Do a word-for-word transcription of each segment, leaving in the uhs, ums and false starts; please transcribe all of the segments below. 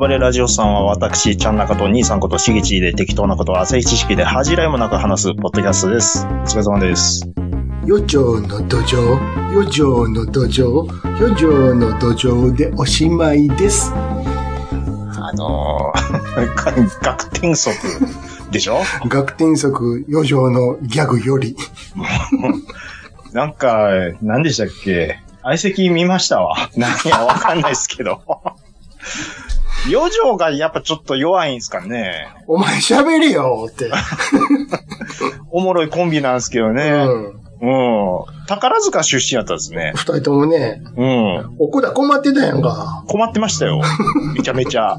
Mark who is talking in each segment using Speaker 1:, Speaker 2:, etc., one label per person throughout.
Speaker 1: 暴れラジオさんは私、ちゃんなかと兄さんことしげちで適当なことを浅い知識で恥じらいもなく話すポッドキャストです。お疲れ様です。
Speaker 2: 余剰の土壌、余剰の土壌、余剰の土壌でおしまいです。
Speaker 1: あのー、学天則でしょ？
Speaker 2: 学天則余剰のギャグより。
Speaker 1: なんか、何でしたっけ？相席見ましたわ。何やわかんないですけど。余剰がやっぱちょっと弱いんすかね。
Speaker 2: お前喋れよって。
Speaker 1: おもろいコンビなんですけどね。うん。うん。宝塚出身やったんですね。
Speaker 2: 二人ともね。
Speaker 1: うん。
Speaker 2: 奥田困ってたやんか。
Speaker 1: 困ってましたよ。めちゃめちゃ。うん、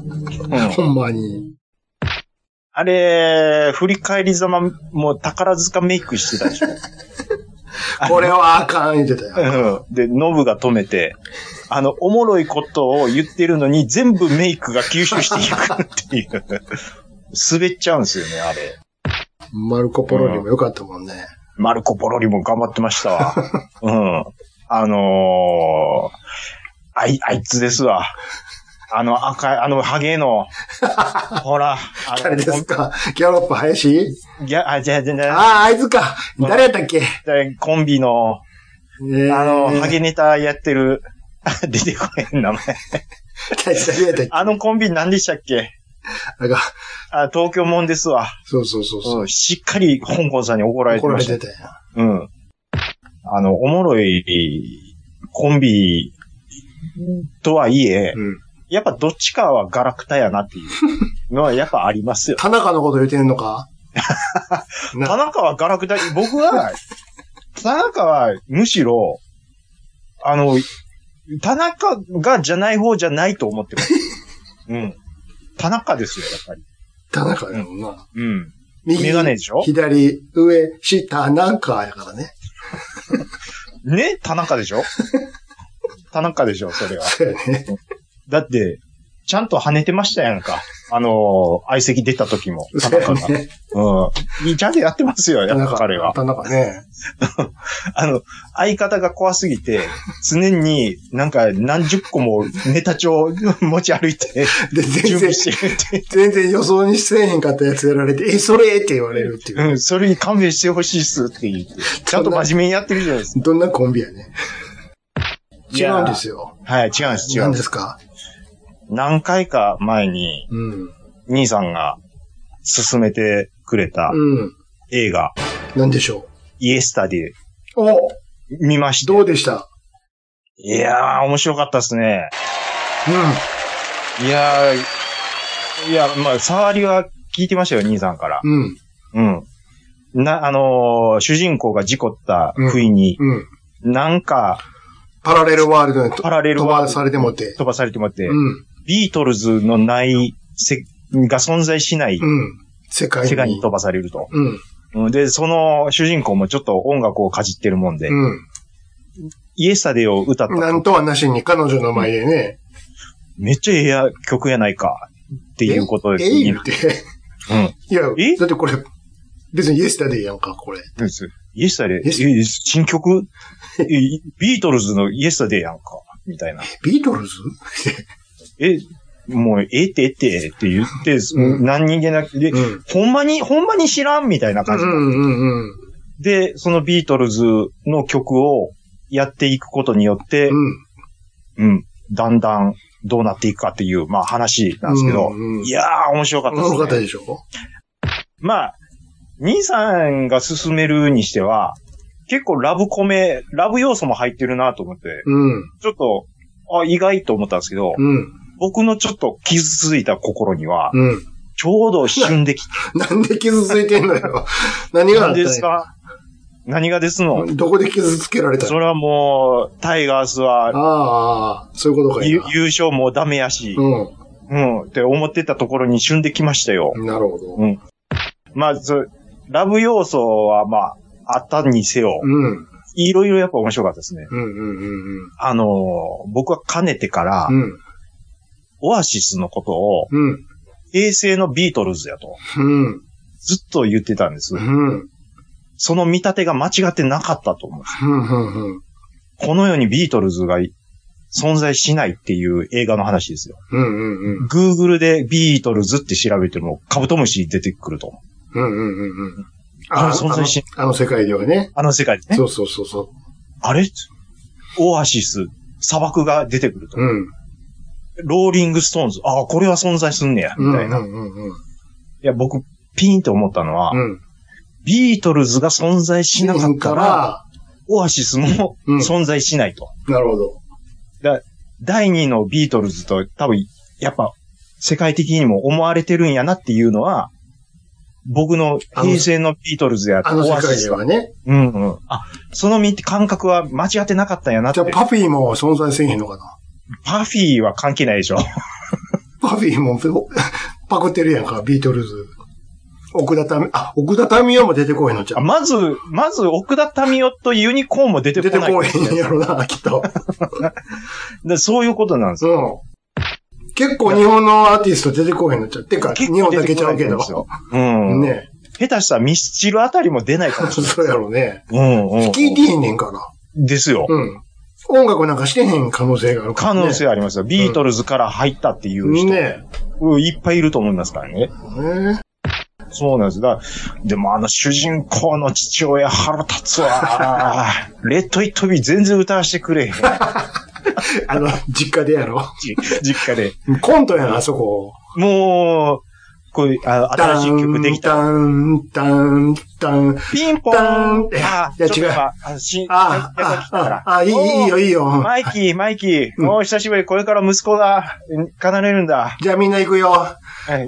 Speaker 2: ほんまに。
Speaker 1: あれ、振り返りざま、もう宝塚メイクしてたでしょ。
Speaker 2: これはあかん言ってたよ。
Speaker 1: うん。で、ノブが止めて、あの、おもろいことを言ってるのに全部メイクが吸収していくっていう。滑っちゃうんですよね、あれ。
Speaker 2: マルコポロリもよかったもんね。
Speaker 1: うん、マルコポロリも頑張ってましたわ。うん。あのー、あい、あいつですわ。あの赤い、あのハゲの、ほら。あ
Speaker 2: 誰ですか？ギャロップ林？
Speaker 1: ギャ、あ、じゃあ、じゃあ、
Speaker 2: ああ、あいつか。誰やったっけ？
Speaker 1: コンビの、
Speaker 2: えー、
Speaker 1: あの、ハゲネタやってる、出てこへん名前。
Speaker 2: 誰やったっけ？
Speaker 1: あのコンビ何でしたっけ？あがあ、東京もんですわ。
Speaker 2: そうそうそうそう、
Speaker 1: うん。しっかり香港さんに怒られてました。
Speaker 2: 怒られてたやん。
Speaker 1: うん。あの、おもろいコンビとはいえ、うん、やっぱどっちかはガラクタやなっていうのはやっぱありますよ。
Speaker 2: 田中のこと言ってんのか？
Speaker 1: 田中はガラクタ、僕は、田中はむしろ、あの、田中がじゃない方じゃないと思ってます。うん。田中ですよ、やっぱり。
Speaker 2: 田中やもんな。
Speaker 1: うん。右、メガネでしょ？
Speaker 2: 左、上、下、中やからね。
Speaker 1: ね？田中でしょ？田中でしょ、それは。
Speaker 2: そうやね。
Speaker 1: だって、ちゃんと跳ねてましたやんか。あのー、相席出た時も。田中が。ね、うん。ちゃんとやってますよ、やっぱ彼は。
Speaker 2: 田中ね。
Speaker 1: あの、相方が怖すぎて、常になんか何十個もネタ帳持ち歩いて、
Speaker 2: で全然全然予想にせえへんかったやつやられて、え、それって言われるっていう。
Speaker 1: うん、それに勘弁してほしいっすって言って。ちゃんと真面目にやってるじゃないですか。
Speaker 2: どんなコンビやね。違うんですよ。
Speaker 1: はい、違うんです、違うんです。
Speaker 2: 何ですか？
Speaker 1: 何回か前に、うん、兄さんが勧めてくれた映画。
Speaker 2: うん、何でしょう？
Speaker 1: イエスタディ。
Speaker 2: お
Speaker 1: 見ました。
Speaker 2: どうでした？
Speaker 1: いやー、面白かったですね。うん。いやー、いや、まあ、触りは聞いてましたよ、兄さんから。
Speaker 2: うん。
Speaker 1: うん。な、あのー、主人公が事故った不意に、うんうん、なんか、
Speaker 2: パラレルワールドに
Speaker 1: パラレルワールド
Speaker 2: 飛ばされてもって。
Speaker 1: 飛ばされてもって。
Speaker 2: うん。
Speaker 1: ビートルズのないせ、が存在しない、うん、
Speaker 2: 世界に。
Speaker 1: 世界に飛ばされると。
Speaker 2: うん。
Speaker 1: で、その主人公もちょっと音楽をかじってるもんで、うん、イエスタデーを歌った。
Speaker 2: なんとはなしに彼女の前でね。
Speaker 1: めっちゃええや曲やないかっていうことです。
Speaker 2: ええ言って。
Speaker 1: うん。
Speaker 2: いや、えだってこれ、別にイエスタデーやんか、これ。
Speaker 1: イエスタデー、え、新曲ビートルズのイエスタデーやんか、みたいな。
Speaker 2: ビートルズ
Speaker 1: え、もう、えってえってって言って、うん、何人気なくて、うん、ほんまに、ほんまに知らんみたいな感じ、
Speaker 2: うんうんうん。
Speaker 1: で、そのビートルズの曲をやっていくことによって、うん、うん、だんだんどうなっていくかっていう、まあ話なんですけど、うんうん、いやー、面白かったですね。
Speaker 2: 面白かったでしょ？
Speaker 1: まあ、兄さんが進めるにしては、結構ラブコメ、ラブ要素も入ってるなと思って、
Speaker 2: うん、
Speaker 1: ちょっと、あ、意外と思ったんですけど、
Speaker 2: うん、
Speaker 1: 僕のちょっと傷ついた心には、
Speaker 2: うん、
Speaker 1: ちょうど旬でき
Speaker 2: た。なんで傷ついてんのよ。何があったんや。
Speaker 1: 何ですか？何がですの？
Speaker 2: どこで傷つけられたの？
Speaker 1: それはもう、タイガースは、
Speaker 2: ああ、そういうことかいな。
Speaker 1: 優勝もダメやし、うん、うん、って思ってたところに旬できましたよ。
Speaker 2: なるほど。
Speaker 1: うん。まず、ラブ要素はまあ、あったにせよ、
Speaker 2: うん。
Speaker 1: いろいろやっぱ面白かったですね。
Speaker 2: うんうんうんうん。
Speaker 1: あのー、僕はかねてから、うん、オアシスのことを、
Speaker 2: うん、
Speaker 1: 平成のビートルズやと、
Speaker 2: うん、
Speaker 1: ずっと言ってたんです。
Speaker 2: うん、
Speaker 1: その見立てが間違ってなかったと思う、
Speaker 2: うんうんうん。
Speaker 1: この世にビートルズが存在しないっていう映画の話ですよ。
Speaker 2: うんうんうん。
Speaker 1: Google でビートルズって調べてもカブトムシ出てくると。
Speaker 2: うんうんうんうん。
Speaker 1: あれ存在し
Speaker 2: あの、あの世界ではね。
Speaker 1: あの世界でね。
Speaker 2: そうそうそうそう。
Speaker 1: あれオアシス、砂漠が出てくると。
Speaker 2: うん。
Speaker 1: ローリングストーンズ、ああ、これは存在すんねや、みたいな。
Speaker 2: うんうんうんうん。い
Speaker 1: や、僕、ピーンって思ったのは、
Speaker 2: うん、
Speaker 1: ビートルズが存在しなかったら、オアシスも存在しないと。
Speaker 2: うん、なるほど。
Speaker 1: だ第二のビートルズと多分、やっぱ、世界的にも思われてるんやなっていうのは、僕の平成のビートルズや
Speaker 2: あの世界ではね。
Speaker 1: うんうん。あ、その感覚は間違ってなかったんやなって。
Speaker 2: じゃあパフィーも存在せえへんのかな？
Speaker 1: パフィーは関係ないでしょ。
Speaker 2: パフィーもパクってるやんか、ビートルズ。奥田民、あ、奥田民生も出てこへんのじゃん。
Speaker 1: まず、まず奥田民生とユニコーンも出てこない。
Speaker 2: 出てこへんやろな、きっと。
Speaker 1: でそういうことなんですよ。
Speaker 2: うん。結構日本のアーティスト出てこへんのちゃう。てか、日本だけちゃうけど。
Speaker 1: うん。
Speaker 2: ね
Speaker 1: 下手したらミスチルあたりも出ないかもしれない。
Speaker 2: そうやろうね。
Speaker 1: うんうん。
Speaker 2: 聞いてへんねんから。
Speaker 1: ですよ。
Speaker 2: うん。音楽なんかしてへん可能性があるからね。
Speaker 1: 可能性ありますよ。ビートルズから入ったっていう人。ねうん、いっぱいいると思いますからね。ねそうなんです。だでもあの主人公の父親腹立つわ。レッド・イット・ビー全然歌わせてくれへん。
Speaker 2: あの、実家でやろ。
Speaker 1: 実家で。
Speaker 2: コントやな、あそこ。
Speaker 1: もう、こういう、あ新しい曲できた。
Speaker 2: タン、タン、タン、
Speaker 1: ピンポーン。
Speaker 2: あ、いや違う。
Speaker 1: あ、し、
Speaker 2: あ、あ、あ、いい、いいよ、いいよ。
Speaker 1: マイキー、マイキー。もう久しぶり、これから息子が奏でるんだ。
Speaker 2: じゃあみんな行くよ。はい、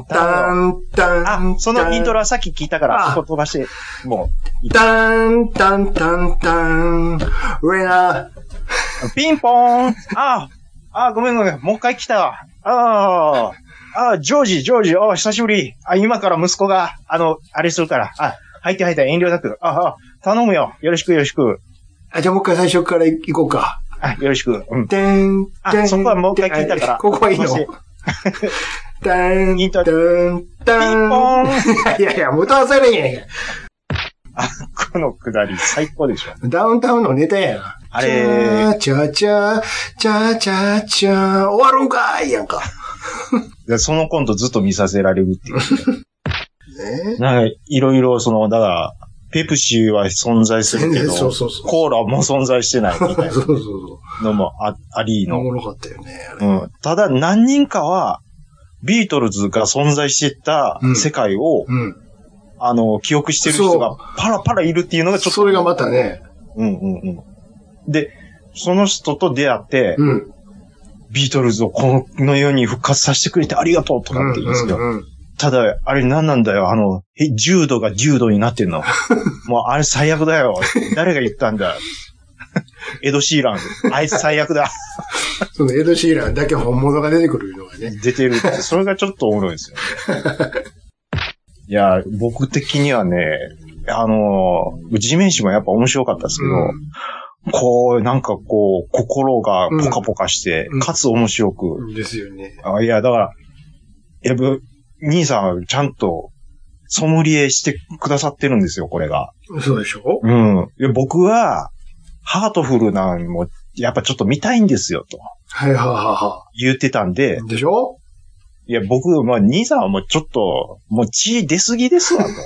Speaker 2: タン、タン。
Speaker 1: あ、そのイントロはさっき聞いたから、そこ飛ばして、も
Speaker 2: う。タン、タン、タン、タン。ウェナ
Speaker 1: ー。ピンポーン。あ、あ、ごめんごめん。もう一回来たわ。ああ。あ、ジョージ、ジョージ、あ、久しぶり。あ、今から息子が、あの、あれするから。あ、入って入って、遠慮なく。あ、あ、頼むよ。よろしくよろしく。
Speaker 2: あ、じゃあもう一回最初から行こうか。
Speaker 1: あ、よろしく。うん。
Speaker 2: てん、
Speaker 1: あ、そこはもう一回聞いたから。
Speaker 2: ここはいいの。タン、
Speaker 1: イントロ。
Speaker 2: タン、タン。
Speaker 1: ピンポーン。
Speaker 2: いやいや、もう歌わせるんやんか。
Speaker 1: あ、このくだり最高でしょ。
Speaker 2: ダウンタウンのネタやな。
Speaker 1: あれ
Speaker 2: チャチャチャ、チャチャチャ、終わるんかいやんか。
Speaker 1: そのコントずっと見させられるっていう。
Speaker 2: ね、
Speaker 1: なんか、いろいろ、その、だから、ペプシーは存在するけど、
Speaker 2: そうそうそう
Speaker 1: コーラも存在してないみたいな
Speaker 2: そうそうそう
Speaker 1: のもあありの。
Speaker 2: おもろかったよね。
Speaker 1: うん。ただ、何人かは、ビートルズが存在してた世界を、うんうん、あの、記憶してる人がパラパラいるっていうのがちょっと。
Speaker 2: それがまたね。
Speaker 1: うんうんうん。で、その人と出会って、うん、ビートルズをこの世に復活させてくれてありがとうとかって言うんですよ。うんうんうん、ただ、あれ何なんだよ、あの、重度が重度になってんの。もうあれ最悪だよ。誰が言ったんだ。エド・シーラン。あいつ最悪だ。
Speaker 2: そのエド・シーランだけ本物が出てくるのがね。
Speaker 1: 出てるって。それがちょっとおもろいですよね。いや、僕的にはね、あの、地面師もやっぱ面白かったですけど、うん、こう、なんかこう、心がポカポカして、うん、かつ面白く。
Speaker 2: ですよね。
Speaker 1: あいや、だから、やっぱ、兄さんちゃんとソムリエしてくださってるんですよ、これが。
Speaker 2: そうでしょ？
Speaker 1: うん。いや僕は、ハートフルなのも、やっぱちょっと見たいんですよ、と。
Speaker 2: はいはいはい。
Speaker 1: 言ってたんで。
Speaker 2: でしょ？
Speaker 1: いや、僕、まあ、兄さんはもうちょっと、もう血出すぎですわ、と。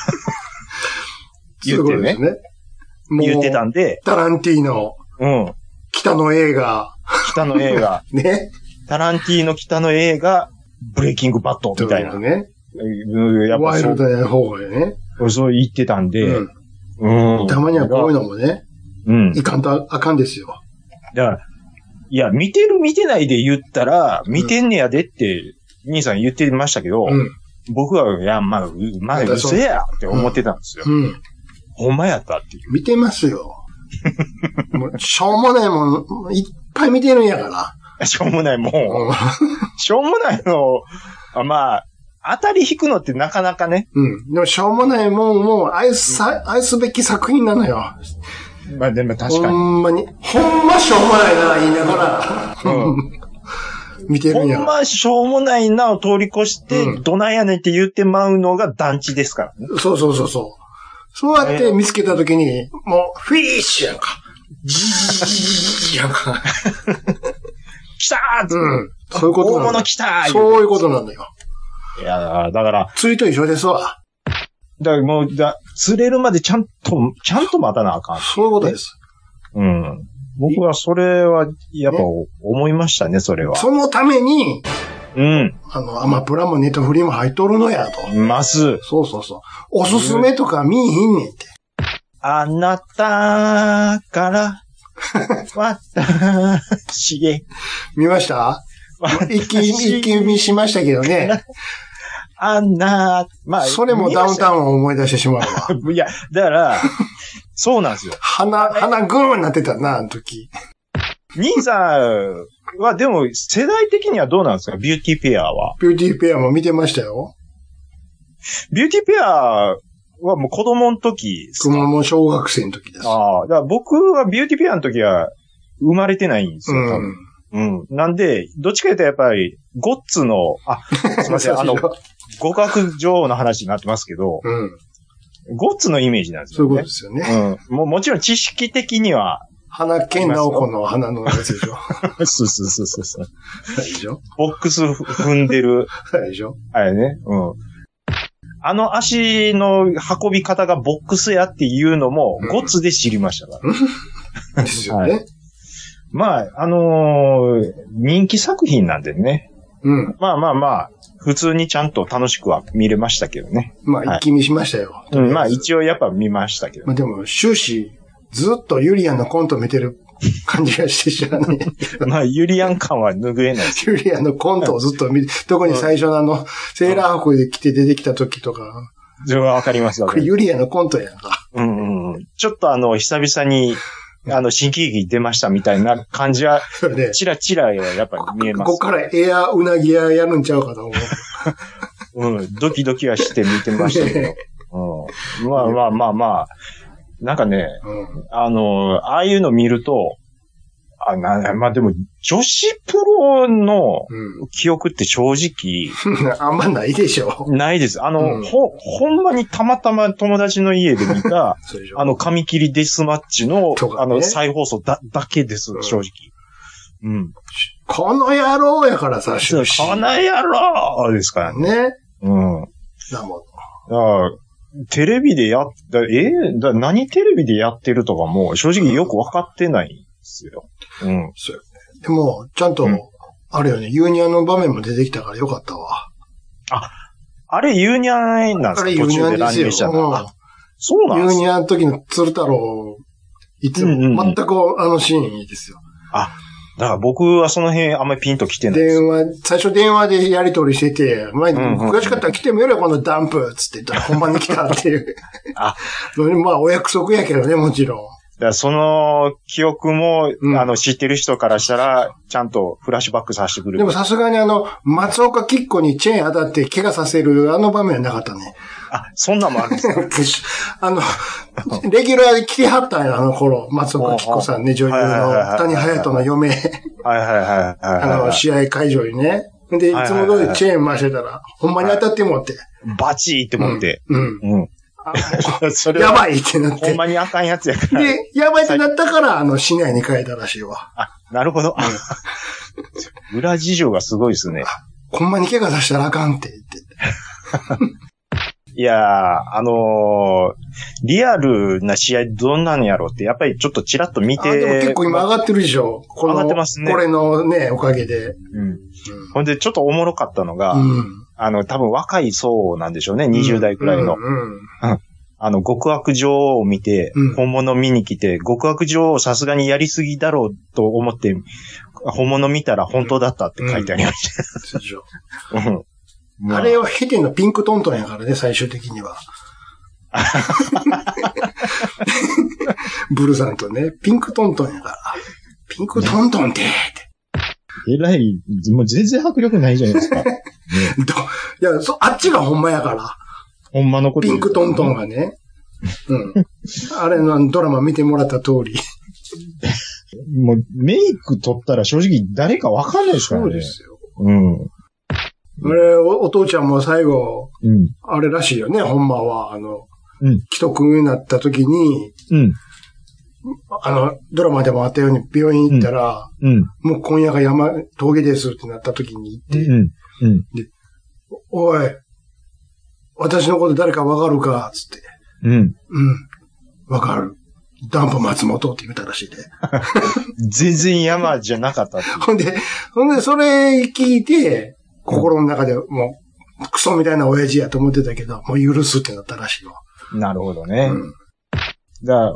Speaker 1: 言ってね。ね言ってたんで。
Speaker 2: タランティーノ。
Speaker 1: うん。
Speaker 2: 北の映画。
Speaker 1: 北の映画。
Speaker 2: ね。
Speaker 1: タランティーノ北の映画、ブレイキングバットみたいな。
Speaker 2: ね。
Speaker 1: やっぱ
Speaker 2: ワイルドな方がね。
Speaker 1: そう言ってたんで。うん。
Speaker 2: うん、たまにはこういうのもね。うん。いかんとあかんですよ。
Speaker 1: だから、いや、見てる見てないで言ったら、見てんねやでって、兄さん言ってましたけど、うん、僕は、いや、まあ、まあ、嘘やって思ってたんですよ。うん。うん、ほんまやったっていう。
Speaker 2: 見てますよ。もうしょうもないもん、いっぱい見てるんやから。
Speaker 1: しょうもないもん。しょうもないの、まあ、当たり引くのってなかなかね。
Speaker 2: うん。でもしょうもないもんも愛す、愛すべき作品なのよ。
Speaker 1: まあでも確かに。
Speaker 2: ほんまに、ほんましょうもないな、言いながら。うん。見てるんや。
Speaker 1: ほんましょうもないなを通り越して、うん、どないやねんって言ってまうのが団地ですからね。
Speaker 2: そうそうそうそう。そうやって見つけたときに、もう、フィッシュやんか。ジーやんか。
Speaker 1: 来たーって。
Speaker 2: うん。そういうことなんだ。
Speaker 1: 大物来たー
Speaker 2: そういうことなんだよ。
Speaker 1: いや、だから。
Speaker 2: 釣りと一緒ですわ。
Speaker 1: だからもう、だ釣れるまでちゃんと、ちゃんと待たなあかん、ね。
Speaker 2: そういうことです。
Speaker 1: うん。僕はそれは、やっぱ思いましたね、それは。
Speaker 2: そのために、
Speaker 1: うん。
Speaker 2: あの、アマプラもネットフリも入っとるのやと。
Speaker 1: ます。
Speaker 2: そうそうそう。おすすめとか見いひんねんって。
Speaker 1: あなたから、私へ。
Speaker 2: 見ました一気、一気見しましたけどね。
Speaker 1: あんな、まあ。
Speaker 2: それもダウンタウンを思い出してしまうわ。
Speaker 1: いや、だから、そうなんですよ。
Speaker 2: 鼻、鼻グーンなってたな、あの時。
Speaker 1: 兄さんは、でも、世代的にはどうなんですかビューティーペアは。
Speaker 2: ビューティーペアも見てましたよ。
Speaker 1: ビューティーペアはもう子供の時ですか。
Speaker 2: 子供小学生の時です。
Speaker 1: ああ、だから僕はビューティーペアの時は生まれてないんですよ。うん。うん。なんで、どっちかというとやっぱり、ゴッツの、あ、すいません、あの、語学上の話になってますけど、うん。ゴッツのイメージなんですよね。
Speaker 2: そういうことですよね。
Speaker 1: うん。もうもちろん知識的には、
Speaker 2: 花健直子の花のやつでしょ。
Speaker 1: そうそうそうそうそう。
Speaker 2: はいでしょ。
Speaker 1: ボックス踏んでる。
Speaker 2: はいでしょ。
Speaker 1: あれね。うん。あの足の運び方がボックスやっていうのも、ゴッツで知りましたから。
Speaker 2: うん、ですよね。はい、
Speaker 1: まあ、あのー、人気作品なんでね。うん。まあまあまあ、普通にちゃんと楽しくは見れましたけどね。
Speaker 2: まあ、一気見しましたよ。
Speaker 1: はい、うん、まあ一応やっぱ見ましたけど。
Speaker 2: まあでも、終始、ずっとユリアンのコント見てる感じがして知らない。
Speaker 1: まあ、ユリアン感は拭えない。
Speaker 2: ユリアンのコントをずっと見て、特に最初のあの、セーラー服で来て出てきた時とか。
Speaker 1: それはわかりますよ。
Speaker 2: これユリアンのコントやんか。
Speaker 1: うんうん。ちょっとあの、久々に、あの、新喜劇出ましたみたいな感じは、チラチラやっぱり見えます。
Speaker 2: ここからエアうなぎ屋やるんちゃうかと思
Speaker 1: う。うん、ドキドキはして見てましたけど。ね、うん、まあまあまあまあ。なんかね、うん、あの、ああいうの見ると、あ、な、まあ、でも、女子プロの記憶って正直、
Speaker 2: うん、あんまないでしょ。
Speaker 1: ないです。あの、うん、ほ、ほんまにたまたま友達の家で見た、あの、紙切りデスマッチの、ね、あの、再放送だ、だけです、うん、正直。うん。
Speaker 2: この野郎やからさ、
Speaker 1: この野郎ですからね。ね。うん。
Speaker 2: だもん。
Speaker 1: ああテレビでやった、えー、だ何テレビでやってるとかも正直よくわかってないんですよ。うん。
Speaker 2: そうでも、ちゃんと、うん、あれよね、ユーニャンの場面も出てきたからよかったわ。
Speaker 1: あ、あれユーニャンなんですか？あれユーニャンですよ。途中で乱入したの。うん、そうなんですか？
Speaker 2: ユーニャンの時の鶴太郎、いつも、うんうんうん、全くあのシーンいいですよ。
Speaker 1: あ、だから僕はその辺あんまりピンと来てないです。
Speaker 2: 電話、最初電話でやり取りしてて、前に詳しかったら来てもよりこのダンプつって言ったらほんまに来たっていう。あ、まあお約束やけどね、もちろん。だ
Speaker 1: からその記憶も、うん、あの知ってる人からしたら、ちゃんとフラッシュバックさせてくれる。
Speaker 2: でもさすがにあの、松岡吉子にチェーン当たって怪我させるあの場面はなかったね。
Speaker 1: あ、そんなんもあるんですか
Speaker 2: あの、レギュラーで来てはったんや、あの頃。松岡吉子さんね、女優の谷隼人の嫁。はい
Speaker 1: はいはい。
Speaker 2: あの、試合会場にね。で、いつも通りチェーン回してたら、ほんまに当たってもって。
Speaker 1: バチーって思って。うん。うん。
Speaker 2: それやばいってなって。
Speaker 1: ほんまにあかんやつやから。
Speaker 2: で、やばいってなったから、あの、市内に変えたらしいわ。
Speaker 1: あ、なるほど。裏事情がすごいですね。
Speaker 2: ほんまに怪我させたらあかんって言って。
Speaker 1: いやー、あのー、リアルな試合どんなのやろうって、やっぱりちょっとチラッと見て。あ、
Speaker 2: でも結構今上がってるでしょ。この
Speaker 1: 上がってますね。
Speaker 2: これのね、おかげで。うん。
Speaker 1: うん、ほんで、ちょっとおもろかったのが、うん、あの、多分若い層なんでしょうね、にじゅう代くらいの。うんうんうん、あの、極悪女王を見て、うん、本物見に来て、極悪女王さすがにやりすぎだろうと思って、本物見たら本当だったって書いてありました。うん。うん
Speaker 2: まあ、あれを経てのピンクトントンやからね、最終的には。ブルさんとね、ピンクトントンやから。ピンクトントンって。
Speaker 1: えらい、もう全然迫力ないじゃないですか。ね、
Speaker 2: いやそ、あっちがほんまやから。
Speaker 1: ほんまのこと、
Speaker 2: ね。ピンクトントンがね。うん。あれのドラマ見てもらった通り。
Speaker 1: もうメイク取ったら正直誰かわかんないですからね。
Speaker 2: そうですよ。
Speaker 1: うん。
Speaker 2: あれお、お父ちゃんも最後、うん、あれらしいよね、ほんまは。あの、うん、既得になった時に、うん、 あの、ドラマでもあったように病院行ったら、
Speaker 1: うん。
Speaker 2: もう今夜が山、峠ですってなった時に行って、
Speaker 1: うん。うん。
Speaker 2: で、おい、私のこと誰かわかるかつって。
Speaker 1: うん。
Speaker 2: うん。わかる。ダンプ松本って言ったらしいで。
Speaker 1: 全然山じゃなかったって。
Speaker 2: ほんで、ほんで、それ聞いて、心の中でもう、クソみたいな親父やと思ってたけど、もう許すってなったらしいわ。
Speaker 1: なるほどね。
Speaker 2: うん。
Speaker 1: だから、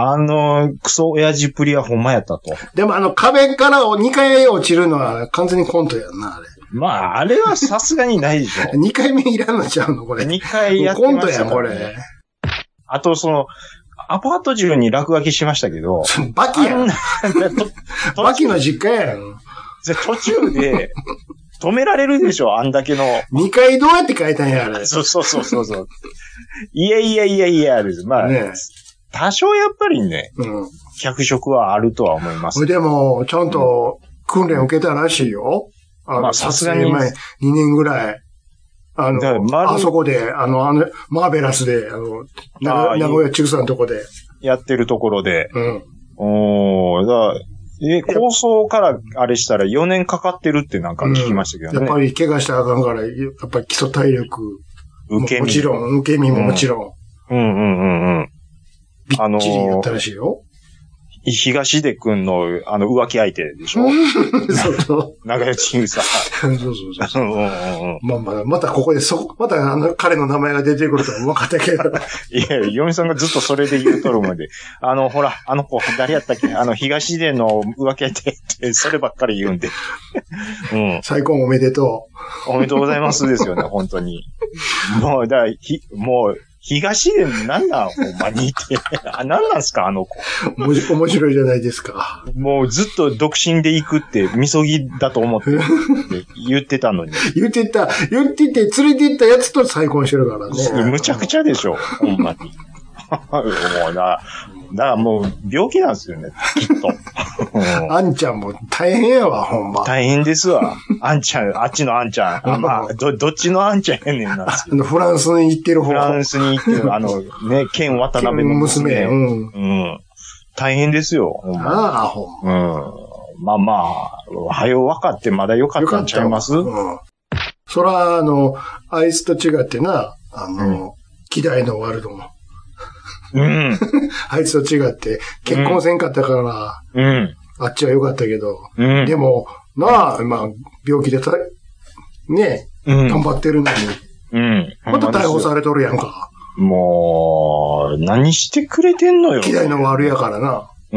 Speaker 1: あの、クソ親父プリはほんまやったと。
Speaker 2: でもあの壁からにかい落ちるのは完全にコントやんな、あれ。
Speaker 1: まあ、あれはさすがにないでしょ。
Speaker 2: にかいめいらんのちゃうのこれ。
Speaker 1: にかいやってました、ね。
Speaker 2: コントやん、これ。
Speaker 1: あと、その、アパート中に落書きしましたけど。
Speaker 2: バキやん。バキの実家やん。
Speaker 1: 途中で、止められるでしょ、あんだけの。
Speaker 2: にかいどうやって書いたんや、あれ。
Speaker 1: そうそうそうそうそう。いやいやいやいや、まあ、ね、多少やっぱりね、うん、脚色はあるとは思います。
Speaker 2: でも、ちゃんと訓練受けたらしいよ。あの、さすがに。前、にねんぐらい。あの、あそこで、あの、あの、マーベラスで、あの、名古屋中さんのとこで。
Speaker 1: やってるところで。
Speaker 2: うん。
Speaker 1: おー、だからえ、構想からあれしたらよねんかかってるってなんか聞きましたけどね。
Speaker 2: うん、やっぱり怪我したらあかんから、やっぱり基礎体力。
Speaker 1: 受け身。
Speaker 2: もちろん、受け身ももちろん。
Speaker 1: うん、うんうんうんうん。
Speaker 2: びっちりやったらしいよ。
Speaker 1: 東出くんの、あの、浮気相手でしょ
Speaker 2: そうそう。
Speaker 1: 長与千草。
Speaker 2: そうそうそう。うんうんうん、まあまあ、またここで、そ、またあの、彼の名前が出てくるとは分かったけど。
Speaker 1: いやいや、嫁さんがずっとそれで言うとるまで。あの、ほら、あの子、誰やったっけあの、東出の浮気相手って、そればっかり言うんで。
Speaker 2: うん。再婚おめでと
Speaker 1: う。おめでとうございますですよね、本当に。もう、だから、ひ、もう、東出なんなんほんまにって。あ、なんなんすかあの子。
Speaker 2: 面白いじゃないですか。
Speaker 1: もうずっと独身で行くって、みそぎだと思ってって言ってたのに。
Speaker 2: 言ってた、言ってて、連れて行ったやつと再婚してるからね。
Speaker 1: むちゃくちゃでしょ、ほんまに。もうな、だからもう病気なんですよね、きっと。
Speaker 2: あんちゃんも大変やわ、ほんま。
Speaker 1: 大変ですわ。あんちゃん、あっちのあんちゃん。あまあ、ど、どっちのあんちゃんやねんなんです
Speaker 2: よ。フランスに行ってる方。
Speaker 1: フランスに行ってる、あの、ね、ケン渡辺の娘。
Speaker 2: 娘。うん。
Speaker 1: うん。大変ですよ、ほんま。
Speaker 2: ああ、ほんま。
Speaker 1: うん。まあまあ、はよ分かってまだよかったんちゃいます？うん。
Speaker 2: そら、あの、あいつと違ってな、あの、希代のワールドも。
Speaker 1: うん。
Speaker 2: あいつと違って、結婚せんかったから、
Speaker 1: うん。
Speaker 2: あっちは良かったけど、
Speaker 1: うん。
Speaker 2: でも、なあ、まあ、病気でた、ね、うん、頑張ってるのに、
Speaker 1: うん。
Speaker 2: また逮捕されとるやんか。
Speaker 1: もう、何してくれてんのよ。
Speaker 2: 希代の悪やからな。
Speaker 1: うん。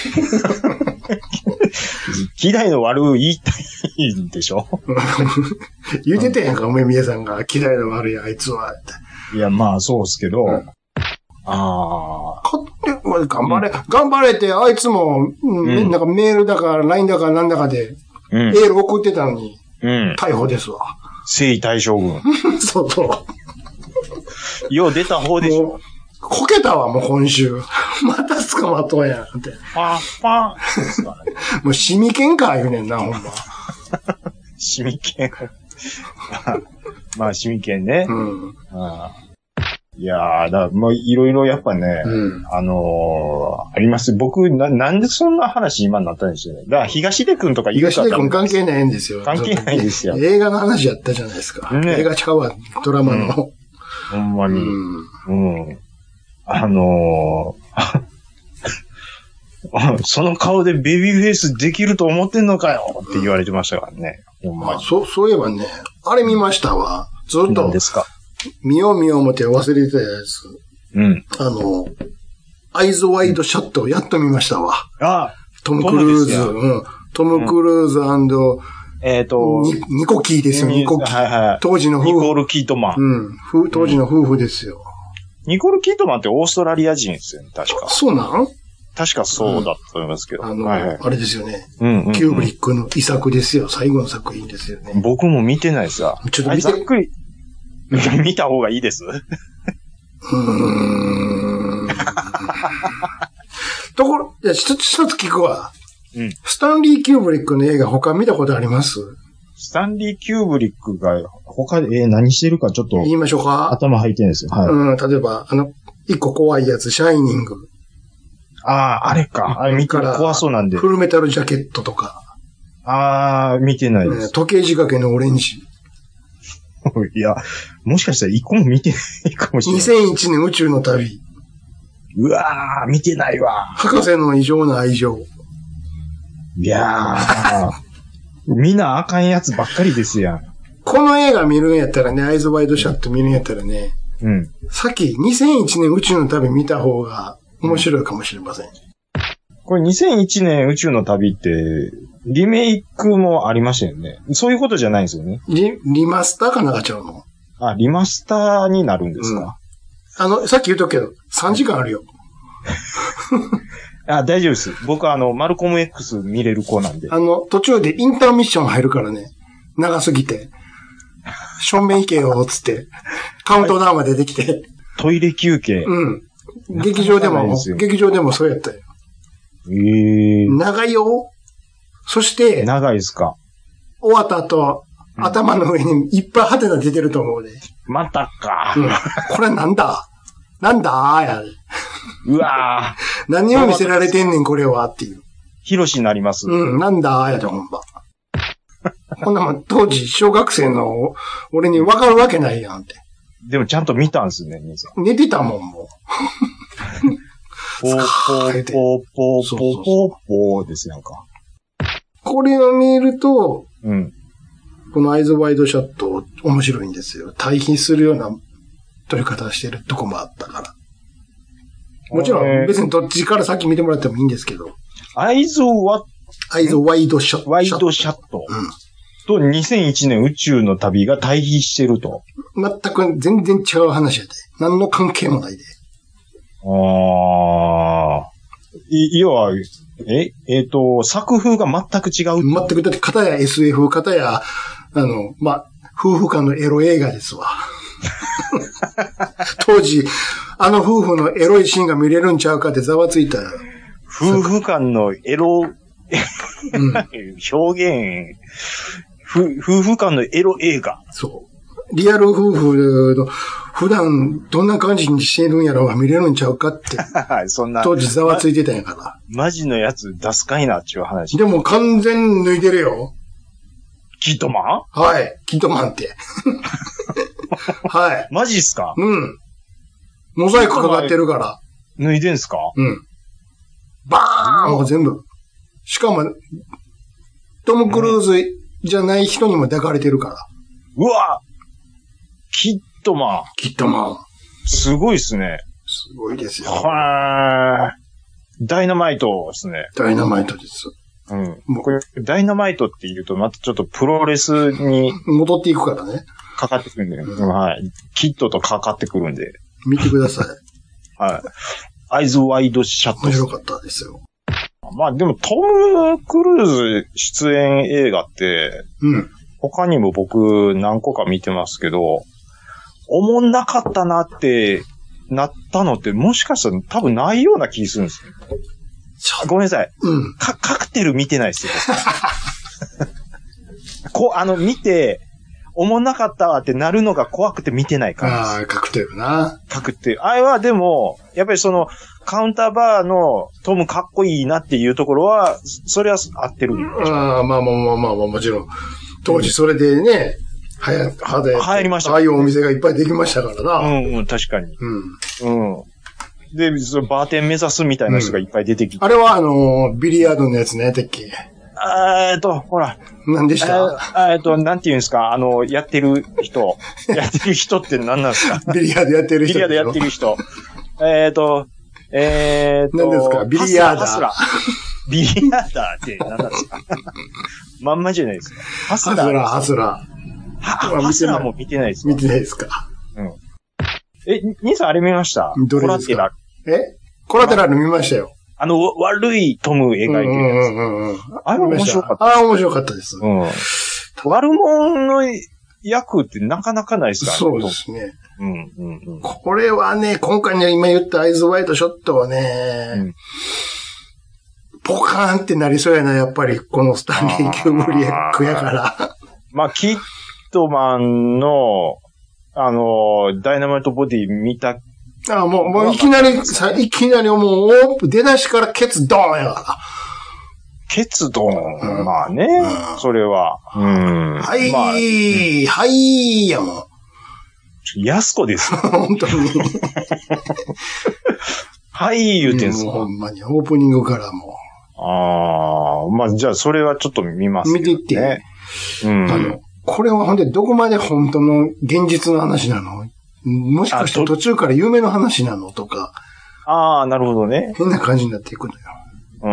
Speaker 1: 希代の悪言いたいんでしょ
Speaker 2: 言うてたやんか、おめみやさんが、希代の悪や、あいつは。
Speaker 1: いや、まあ、そうっすけど、うん、ああ。
Speaker 2: 勝手、頑張れ、うん、頑張れって、あいつも、うん、なんかメールだか、ライン だかなんだかで、うん、エール送ってたのに、うん、逮捕ですわ。
Speaker 1: 征夷大将軍。
Speaker 2: そうそう。
Speaker 1: よう出た方でしょ。
Speaker 2: こけたわ、もう今週。また捕まっとんやんって。
Speaker 1: パーパーですかね。
Speaker 2: もうシミケンか、言うねんな、ほんま。
Speaker 1: シミケン。まあ、シミケンね。
Speaker 2: うん。
Speaker 1: あいやー、だもういろいろやっぱね、うん、あのー、あります。僕な、なんでそんな話今になったんですよね。だから東出くんとか
Speaker 2: 言うか東出くん関係ないんですよ。
Speaker 1: 関係ないんですよ。
Speaker 2: 映画の話やったじゃないですか。ね、映画ちゃうわ、ドラマの。うん、
Speaker 1: ほんまに。うん。うん、あのー、その顔でベビーフェイスできると思ってんのかよって言われてましたからね。ほんまに。
Speaker 2: そう、そういえばね、あれ見ましたわ。ずっと。
Speaker 1: 何ですか？
Speaker 2: 見よう見よう思って忘れてたやつ。
Speaker 1: うん。
Speaker 2: あの、アイズワイドシャットをやっと見ましたわ。
Speaker 1: ああ。
Speaker 2: トム・クルーズ。うん。トム・クルーズ、うん、
Speaker 1: えっと、
Speaker 2: ニコキーですよ、ニコキー。
Speaker 1: はいはい。
Speaker 2: 当時の夫婦。
Speaker 1: ニコール・キートマン。
Speaker 2: うん。当時の夫婦ですよ。
Speaker 1: ニコール・キートマンってオーストラリア人ですよね、確か。
Speaker 2: そうなん
Speaker 1: 確かそうだと思いますけど。
Speaker 2: うん、あの、はいはい、あれですよね。
Speaker 1: うんうんうん。
Speaker 2: キューブリックの遺作ですよ。最後の作品ですよね。
Speaker 1: 僕も見てないさ。
Speaker 2: ちょっと見て。
Speaker 1: ざっくり。見た方がいいです。う
Speaker 2: ーん。ところ、いや、一つ一つ聞くわ。
Speaker 1: うん。
Speaker 2: スタンリー・キューブリックの映画他見たことあります？
Speaker 1: スタンリー・キューブリックが他で、えー、何してるかちょっと。
Speaker 2: 言いましょうか。
Speaker 1: 頭入ってないですよ。はい。
Speaker 2: うん、例えば、あの、一個怖いやつ、シャイニング。
Speaker 1: ああ、あれか。あれ見たら怖そうなんで。
Speaker 2: フルメタルジャケットとか。
Speaker 1: ああ、見てないです。
Speaker 2: 時計仕掛けのオレンジ。
Speaker 1: いや、もしかしたら一個も見てないかもしれない。に
Speaker 2: せんいちねん宇宙の旅。
Speaker 1: うわー、見てないわ。
Speaker 2: 博士の異常な愛情。
Speaker 1: いやー、みんなあかんやつばっかりですやん。
Speaker 2: この映画見るんやったらね、アイズワイドシャット見るんやったらね、うん。さっきにせんいちねん宇宙の旅見た方が面白いかもしれません。
Speaker 1: これにせんいちねん宇宙の旅って、リメイクもありましたよね。そういうことじゃないんですよね。
Speaker 2: リ、リマスターかなんかちゃうの？
Speaker 1: あ、リマスターになるんですか？
Speaker 2: うん、あの、さっき言っとくけど、さんじかんあるよ。
Speaker 1: あ、大丈夫です。僕はあの、マルコム X 見れる子なんで。
Speaker 2: あの、途中でインターミッション入るからね。長すぎて。正面行けよ、つって。カウントダウンが出てきて。
Speaker 1: トイレ休憩。
Speaker 2: うん。劇場でも、劇場でもそうやったよ。
Speaker 1: ええー。
Speaker 2: 長いよ。そして、
Speaker 1: 長いですか。
Speaker 2: 終わった後、うん、頭の上にいっぱいハテナ出てると思うで。
Speaker 1: またか。
Speaker 2: うん、これなんだなんだや。
Speaker 1: うわ
Speaker 2: ぁ。何を見せられてんねん、これは、っていう。
Speaker 1: ヒロシになります。
Speaker 2: うん、なんだやで、ほんま。こんなもん、当時、小学生の俺に分かるわけないやんって。
Speaker 1: でもちゃんと見たんですね、兄さ
Speaker 2: ん。寝てたもん、もう。
Speaker 1: ポーポーポーポーポーポーポーですやんか。
Speaker 2: これを見ると、
Speaker 1: うん、
Speaker 2: このアイズワイドシャット面白いんですよ。対比するような撮り方してるとこもあったから。もちろん別にどっちから先見てもらってもいいんですけど。
Speaker 1: アイズワ
Speaker 2: アイズワイドシャット。
Speaker 1: ワイドシャット。うん。とにせんいちねん宇宙の旅が対比してると。
Speaker 2: 全く全然違う話やで。何の関係もないで。
Speaker 1: ああ。い、要は、え、えっと、作風が全く違う。
Speaker 2: 全く、だって片や エスエフ、片や、あの、まあ、夫婦間のエロ映画ですわ。当時、あの夫婦のエロいシーンが見れるんちゃうかってざわついた。
Speaker 1: 夫婦間のエロ、うん、表現、夫婦間のエロ映画。
Speaker 2: そう。リアル夫婦の普段どんな感じにしてるんやろうが見れるんちゃうかって。そんな。当時ざわついてたんやから。
Speaker 1: マジのやつ出すかいなっていう話。
Speaker 2: でも完全に脱いでるよ。
Speaker 1: キットマン？
Speaker 2: はい。キットマンって。はい。
Speaker 1: マジっすか？
Speaker 2: うん。モザイクかかってるから。
Speaker 1: 脱いでんすか？
Speaker 2: うん。バーン全部。しかも、トム・クルーズじゃない人にも抱かれてるから。
Speaker 1: うわ！キットマン。
Speaker 2: キットマン。
Speaker 1: すごいっすね。
Speaker 2: すごいですよ。
Speaker 1: はー。ダイナマイトですね。
Speaker 2: ダイナマイトです。
Speaker 1: うん。これ、ダイナマイトって言うと、またちょっとプロレスに。
Speaker 2: 戻っていくからね。
Speaker 1: かかってくるんで、うん、はい。キットとかかってくるんで。
Speaker 2: 見てください。
Speaker 1: はい。アイズワイドシャット。
Speaker 2: 面白かったですよ。
Speaker 1: まあでも、トム・クルーズ出演映画って、うん。他にも僕何個か見てますけど、おもんなかったなってなったのって、もしかしたら多分ないような気するんですよ。ごめんなさい。うん。か、カクテル見てないですよ。こう、あの、見て、おもんなかったわってなるのが怖くて見てないから。
Speaker 2: ああ、カクテルな。
Speaker 1: カクテル。あれはでも、やっぱりその、カウンターバーのトムかっこいいなっていうところは、それは合ってる。
Speaker 2: ああ、まあまあまあまあまあ、もちろん。当時それでね、はや、はで。流
Speaker 1: 行りました。
Speaker 2: ああいうお店がいっぱいできましたからな。
Speaker 1: うんうん、確かに。うん。うん。で、そのバーテン目指すみたいな人がいっぱい出てきて。
Speaker 2: うん、あれはあの、ビリヤードのやつね、てっけ。
Speaker 1: えっと、ほら。
Speaker 2: 何でした
Speaker 1: えっと、なんて言うんですかあの、やってる人。やってる人って何なんですか
Speaker 2: ビリヤードやってる人。
Speaker 1: ビリヤードやってる人。えっと、えーと。
Speaker 2: 何ですかビリヤーダー。
Speaker 1: ハスラー。ビリヤーダーって何なんですかまんまじゃないですか。ハスラー。
Speaker 2: ハスラー、ハスラ
Speaker 1: ー。ハスラーも見てないですか
Speaker 2: 見てないですか
Speaker 1: うん。え、兄さんあれ見ました
Speaker 2: どれですかコラテラル。えコラテラル見ましたよ。
Speaker 1: あの、悪いトム描いてるやつ。うんうんうん、あれ面白かった。
Speaker 2: ああ、面白かったです。
Speaker 1: うん。悪者の役ってなかなかないですからね。
Speaker 2: そうですね。
Speaker 1: うんうんうん。
Speaker 2: これはね、今回ね、今言ったアイズワイドショットはね、うん、ポカーンってなりそうやな、やっぱり、このスタンレー・キューブリックやから。
Speaker 1: まあ、キットマンの、あの、ダイナマイトボディ見た
Speaker 2: ああ、もう、もういきなり、さ、いきなりもう、オープン、出だしからケツドーンやから。
Speaker 1: ケツドーン、うん、まあね、うん、それは。うん。
Speaker 2: はい、まあ、はい、やもん。
Speaker 1: 安子ですよ。
Speaker 2: 本当に。
Speaker 1: はい、言うてんすか。
Speaker 2: ほんまに、オープニングからも
Speaker 1: う。ああ、まあじゃあそれはちょっと見ますね。見ていって。
Speaker 2: うん。あの、これはほんでどこまで本当の現実の話なの？もしかして途中から夢の話なのとか。
Speaker 1: ああ、なるほどね。
Speaker 2: 変な感じになっていくのよ。
Speaker 1: うん。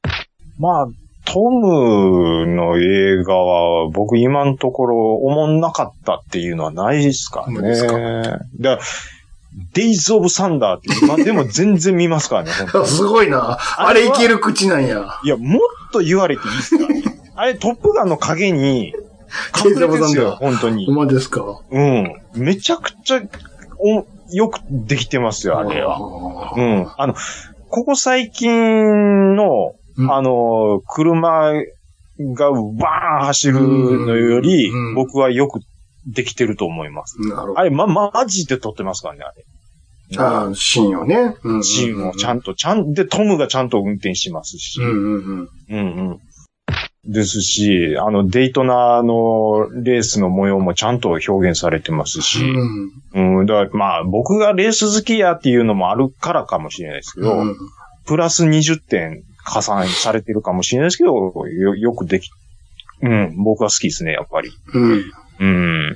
Speaker 1: まあ、トムの映画は僕今のところ思んなかったっていうのはないですかね。ですか。だデイズ・オブ・サンダーって今でも全然見ますからね。
Speaker 2: すごいな。あれいける口なんや。
Speaker 1: いや、もっと言われていいですかね。あれトップガンの影に隠れてるんですよ、本当に。
Speaker 2: ほんまですか。
Speaker 1: うん。めちゃくちゃおよくできてますよ、あれは。うん。あの、ここ最近の、うん、あの、車がバーン走るのより、うんうん、僕はよくできてると思います。なるほど。あれ、ま、マジで撮ってますからね、あれ。
Speaker 2: ああ、シーンをね。
Speaker 1: シーンをちゃんと、ちゃん、で、トムがちゃんと運転しますし。うんうんうん。うんうん。ですし、あの、デイトナのレースの模様もちゃんと表現されてますし。うん。うん。だから、まあ、僕がレース好きやっていうのもあるからかもしれないですけど、うん、プラスにじゅってん加算されてるかもしれないですけど、よ、よくでき、うん、僕は好きですね、やっぱり。うん。うん。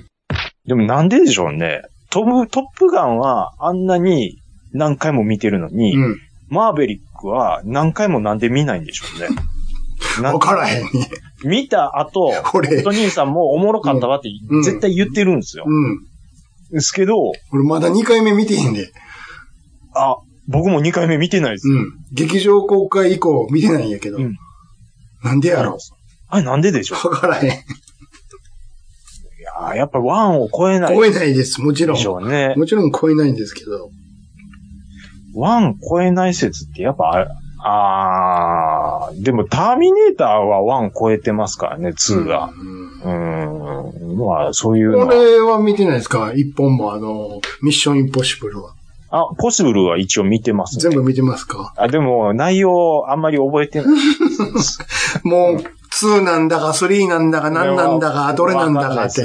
Speaker 1: でもなんででしょうね。トム、トップガンはあんなに何回も見てるのに、うん、マーベリックは何回もなんで見ないんでしょうね。
Speaker 2: わからへんね。
Speaker 1: 見た後、ホット兄さんもおもろかったわって絶対言ってるんですよ。うん。ですけど、
Speaker 2: 俺まだにかいめ見てへんで。
Speaker 1: あ、僕もにかいめ見てないです。うん。
Speaker 2: 劇場公開以降見てないんやけど。うん。なんでやろう。
Speaker 1: あれなんででしょう。
Speaker 2: わからへん。
Speaker 1: あ、やっぱワンを超えない。
Speaker 2: 超えないです、もちろん。
Speaker 1: でしょうね。
Speaker 2: もちろん超えないんですけど。
Speaker 1: ワン超えない説ってやっぱ、ああ、でもターミネーターはワン超えてますからね、ツーが。うん。うん。まあ、そういうのは。
Speaker 2: 俺は見てないですか？一本もあの、ミッションインポッシブルは。
Speaker 1: あ、ポッシブルは一応見てますね。
Speaker 2: 全部見てますか？
Speaker 1: あ、でも内容あんまり覚えてない。
Speaker 2: もう、ツーなんだかスリーなんだか何なんだかどれなんだかって。うん。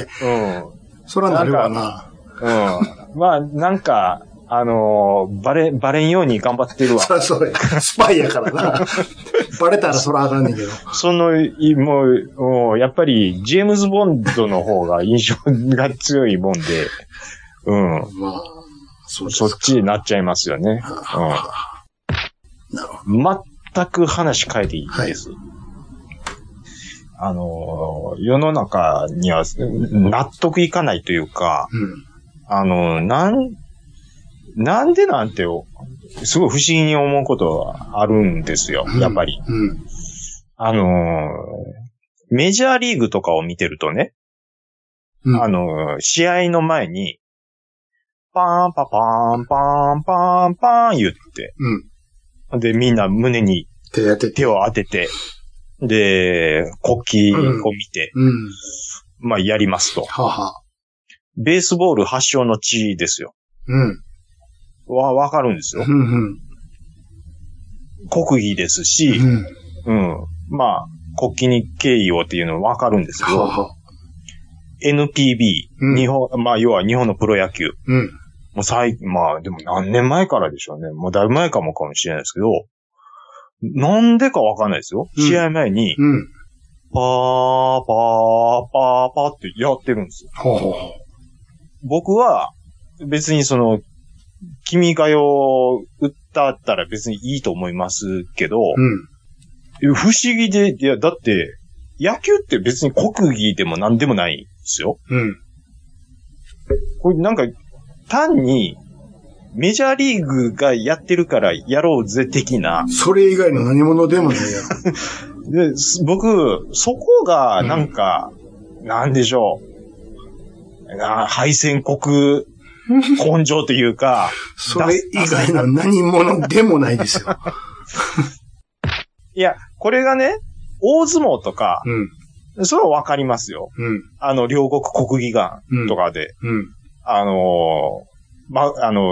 Speaker 2: そらなるわな。
Speaker 1: うん。まあ、なんか、あのー、バレ、バレんように頑張ってるわ。
Speaker 2: そらそれ、スパイやからな。バレたらそらあかんねんけど。
Speaker 1: その、もう、もう、やっぱり、ジェームズ・ボンドの方が印象が強いもんで、うん。まあ、そうですか。そっちになっちゃいますよね。うん。なるほど。全く話変えていいです。はい、あの、世の中には納得いかないというか、うん、あの、なん、なんでなんて、すごい不思議に思うことはあるんですよ、やっぱり。うんうん、あの、メジャーリーグとかを見てるとね、うん、あの、試合の前に、パーンパパーンパーンパーンパーン言って、うん、で、みんな胸に手, 当て手を当てて、で、国旗を見て、うんうん、まあ、やりますと。はは。ベースボール発祥の地ですよ。うん。わ、わかるんですよ。うんうん、国技ですし、うん、うん。まあ、国旗に敬意をっていうのはわかるんですけど、はは エヌピービー、うん、日本、まあ、要は日本のプロ野球。うん。もう最、まあ、でも何年前からでしょうね。もうだいぶ前かもかもしれないですけど、なんでかわかんないですよ。うん、試合前に、うん、パー、パー、パー、パーってやってるんですよ。ほうほう、僕は、別にその、君が代を歌ったら別にいいと思いますけど、うん、不思議で、いや、だって、野球って別に国技でも何でもないんですよ。うん。これなんか、単に、メジャーリーグがやってるからやろうぜ的な。
Speaker 2: それ以外の何者でもない
Speaker 1: や。で、僕、そこがなんか、うん、なんでしょう。敗戦国根性というか。
Speaker 2: それ以外の何者でもないですよ。
Speaker 1: いや、これがね、大相撲とか、うん、それはわかりますよ。うん、あの、両国国技館とかで。うんうん、あのー、ま、あの、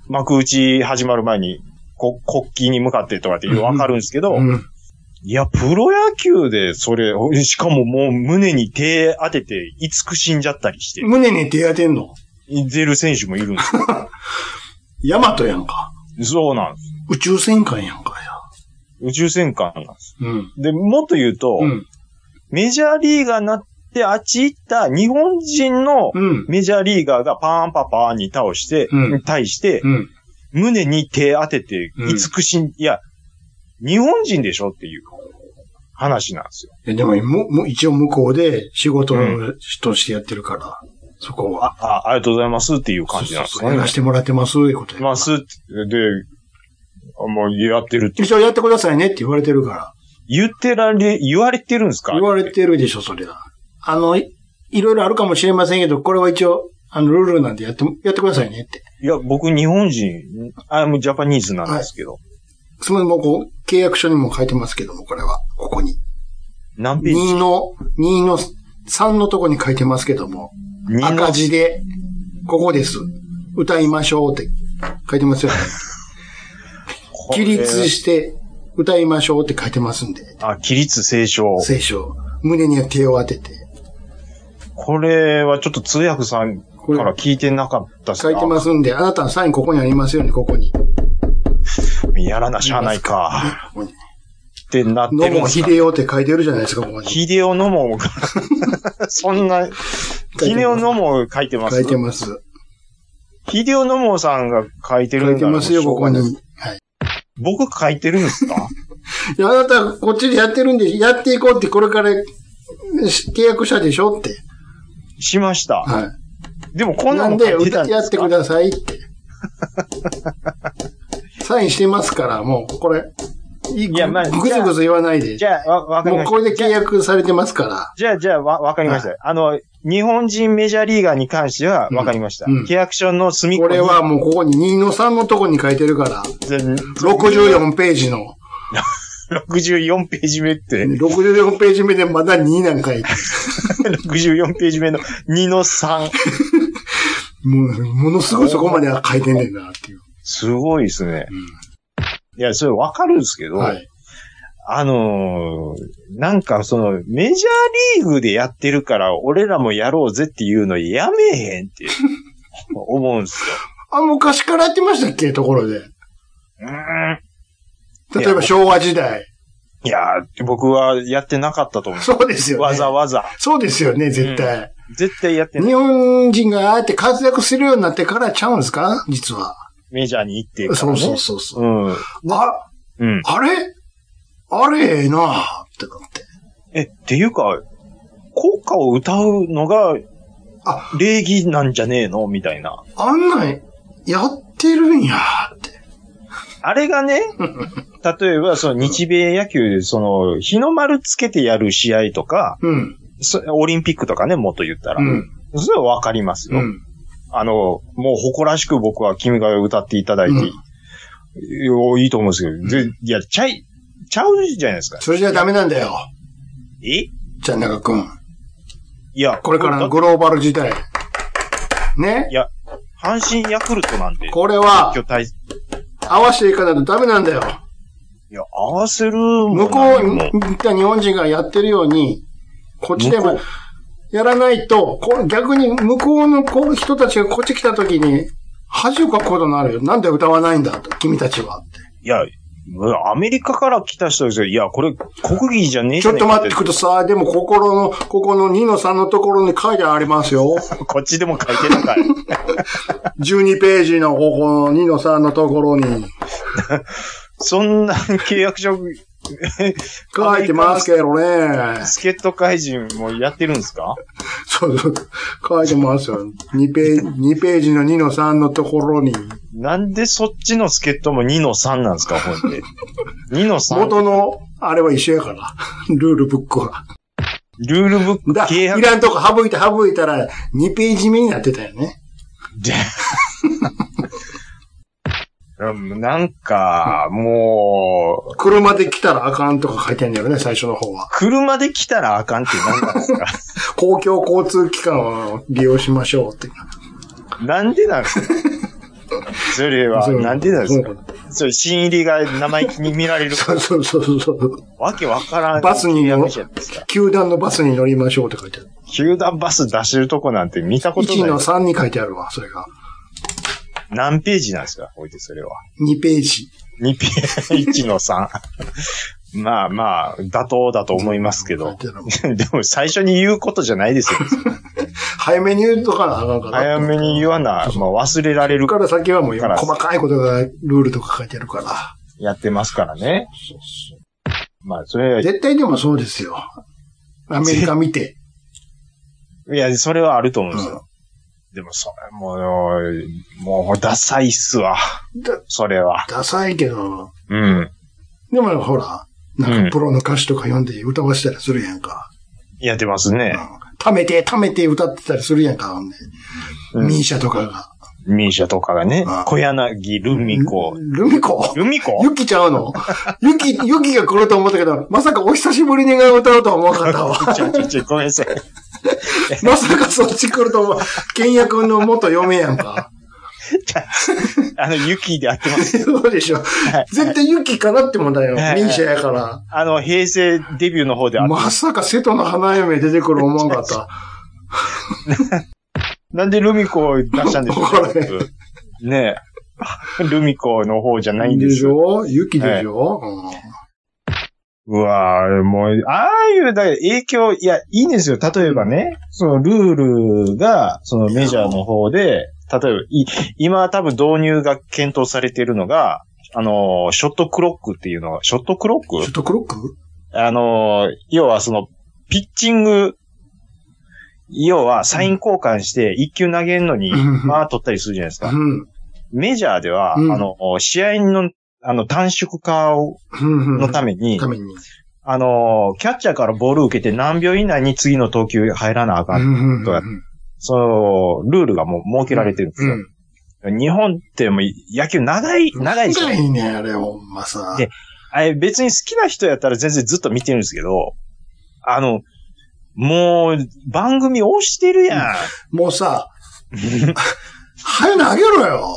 Speaker 1: 幕打ち始まる前に、こ国旗に向かってとかってわかるんですけど、うんうん、いや、プロ野球でそれ、しかももう胸に手当てて、慈しんじゃったりして。
Speaker 2: 胸に手当てんの？
Speaker 1: 出る選手もいるんですよ。
Speaker 2: ヤマトやんか。
Speaker 1: そうなんです。
Speaker 2: 宇宙戦艦やんか
Speaker 1: や。宇宙戦艦なんです。
Speaker 2: うん。
Speaker 1: で、もっと言うと、うん、メジャーリーガーになってあっち行った日本人のメジャーリーガーがパーンパパーンに倒して、うん、対して、うん、胸に手当てて、慈しん、うん、いや、日本人でしょっていう話なんですよ。
Speaker 2: えでも、も、一応向こうで仕事としてやってるから、うん、そこは。
Speaker 1: ああ、ありがとうございますっていう感じなんですね。そうそうそう、
Speaker 2: やらしてもらってます、いうことで。
Speaker 1: ますって、で、もうやってるって。
Speaker 2: 一応やってくださいねって言われてるから。
Speaker 1: 言ってられ、言われてるんですか？
Speaker 2: 言われてるでしょ、それは。あの、い、いろいろあるかもしれませんけど、これは一応、あの、ルールなんでやって、やってくださいねって。
Speaker 1: いや、僕日本人、あもうジャパニーズなんですけど。はい、
Speaker 2: そのもこう、契約書にも書いてますけども、これは、ここに。
Speaker 1: 何ページ？
Speaker 2: に の、にのさんのとこに書いてますけども、赤字で、ここです。歌いましょうって書いてますよね。起立して歌いましょうって書いてますんで。
Speaker 1: あ、起立斉唱。
Speaker 2: 斉唱。胸に手を当てて。
Speaker 1: これはちょっと通訳さんから聞いてなかったっすか？
Speaker 2: 書いてますんで、あなたのサインここにありますよね、ここに。
Speaker 1: やらなしゃあないか。ここにってなってるんですか？
Speaker 2: 野茂秀夫って書いてるじゃないですか、ここに。
Speaker 1: 秀夫野茂そんな、秀夫野茂書いてます？
Speaker 2: 書いてます。
Speaker 1: 秀夫野茂さんが書いてるんだ。
Speaker 2: 書いてますよ、ここに。はい。
Speaker 1: 僕書いてるんですか？
Speaker 2: いや、あなたこっちでやってるんで、やっていこうってこれから契約者でしょって。
Speaker 1: しました。
Speaker 2: はい。
Speaker 1: でもこんなの書いてたんですか？
Speaker 2: なんで、やってくださいって。サインしてますから、もう、これ。いや、まあ、ぐずぐず言わないで。
Speaker 1: じゃあ、わ、わかりました。
Speaker 2: もうこれで契約されてますから。
Speaker 1: じゃあ、じゃあ、わ、わかりました。はい、あの、日本人メジャーリーガーに関しては、わかりました。うんうん、契約書の隅っこに。
Speaker 2: これはもうここににのさんのとこに書いてるから。ろくじゅうよんページの。
Speaker 1: ろくじゅうよんページ目って。
Speaker 2: ろくじゅうよんページ目でまだになんかいて。
Speaker 1: ろくじゅうよんページ目のにのさん。
Speaker 2: もう、ものすごいそこまでは書いてんねんなっていう。
Speaker 1: すごいですね。うん、いや、それわかるんですけど。はい。あのー、なんかその、メジャーリーグでやってるから、俺らもやろうぜっていうのやめへんって思うんですよ。
Speaker 2: あ、昔からやってましたっけところで。う
Speaker 1: ーん。
Speaker 2: 例えば昭和時代。
Speaker 1: いや、僕はやってなかったと思う。
Speaker 2: そうですよね。
Speaker 1: わざわざ。
Speaker 2: そうですよね、絶対。うん、
Speaker 1: 絶対やってない。
Speaker 2: 日本人がああやって活躍するようになってからちゃうんですか実は。
Speaker 1: メジャーに行ってから、
Speaker 2: ね。そうそうそうそう。うん。あ、
Speaker 1: うん、
Speaker 2: あれあれええなぁってなって。
Speaker 1: え、っていうか、国歌を歌うのが、あ、礼儀なんじゃねえのみたいな。
Speaker 2: あんなんやってるんやって。
Speaker 1: あれがね、例えば、その日米野球で、その、日の丸つけてやる試合とか、うん、オリンピックとかね、もっと言ったら。うん、それはわかりますよ。うん、あの、もう誇らしく僕は君が歌っていただいていい、うん、いいと思うんですけど、うん、でいや、ちゃい、ちゃうじゃないですか。
Speaker 2: それじゃダメなんだよ。
Speaker 1: え？
Speaker 2: じゃあ、中くん。
Speaker 1: いや、
Speaker 2: これからのグローバル時代。ね？
Speaker 1: いや、阪神ヤクルトなんで。
Speaker 2: これは、合わせていかないとダメなんだよ。
Speaker 1: いや、合わせるも
Speaker 2: 向こうに行った日本人がやってるように、こっちでもやらないと、逆に向こうの人たちがこっち来た時に、恥をかくことになるよ。なんで歌わないんだと、君たちはって。
Speaker 1: いや、アメリカから来た人ですよ。いや、これ、国技じゃねえ
Speaker 2: じゃねえか。ちょっと待ってください。でも、心の、ここのにのさんのところに書いてありますよ。
Speaker 1: こっちでも書いてなかい。
Speaker 2: じゅうにページのここのにのさんのところに。
Speaker 1: そんな契約書、
Speaker 2: 書いてますけどね。
Speaker 1: 助っ人怪人もやってるんですか？
Speaker 2: そうそう。書いてますよ。にページ、にページのにのさんのところに。
Speaker 1: なんでそっちの助っ人もにのさんなんですか、ほんで。にのさん。
Speaker 2: 元の、あれは一緒やから。ルールブックは。
Speaker 1: ルールブック
Speaker 2: だいらんとこ省いて省いたらにページ目になってたよね。
Speaker 1: でなんか、もう。
Speaker 2: 車で来たらあかんとか書いてあるんだよね、最初の方は。
Speaker 1: 車で来たらあかんって何なんですか？
Speaker 2: 公共交通機関を利用しましょうって。
Speaker 1: なんでなんですか？ それは、なんでなんですか？それ、新入りが生意気に見られるから。
Speaker 2: そうそうそうそう。
Speaker 1: わけわからん。
Speaker 2: バスに乗球団のバスに乗りましょうって書いてある。
Speaker 1: 球団バス出してるとこなんて見たことない。いち
Speaker 2: のさんに書いてあるわ、それが。
Speaker 1: 何ページなんですか？おいてそれは。
Speaker 2: にページ。
Speaker 1: にページ、いちのさん。まあまあ、妥当だと思いますけど。でも最初に言うことじゃないですよ。
Speaker 2: 早めに言うとかなあかんかな。
Speaker 1: 早めに言わな、まあ忘れられる。
Speaker 2: から先はもう細かいことがルールとか書いてあるから。
Speaker 1: やってますからね。そうそう。まあそれは。
Speaker 2: 絶対でもそうですよ。アメリカ見て。
Speaker 1: いや、それはあると思うんですよ。うん、でもそれもう、もうダサいっすわ。それは。
Speaker 2: ダサいけど。
Speaker 1: うん。
Speaker 2: でもほら、なんかプロの歌手とか読んで歌わせたりするやんか。
Speaker 1: やってますね。
Speaker 2: 貯めて、貯めて歌ってたりするやんか。うん、ミーシャとかが。
Speaker 1: ミーシャとかがね。小柳ルミ子。
Speaker 2: ルミ子
Speaker 1: ルミ子
Speaker 2: ユキちゃうのユキ、ユキが来ると思ったけど、まさかお久しぶりにが歌うとは思わなかったわ。
Speaker 1: ちょちょちょ、ごめんなさい。
Speaker 2: まさかそっち来ると思う。ケンヤ君の元嫁やんか。
Speaker 1: あの、ユキでやってます。
Speaker 2: そうでしょ。はい、絶対ユキかなってもんだよ。ミーシャやから。
Speaker 1: あの、平成デビューの方であって。
Speaker 2: まさか瀬戸の花嫁出てくる思わんかった。
Speaker 1: なんでルミ子を出したんでしょうかねえ。ルミ子の方じゃないんです
Speaker 2: よ。でしょユキでしょ、はい、
Speaker 1: うん、うわぁ、もう、ああいうだ影響、いや、いいんですよ。例えばね、そのルールが、そのメジャーの方で、例えば、い今多分導入が検討されているのが、あの、ショットクロックっていうのが、ショットクロック
Speaker 2: ショットクロック
Speaker 1: あの、要はその、ピッチング、要はサイン交換して一球投げるのに、まあ取ったりするじゃないですか。うん、メジャーでは、うん、あの、試合の、あの、短縮化を、のために、ためにあの、キャッチャーからボールを受けて何秒以内に次の投球入らなあかんとか、その、ルールがもう設けられてるんですよ。うん、日本ってもう野球長い、長いでしょ。
Speaker 2: 長いね、あれほんまさ。
Speaker 1: で、あれ別に好きな人やったら全然ずっと見てるんですけど、あの、もう、番組押してるや
Speaker 2: ん。もうさ、早投げろよ。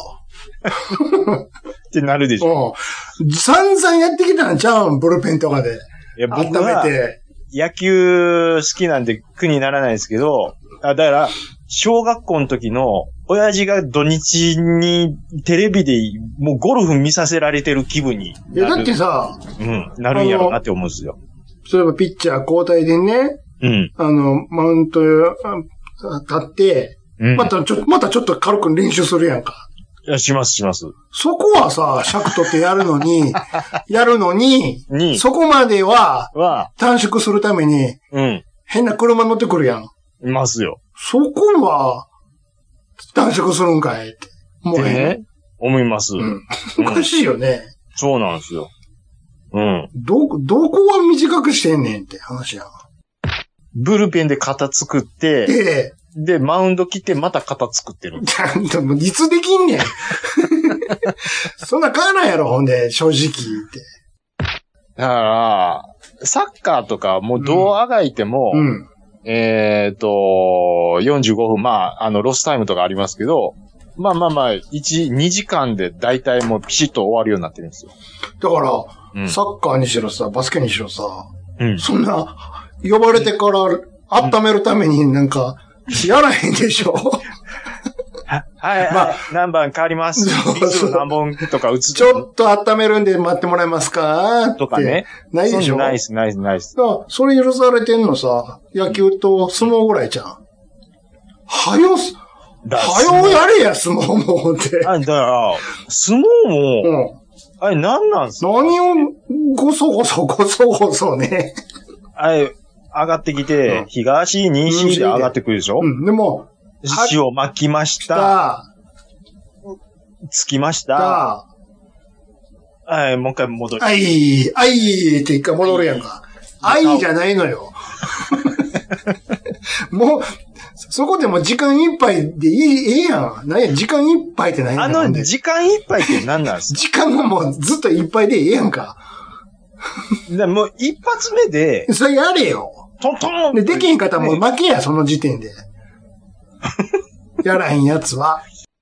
Speaker 1: ってなるでしょ。
Speaker 2: うん。散々やってきたんちゃうん、ブルペンとかで。
Speaker 1: いや、僕は野球好きなんで苦にならないですけど、だから、小学校の時の、親父が土日にテレビでもうゴルフ見させられてる気分になる。
Speaker 2: いや、だってさ、
Speaker 1: うん、なるんやろうなって思うんですよ。
Speaker 2: 例えばピッチャー交代でね、うん。あの、マウント立って、うん、またちょ、またちょっと軽く練習するやんか。
Speaker 1: いや、します、します。
Speaker 2: そこはさ、尺取ってやるのに、やるのに、にそこまでは、短縮するために、うん。変な車乗ってくるやん。
Speaker 1: いますよ。
Speaker 2: そこは、短縮するんかいって。もうね。
Speaker 1: 思います。うん。
Speaker 2: おかしいよね。
Speaker 1: そうなんですよ。うん。
Speaker 2: ど、どこは短くしてんねんって話やん。
Speaker 1: ブルペンで型作って、ええ、で、マウンド切ってまた型作ってる。
Speaker 2: ちゃんと、いつできんねん。そんな変わらんやろ、ほんで、正直言って。
Speaker 1: だから、サッカーとかもうどうあがいても、うんうん、えっと、よんじゅうごふん、まあ、あの、ロスタイムとかありますけど、まあまあまあ、いち、にじかんで大体もうピシッと終わるようになってるんですよ。
Speaker 2: だから、うん、サッカーにしろさ、バスケにしろさ、うん、そんな、呼ばれてから温めるためになんか、やらへんでしょ、うん、
Speaker 1: はい、はい、まあ、何番変わります。そうそう何本とか打つ。
Speaker 2: ちょっと温めるんで待ってもらえますか
Speaker 1: とかね。
Speaker 2: ないでしょ
Speaker 1: ナイス、ナイス、ナイス。
Speaker 2: それ許されてんのさ、野球と相撲ぐらいじゃん。はよ、はよやれや、相撲もって。
Speaker 1: あ、だから、相撲も、うん、あれ何なんすか？
Speaker 2: 何を、ごそごそごそごそね。
Speaker 1: あれ、上がってきて、うん、東、西で上がってくるでしょ？
Speaker 2: うん、でも、
Speaker 1: 塩巻きました。つきました。はい、もう一回戻る。
Speaker 2: あい、あいって一回戻るやんか。あいじゃないのよ。もう、そこでも時間いっぱいでいい、ええやん。何や、時間いっぱいって何や
Speaker 1: あの、時間いっぱいって何なんですか？
Speaker 2: 時間がもうずっといっぱいでええやんか。
Speaker 1: でもう一発目で。
Speaker 2: それやれよ。
Speaker 1: トントン
Speaker 2: で、できへん方も負けや、その時点で。やらへんやつは。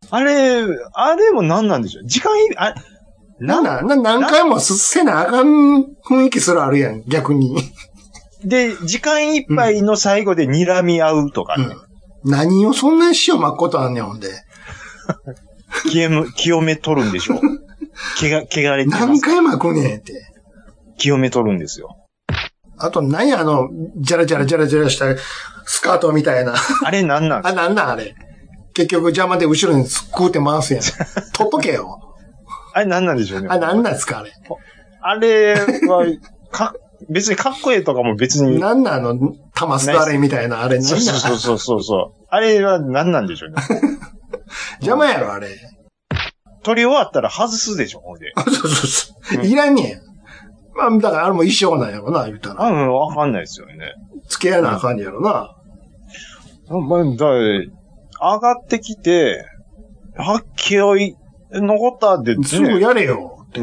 Speaker 1: あれ、あれも何なんでしょう時間い、あ、
Speaker 2: なんだ、な、何回もせなあかん雰囲気すらあるやん、逆に。
Speaker 1: で、時間いっぱいの最後で睨み合うとかね。
Speaker 2: うん、何をそんなに塩巻くことあんねん、ほんで。
Speaker 1: 清め、清め取るんでしょけが、けがれてます。
Speaker 2: 何回巻くねんって。
Speaker 1: 清め取るんですよ。
Speaker 2: あと、何や、あの、ジャラジャラジャラジャラしたスカートみたいな。
Speaker 1: あれ何なんですか？
Speaker 2: あ、なんなんあれ。結局邪魔で後ろにすっくうて回すやん。取っとけよ。
Speaker 1: あれ何なんでしょうね。
Speaker 2: あ、何なんですか、あれ。
Speaker 1: あれは、か、別にかっこいいとかも別に。
Speaker 2: 何なんあの、玉すだれみたいな、あれ何なん？
Speaker 1: そうそうそうそう。あれは何なんでしょうね。
Speaker 2: 邪魔やろ、あれ。
Speaker 1: 取り終わったら外すでしょ、ほんで。
Speaker 2: そうそうそう。いらんねん。まあ、だからあれも一生なんやろな、言ったら。
Speaker 1: うん、わかんないですよね。
Speaker 2: 付き合いなあかんねやろな。
Speaker 1: まあ、だ上がってきて、はっきり残ったって、ね、
Speaker 2: すぐやれよ。
Speaker 1: うん。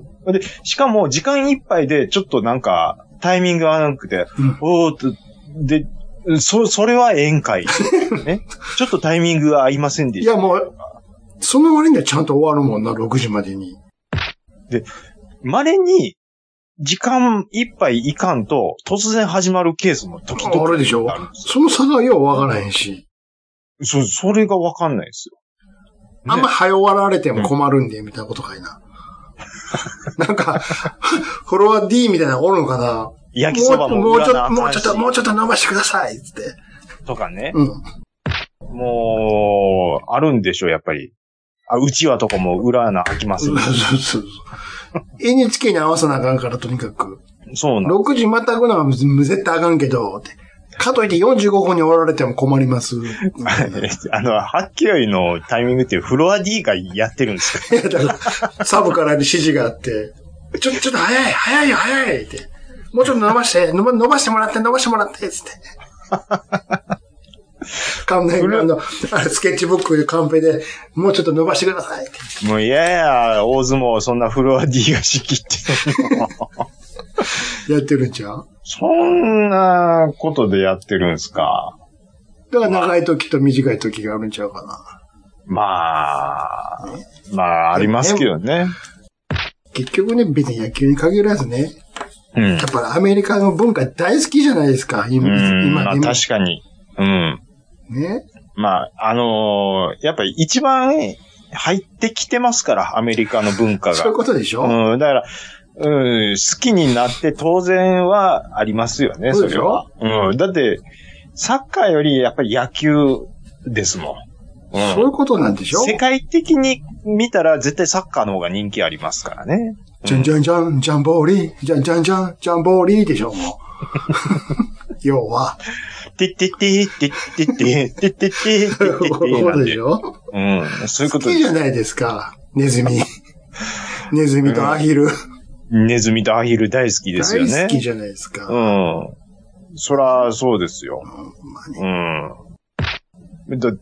Speaker 1: で、しかも時間いっぱいでちょっとなんかタイミングがなくて、うん、おーっと、で、そ、それは宴会。ね。ちょっとタイミングが合いませんでした。
Speaker 2: いやもう、その割にはちゃんと終わるもんな、ろくじまでに。
Speaker 1: で、稀に、時間いっぱいいかんと、突然始まるケースも時々
Speaker 2: あるでしょ？その差がようわからへんし。
Speaker 1: そ、それがわかんないですよ。ね、
Speaker 2: あんま早終わられても困るんで、みたいなことかいな。なんか、フロア D みたいなのおるのかな？
Speaker 1: 焼きそばも
Speaker 2: もうちょっと、もうちょっと、もうちょっと伸ばしてくださいつって。
Speaker 1: とかね。
Speaker 2: うん。
Speaker 1: もう、あるんでしょ、やっぱり。あ、うちわとかも裏穴開きますよ。
Speaker 2: そうそうそう。エヌエイチケー に合わさなあかんから、とにかく。
Speaker 1: そうなん。
Speaker 2: ろくじまたぐのは絶対あかんけど、って。かといってよんじゅうごふんに終わられても困ります。
Speaker 1: あの、はっきりのタイミングってフロア D がやってるんですか？
Speaker 2: いや、だからサブから指示があって、ちょ、ちょっと早い、早いよ、早いって。もうちょっと伸ばして、伸ば、伸ばしてもらって、伸ばしてもらって、つって。カンペ、あの、スケッチブックでカンペで、もうちょっと伸ばしてくださいって。
Speaker 1: もう嫌や、大相撲、そんなフロア D が仕切ってるの。
Speaker 2: やってるんちゃう？
Speaker 1: そんなことでやってるんですか。
Speaker 2: だから長い時と短い時があるんちゃうかな。
Speaker 1: まあ、ね、まあ、ありますけどね。
Speaker 2: 結局ね、別に野球に限らずね。うん。やっぱりアメリカの文化大好きじゃないですか、今。今
Speaker 1: まあ、確かに。うん。
Speaker 2: ね。
Speaker 1: まあ、あのー、やっぱり一番入ってきてますから、アメリカの文化が。
Speaker 2: そういうことでしょ？
Speaker 1: うん、だから、うん、好きになって当然はありますよね、それは。うん。だって、サッカーよりやっぱり野球ですもん。
Speaker 2: うん、そういうことなんでしょ？
Speaker 1: 世界的に見たら絶対サッカーの方が人気ありますからね。
Speaker 2: じゃんじゃんじゃん、ジャンボーリー、じゃんじゃんじゃん、ジャンボーリーでしょ、もう。要は。
Speaker 1: てってってってってってってってってってって。そういう
Speaker 2: ことでしょ？
Speaker 1: うん。そういうこと
Speaker 2: 好きじゃないですか、ネズミ。ネズミとアヒル。
Speaker 1: うん、ネズミとアヒル大好きですよね。
Speaker 2: 大好きじゃないですか。
Speaker 1: うん。そら、そうですよ。うん。だって、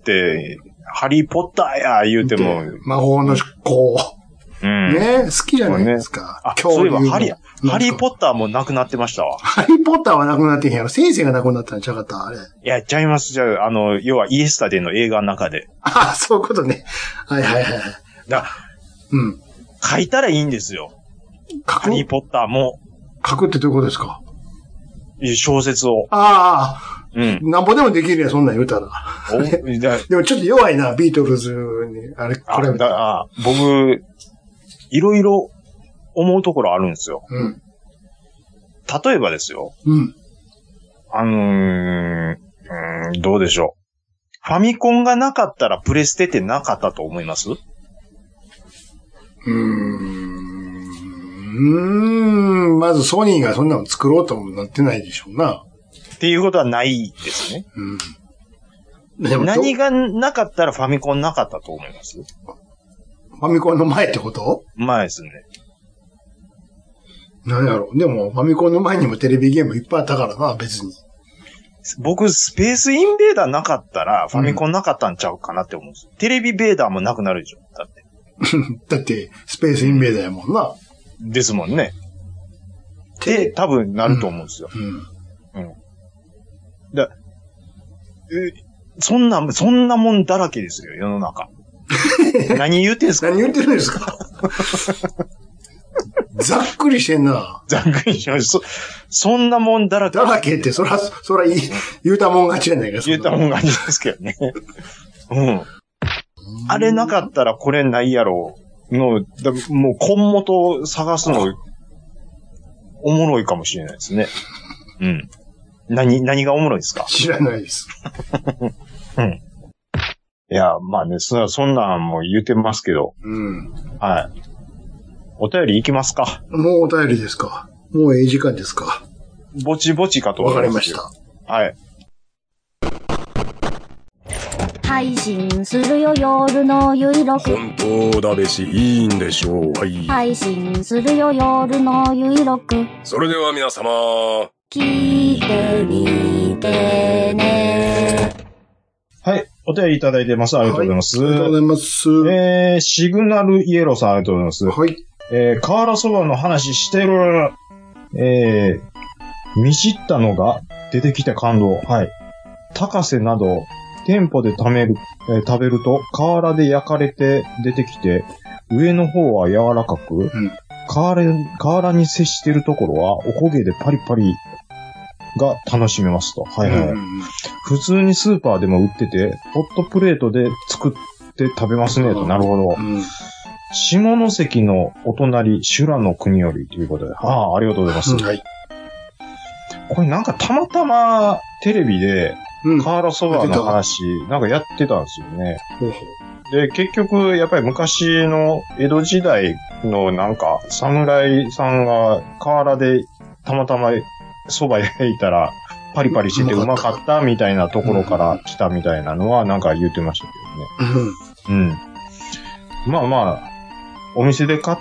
Speaker 1: ハリーポッターや言うても。
Speaker 2: 魔法の子。
Speaker 1: うん。
Speaker 2: ね、好きじゃないですか。
Speaker 1: あ、そういえばハリ、ハリーポッターもなくなってましたわ。
Speaker 2: ハリーポッターはなくなってへんやろ。先生がなくなったんちゃうかった、あれ。い
Speaker 1: や、ちゃいます。じゃあ、あの、要はイエスタデーの映画の中で。
Speaker 2: ああ、そういうことね。はいはいはい。
Speaker 1: だ
Speaker 2: うん。
Speaker 1: 書いたらいいんですよ。ハリーポッターも。
Speaker 2: 書くってどういうことですか？
Speaker 1: 小説を。
Speaker 2: ああ。うん。なんぼでもできるやん、そんなん言うたら。でもちょっと弱いな、ビートルズに。あれ、これ。
Speaker 1: ああ、僕、いろいろ思うところあるんですよ。
Speaker 2: うん。
Speaker 1: 例えばですよ。
Speaker 2: うん。
Speaker 1: あのー、うん、どうでしょう。ファミコンがなかったらプレステってなかったと思います？
Speaker 2: うーん。うーん。まずソニーがそんなの作ろうともなってないでしょうな。
Speaker 1: っていうことはないですね。
Speaker 2: うん。でも
Speaker 1: 何がなかったらファミコンなかったと思います？
Speaker 2: ファミコンの前ってこと？
Speaker 1: 前ですね。
Speaker 2: 何やろう。でもファミコンの前にもテレビゲームいっぱいあったからな、別に。
Speaker 1: 僕、スペースインベーダーなかったらファミコンなかったんちゃうかなって思うんです。うん、テレビベーダーもなくなるでしょ。だって。
Speaker 2: だって、スペースインベーダーやもんな。
Speaker 1: ですもんね。で、多分なると思うんですよ。
Speaker 2: うん。うん。
Speaker 1: うん、だえ、そんな、そんなもんだらけですよ、世の中。 何言ってんすか？
Speaker 2: 何言ってるんですか？ざっくりしてんな。
Speaker 1: ざっくりしました。そ、そんなもんだらけ。
Speaker 2: だらけって、そら、そら言い、言うたもん勝ちじゃないか。
Speaker 1: 言うたもん勝ちですけどね。うん。あれなかったらこれないやろの、だもう根元を探すの、おもろいかもしれないですね。うん。何、何がおもろいですか？
Speaker 2: 知らないです。
Speaker 1: うん。いや、まあね、そ、そんなんも言うてますけど。
Speaker 2: うん。
Speaker 1: はい。お便り行きますか？
Speaker 2: もうお便りですか？もうええ時間ですか？
Speaker 1: ぼちぼちかと
Speaker 2: 思います。わかりました。
Speaker 1: はい。
Speaker 3: 配信するよ夜のゆいろく。
Speaker 4: 本当だべし、いいんでしょう。はい。
Speaker 3: 配信するよ夜のゆいろく。
Speaker 4: それでは皆様、
Speaker 3: 聞いてみてね。
Speaker 1: はい。お便りいただいてます。ありがとうございます。
Speaker 2: はい、ありがとうございます。
Speaker 1: えー、シグナルイエローさん、ありがとうございます。
Speaker 2: はい。
Speaker 1: えー、瓦そばの話してる。えー、見知ったのが出てきて感動。はい。高瀬など、店舗で食べる、えー、食べると、瓦で焼かれて出てきて、上の方は柔らかく、うん、瓦、瓦に接しているところは、おこげでパリパリが楽しめますと。はいはい。うん、普通にスーパーでも売ってて、ホットプレートで作って食べますねと。なるほど。うん、下関のお隣、修羅の国よりということで。ああ、ありがとうございます。はい。これなんかたまたまテレビで、瓦そばの話、なんかやってたんですよね。で、結局、やっぱり昔の江戸時代のなんか、侍さんが瓦でたまたまそば焼いたら、パリパリしててうまかったみたいなところから来たみたいなのはなんか言ってましたけどね。うん。うん。まあまあ、お店で買って、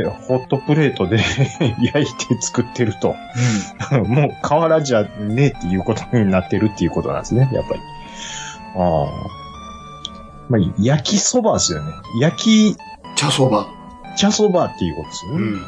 Speaker 1: ホットプレートで焼いて作ってると。うん、もう瓦じゃねえっていうことになってるっていうことなんですね、やっぱり。ああ。まあ、焼きそばですよね。焼き、
Speaker 2: 茶そば。
Speaker 1: 茶そばっていうことですよね。うん。うん。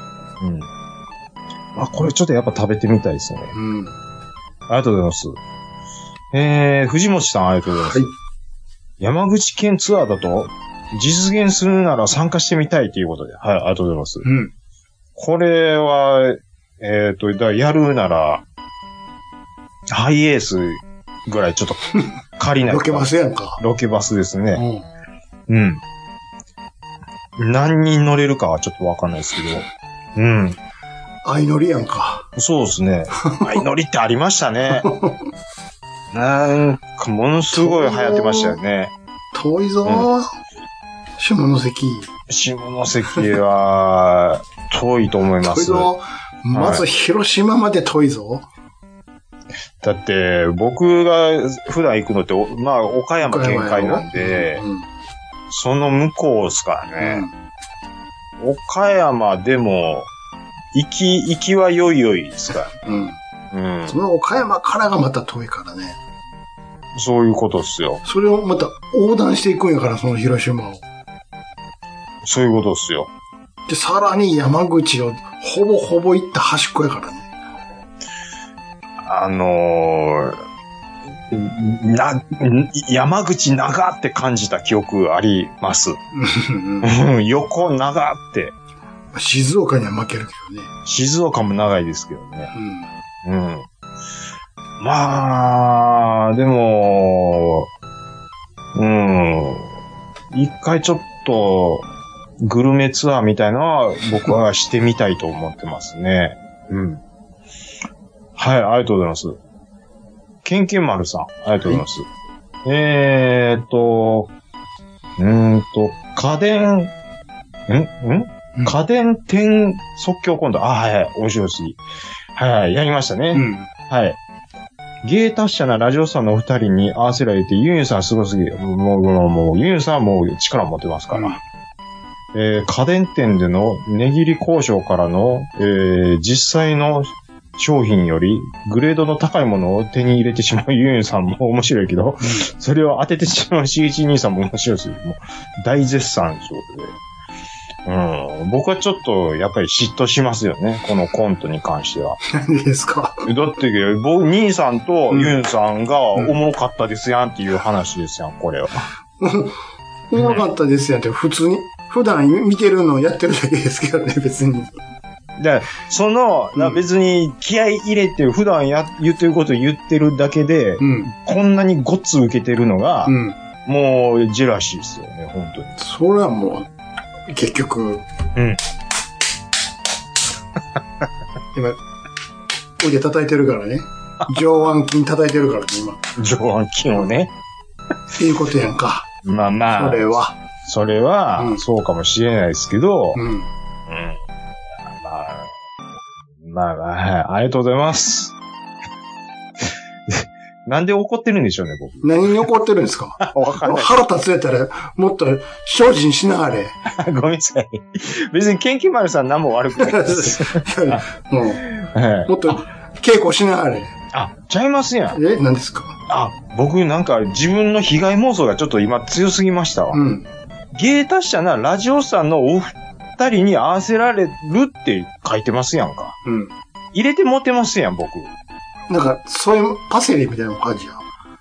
Speaker 1: あ、これちょっとやっぱ食べてみたいですね。うん。ありがとうございます。えー、藤本さんありがとうございます。はい。山口県ツアーだと、実現するなら参加してみたいということで。はい、ありがとうございます。うん。これは、えっと、だやるなら、ハイエースぐらいちょっと借りないと。
Speaker 2: ロケバスやんか。
Speaker 1: ロケバスですね。うん。うん。何人乗れるかはちょっとわかんないですけど。うん。
Speaker 2: 相乗りやんか。
Speaker 1: そうですね。相乗りってありましたね。なんか、ものすごい流行ってましたよね。
Speaker 2: 遠いぞー。うん、下関。
Speaker 1: 下関は、遠いと思います。遠いぞ。
Speaker 2: まず広島まで遠いぞ。
Speaker 1: だって、僕が普段行くのって、まあ、岡山県海なんで、うんうん、その向こうですからね。うん、岡山でも、行き、行きはよいよいですから。うん。
Speaker 2: うん。その岡山からがまた遠いからね。
Speaker 1: そういうことっすよ。
Speaker 2: それをまた横断していくんやから、その広島を。
Speaker 1: そういうことっすよ。
Speaker 2: で、さらに山口をほぼほぼ行った端っこやからね。
Speaker 1: あのー、な、山口長って感じた記憶あります。横長って。
Speaker 2: 静岡には負けるけどね。
Speaker 1: 静岡も長いですけどね。うん。うん。まあ、でも、うん。一回ちょっと、グルメツアーみたいなのは僕はしてみたいと思ってますね。うん。はい、ありがとうございます。ケンケンマルさん、ありがとうございます。はい、えーっと、うーんと、家電、んん家電店即興コント。あ、はいはい。面白いし。はいはい。やりましたね。うん、はい。芸達者なラジオさんのお二人に合わせられて、ユンユンさんすごすぎる。もう、もう、もう、ユンユンさんはもう力持ってますから。うん、えー、家電店での値切り交渉からの、えー、実際の商品よりグレードの高いものを手に入れてしまうユンユンさんも面白いけど、うん、それを当ててしまうしげち兄さんも面白いし、もう大絶賛ということで。うん、僕はちょっと、やっぱり嫉妬しますよね。このコントに関しては。
Speaker 2: 何ですか？
Speaker 1: だって、僕、兄さんとユンさんがおもろかったですやんっていう話ですやん、これは。
Speaker 2: うまかったですやんって、普通に、普段見てるのをやってるだけですけどね、別に。
Speaker 1: だその、うん、別に気合い入れて普段や、言ってること言ってるだけで、うん、こんなにごっつ受けてるのが、うん、もう、ジェラシーですよね、本当に。
Speaker 2: それはもう、結局、うん。今、腕叩いてるからね。上腕筋叩いてるからね、今。
Speaker 1: 上腕筋をね。
Speaker 2: っていうことやんか。
Speaker 1: まあまあ。
Speaker 2: それは。
Speaker 1: それは、うん、そうかもしれないですけど、うん。うん。まあ、まあまあ、ありがとうございます。なんで怒ってるんでしょうね、僕。
Speaker 2: 何に怒ってるんですか？わかんない。腹立つやったら、もっと精進しなはれ。
Speaker 1: ごめんなさい。別にケンキマルさん何も悪くないです。
Speaker 2: もう、はい、もっと稽古しなはれ。
Speaker 1: あ、ちゃいますやん。
Speaker 2: え、何ですか？
Speaker 1: あ、僕なんか自分の被害妄想がちょっと今強すぎましたわ。うん。芸達者なラジオさんのお二人に合わせられるって書いてますやんか。うん。入れてもてますやん、僕。
Speaker 2: なんか、そういうパセリみたいな感じやん。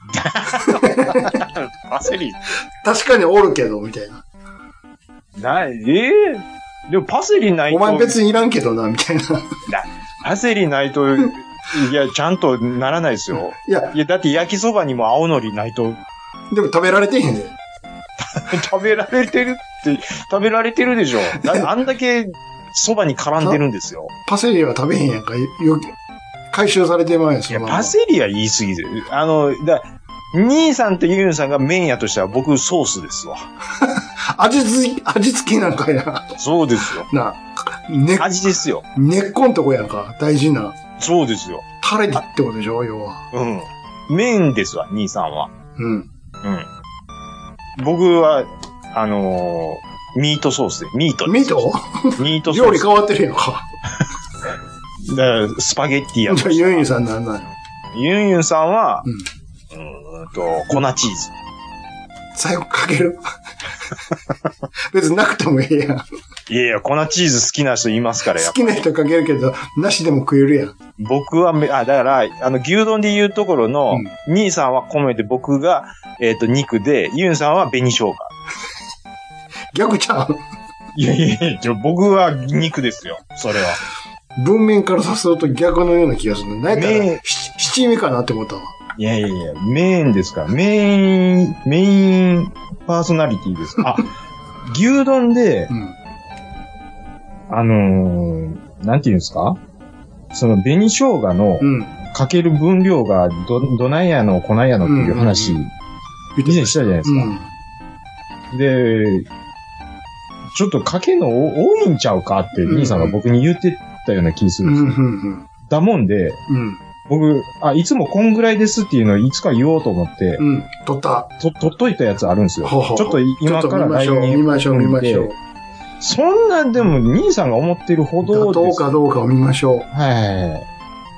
Speaker 1: パセリ
Speaker 2: 確かにおるけど、みたいな。
Speaker 1: な、ええー、でもパセリないと。
Speaker 2: お前別にいらんけどな、みたいな。
Speaker 1: パセリないと、いや、ちゃんとならないですよ。いや、いや、だって焼きそばにも青のりないと。
Speaker 2: でも食べられてへんで。
Speaker 1: 食べられてるって、食べられてるでしょ。あんだけそばに絡んでるんですよ。
Speaker 2: パセリは食べへんやんか。よ回収されてまいんすよ。
Speaker 1: いや、パセリは言い過ぎてる。あの、だ、兄さんとユンさんがメインやとしたら僕ソースですわ。
Speaker 2: 味付き、味付きなんかや。
Speaker 1: そうですよ。
Speaker 2: な、ね、
Speaker 1: 味ですよ。
Speaker 2: 根っこんとこやんか。大事な。
Speaker 1: そうですよ。
Speaker 2: タレでってことでしょ、要は。
Speaker 1: うん。メインですわ、兄さんは。うん。うん。僕は、あのー、ミートソースで、ミートです。
Speaker 2: ミート
Speaker 1: ミートソース。
Speaker 2: 料理変わってるやんか。
Speaker 1: だからスパゲッティや
Speaker 2: じゃあ、ユンユンさんなんなの？
Speaker 1: ユンユンさんは、うん、うーんと、粉チーズ。
Speaker 2: 最後かける別になくてもいいやん。
Speaker 1: いやいや、粉チーズ好きな人いますから、や
Speaker 2: っぱ好きな人かけるけど、なしでも食えるやん。
Speaker 1: 僕は、あ、だから、あの、牛丼で言うところの、うん、兄さんは米で僕が、えっと、肉で、ユンさんは紅生姜。
Speaker 2: 逆ちゃう？
Speaker 1: いやいやいや、僕は肉ですよ、それは。
Speaker 2: 文面からさすると逆のような気がする。何やったら、七味かなって思ったわ。
Speaker 1: いやいやいや、メインですから。メイン、メインパーソナリティです。あ、牛丼で、うん、あのー、なんていうんですか？その紅生姜のかける分量がど、どないやの、こないやのっていう話、うんうんうん、以前したじゃないですか。うん、で、ちょっとかけるの多いんちゃうかって、兄さんが僕に言ってたような気するんですよ。うんうんうん、だもんで、うん、僕、あ、いつもこんぐらいですっていうのをいつか言おうと思って、うん、
Speaker 2: 取った。
Speaker 1: と、取っといたやつあるんですよ。ほうほうちょっと今から来年
Speaker 2: 見ましょう、見ましょう。
Speaker 1: そんな、でも、兄さんが思ってるほど
Speaker 2: どうかどうかを見ましょう。
Speaker 1: はい。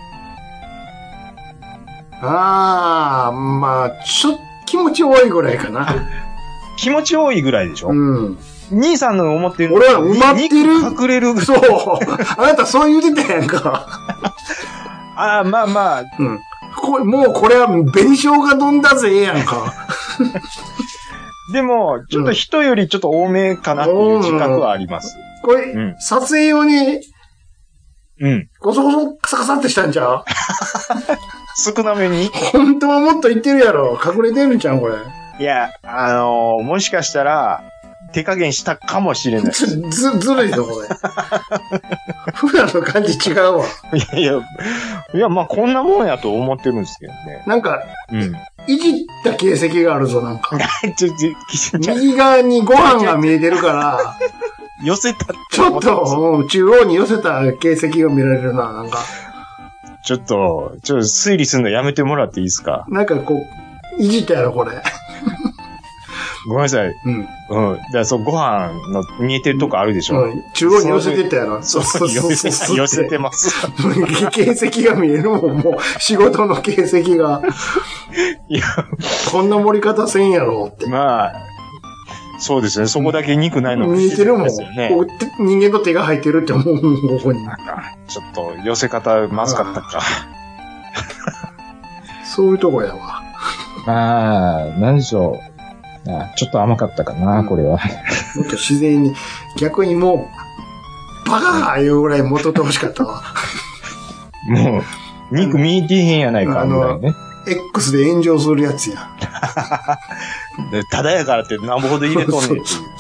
Speaker 2: ああ、まあ、ちょっと気持ち多いぐらいかな。
Speaker 1: 気持ち多いぐらいでしょ？うん。兄さんの思ってる。
Speaker 2: 俺は埋まってる。
Speaker 1: 隠れる。
Speaker 2: そう。あなたそう言うてたやんか。
Speaker 1: ああ、まあまあ。うん。
Speaker 2: これ、もうこれは紅生姜丼だぜ、やんか。
Speaker 1: でも、ちょっと人よりちょっと多めかなっていう自覚はあります。
Speaker 2: これ、うん、撮影用に、うん。ごそごそカサカサってしたんちゃう？
Speaker 1: 少なめに？
Speaker 2: 本当はもっと言ってるやろ。隠れてるんちゃうこれ。
Speaker 1: いや、あのー、もしかしたら、手加減したかもしれない。
Speaker 2: ず、ず、ずるいぞ、これ。普段の感じ違うわ。
Speaker 1: いやいや、いや、まあ、こんなもんやと思ってるんですけどね。
Speaker 2: なんか、うん。いじった形跡があるぞ、なんか。
Speaker 1: ちょ、ちょ、
Speaker 2: 右側にご飯が見えてるから、
Speaker 1: 寄せたって
Speaker 2: ちょっと、中央に寄せた形跡が見られるな、なんか。
Speaker 1: ちょっと、ちょっと推理するのやめてもらっていいですか？
Speaker 2: なんかこう、いじったやろ、これ。
Speaker 1: ごめんなさい。うん。うん。だからそう、ご飯の見えてるとこあるでしょ。うん。
Speaker 2: 中央に寄せてったやろ。
Speaker 1: そうそうそう。寄せ、寄せてます。
Speaker 2: 形跡が見えるもん、もう、仕事の形跡が。いや、こんな盛り方せんやろって。
Speaker 1: まあ、そうですね。そこだけ肉ないの
Speaker 2: 見えてるもん。ね、こう人間の手が入ってるって思う、ここに。
Speaker 1: なんか、ちょっと寄せ方まずかったか。
Speaker 2: そういうとこやわ。
Speaker 1: まあ、何でしょう。 あちょっと甘かったかな、うん、これは。
Speaker 2: もっと自然に、逆にもう、バカーいうぐらい戻ってほしかったわ。
Speaker 1: もう、肉見えてへんやないか、ぐらいね。
Speaker 2: X で炎上するやつや。
Speaker 1: ただやからってなんぼほど入れとんねんっていう。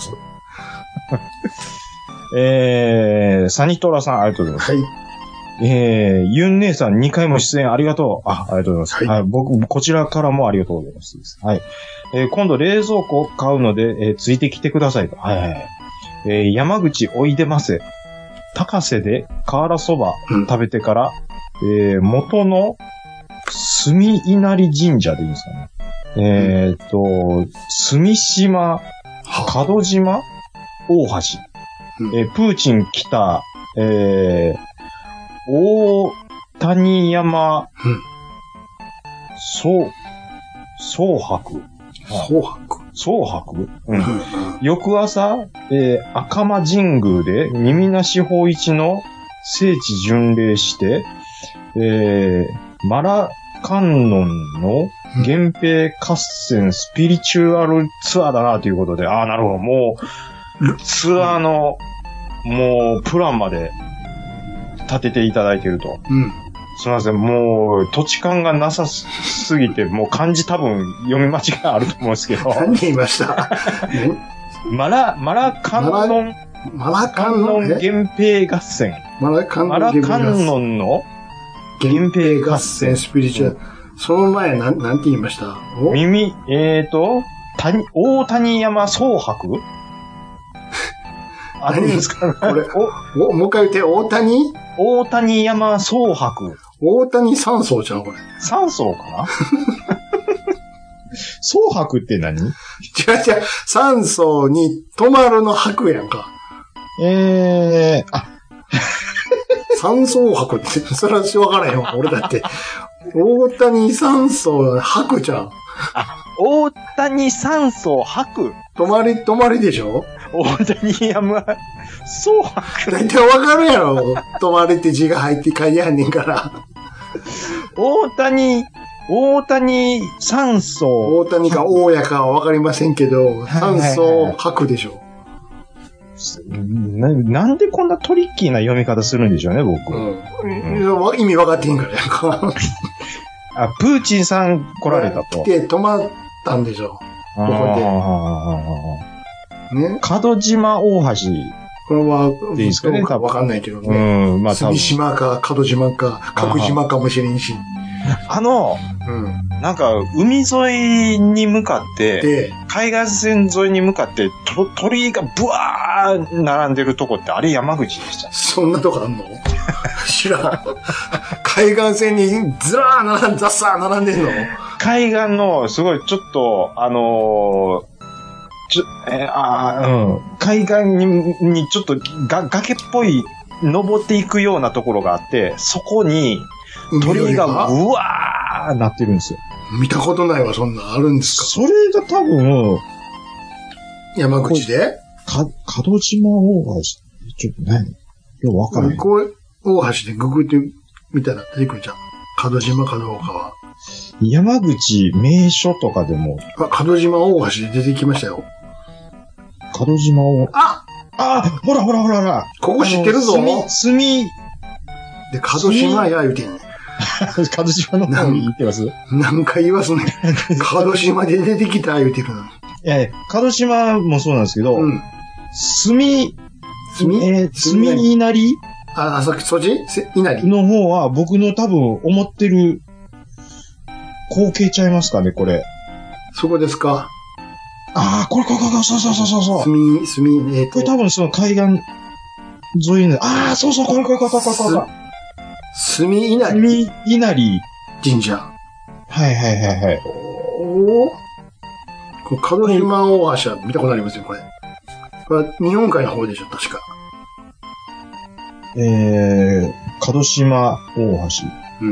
Speaker 1: えー、サニトラさん、ありがとうございます。はい。えー、ユン姉さんにかいも出演ありがとう。あ、ありがとうございます。はい。はい、僕、こちらからもありがとうございます。はい。えー、今度冷蔵庫買うので、えー、ついてきてくださいと。はいはいはい。えー、山口おいでませ。高瀬で瓦そば食べてから、うん、えー、元の住稲荷神社でいいんですかね。うん、えーと、住島、門島、大橋。うん、えー、プーチン来た、えー、大谷山、うん、そう、総白。
Speaker 2: 総白
Speaker 1: 総白、うん、翌朝、えー、赤間神宮で耳なし法一の聖地巡礼して、えー、マラカンノンの源平合戦スピリチュアルツアーだなということで、ああ、なるほど。もう、ツアーの、もう、プランまで立てていただいていると。うん。すみません。もう、土地勘がなさすぎて、もう漢字多分読み間違いあると思うんですけど。
Speaker 2: 何言いました
Speaker 1: マラ、マラカンノン、
Speaker 2: マラカンノン
Speaker 1: 源平合戦。
Speaker 2: マラカンノン
Speaker 1: マラカンノンの源平合戦
Speaker 2: スピリチュアル。その前、なん、なんて言いました
Speaker 1: 耳、えーと、谷、大谷山総白あるんですか
Speaker 2: これ、お、お、もう一回言って、大谷
Speaker 1: 大谷山総白。
Speaker 2: 大谷三層じゃん、これ。
Speaker 1: 三層かな総白って何？違う違う、
Speaker 2: 三層に止まるの白やんか。
Speaker 1: えー、あ、
Speaker 2: 三層白って、それはわからへんわ、俺だって。大谷三層白じゃん。
Speaker 1: あ、大谷三層白。
Speaker 2: 止まり、止まりでしょ？
Speaker 1: 大谷山、総白。
Speaker 2: だいたいわかるやろ。止まりって字が入って書いてあんねんから。
Speaker 1: 大谷、大谷三層。
Speaker 2: 大谷か大家かはわかりませんけど、三層白でしょ。
Speaker 1: な, なんでこんなトリッキーな読み方するんでしょうね、僕。うん
Speaker 2: うん、意味分かってへんからやんか。
Speaker 1: あ、プーチンさん来られたと。
Speaker 2: で、止まったんでしょ。ここ
Speaker 1: で。ね。門島大橋。
Speaker 2: これは、
Speaker 1: いいですかね、
Speaker 2: どうかわかんないけどね。
Speaker 1: うん、まあ
Speaker 2: 多分。住島か、門島か、角島かもしれんし。
Speaker 1: あの、うん、なんか、海沿いに向かって、海岸線沿いに向かって、と鳥居がブワー並んでるとこって、あれ山口でした。
Speaker 2: そんなとこあんの知らん。海岸線にずらー並ん、ザッサー並んでんの
Speaker 1: 海岸の、すごい、ちょっと、あのー、ちょ、えー、あー、うん。海岸に、にちょっとが、崖っぽい、登っていくようなところがあって、そこに、鳥居が、うわーなってるんですよ。
Speaker 2: 見たことないわ、そんなんあるんですか？
Speaker 1: それが多分、
Speaker 2: 山口で
Speaker 1: か、門島大橋、ちょっとね、よくわかんない。
Speaker 2: こう、大橋でググって見たら出てくるじゃん。門島かどうかは。
Speaker 1: 山口名所とかでも。
Speaker 2: あ、門島大橋で出てきましたよ。
Speaker 1: 門島大橋。
Speaker 2: あ
Speaker 1: あほらほらほらほら。
Speaker 2: ここ知ってるぞ。
Speaker 1: すみ、
Speaker 2: で、門島や言うてんねん。
Speaker 1: 門島の方に言ってます？
Speaker 2: 何回言わすね。門島で出てきた言うてるの。い
Speaker 1: やいや、門島もそうなんですけど、うん。すみ、
Speaker 2: すみ、
Speaker 1: えー、すみ稲荷
Speaker 2: あ、そ、そっち稲荷
Speaker 1: の方は僕の多分思ってる光景ちゃいますかね、これ。
Speaker 2: そこですか。
Speaker 1: ああ、これこれこれ、そうそうそうそう。
Speaker 2: すみ、すみ、えっと。
Speaker 1: これ多分その海岸沿いに、ああ、そうそう、これこれこれこれこれ。
Speaker 2: すみ稲荷。
Speaker 1: すみ稲荷
Speaker 2: 神社。
Speaker 1: はいはいはいはい。
Speaker 2: おー。これ、門島大橋は見たことありますよ、これ。これ、日本海の方でしょ、確か。
Speaker 1: えー、門島大橋。
Speaker 2: うん。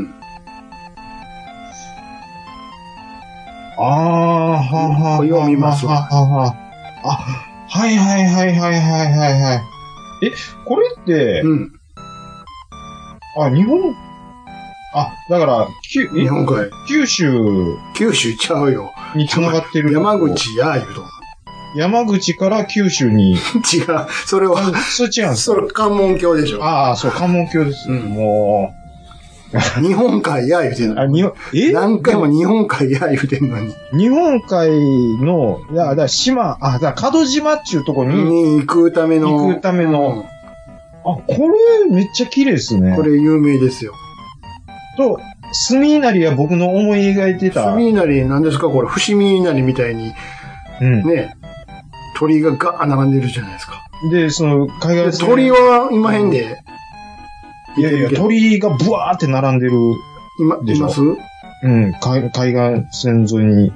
Speaker 1: あー、はは
Speaker 2: これ読みますわ。
Speaker 1: ははあ、はいはいはいはいはいはいはい。え、これって、うん。あ、日本、あ、だから、
Speaker 2: 日本海。
Speaker 1: 九州。
Speaker 2: 九州ちゃうよ。
Speaker 1: に繋がってる。
Speaker 2: 山口や、言うと。
Speaker 1: 山口から九州に。違う。
Speaker 2: それは。
Speaker 1: それ違うんです
Speaker 2: か？それ関門橋でしょ。
Speaker 1: ああ、そう、関門橋です。うん、も
Speaker 2: う。日本海や、言うてんの。あ、日本、え何回も日本海や、言うてんのに。
Speaker 1: 日本海の、いや、だから島、あ、だから門島っていうところに。
Speaker 2: に行くための。
Speaker 1: 行くための。うん、あ、これ、めっちゃ綺麗ですね。
Speaker 2: これ有名ですよ。
Speaker 1: と、墨稲荷は僕の思い描いてた。
Speaker 2: 墨稲荷何ですかこれ、伏見稲荷みたいに。うん。ね。鳥がガー並んでるじゃないですか。
Speaker 1: で、その、海岸線。
Speaker 2: 鳥は今へんで。
Speaker 1: いやいや、鳥がブワーって並んでる。
Speaker 2: 今、います？
Speaker 1: うん、海岸線沿いに。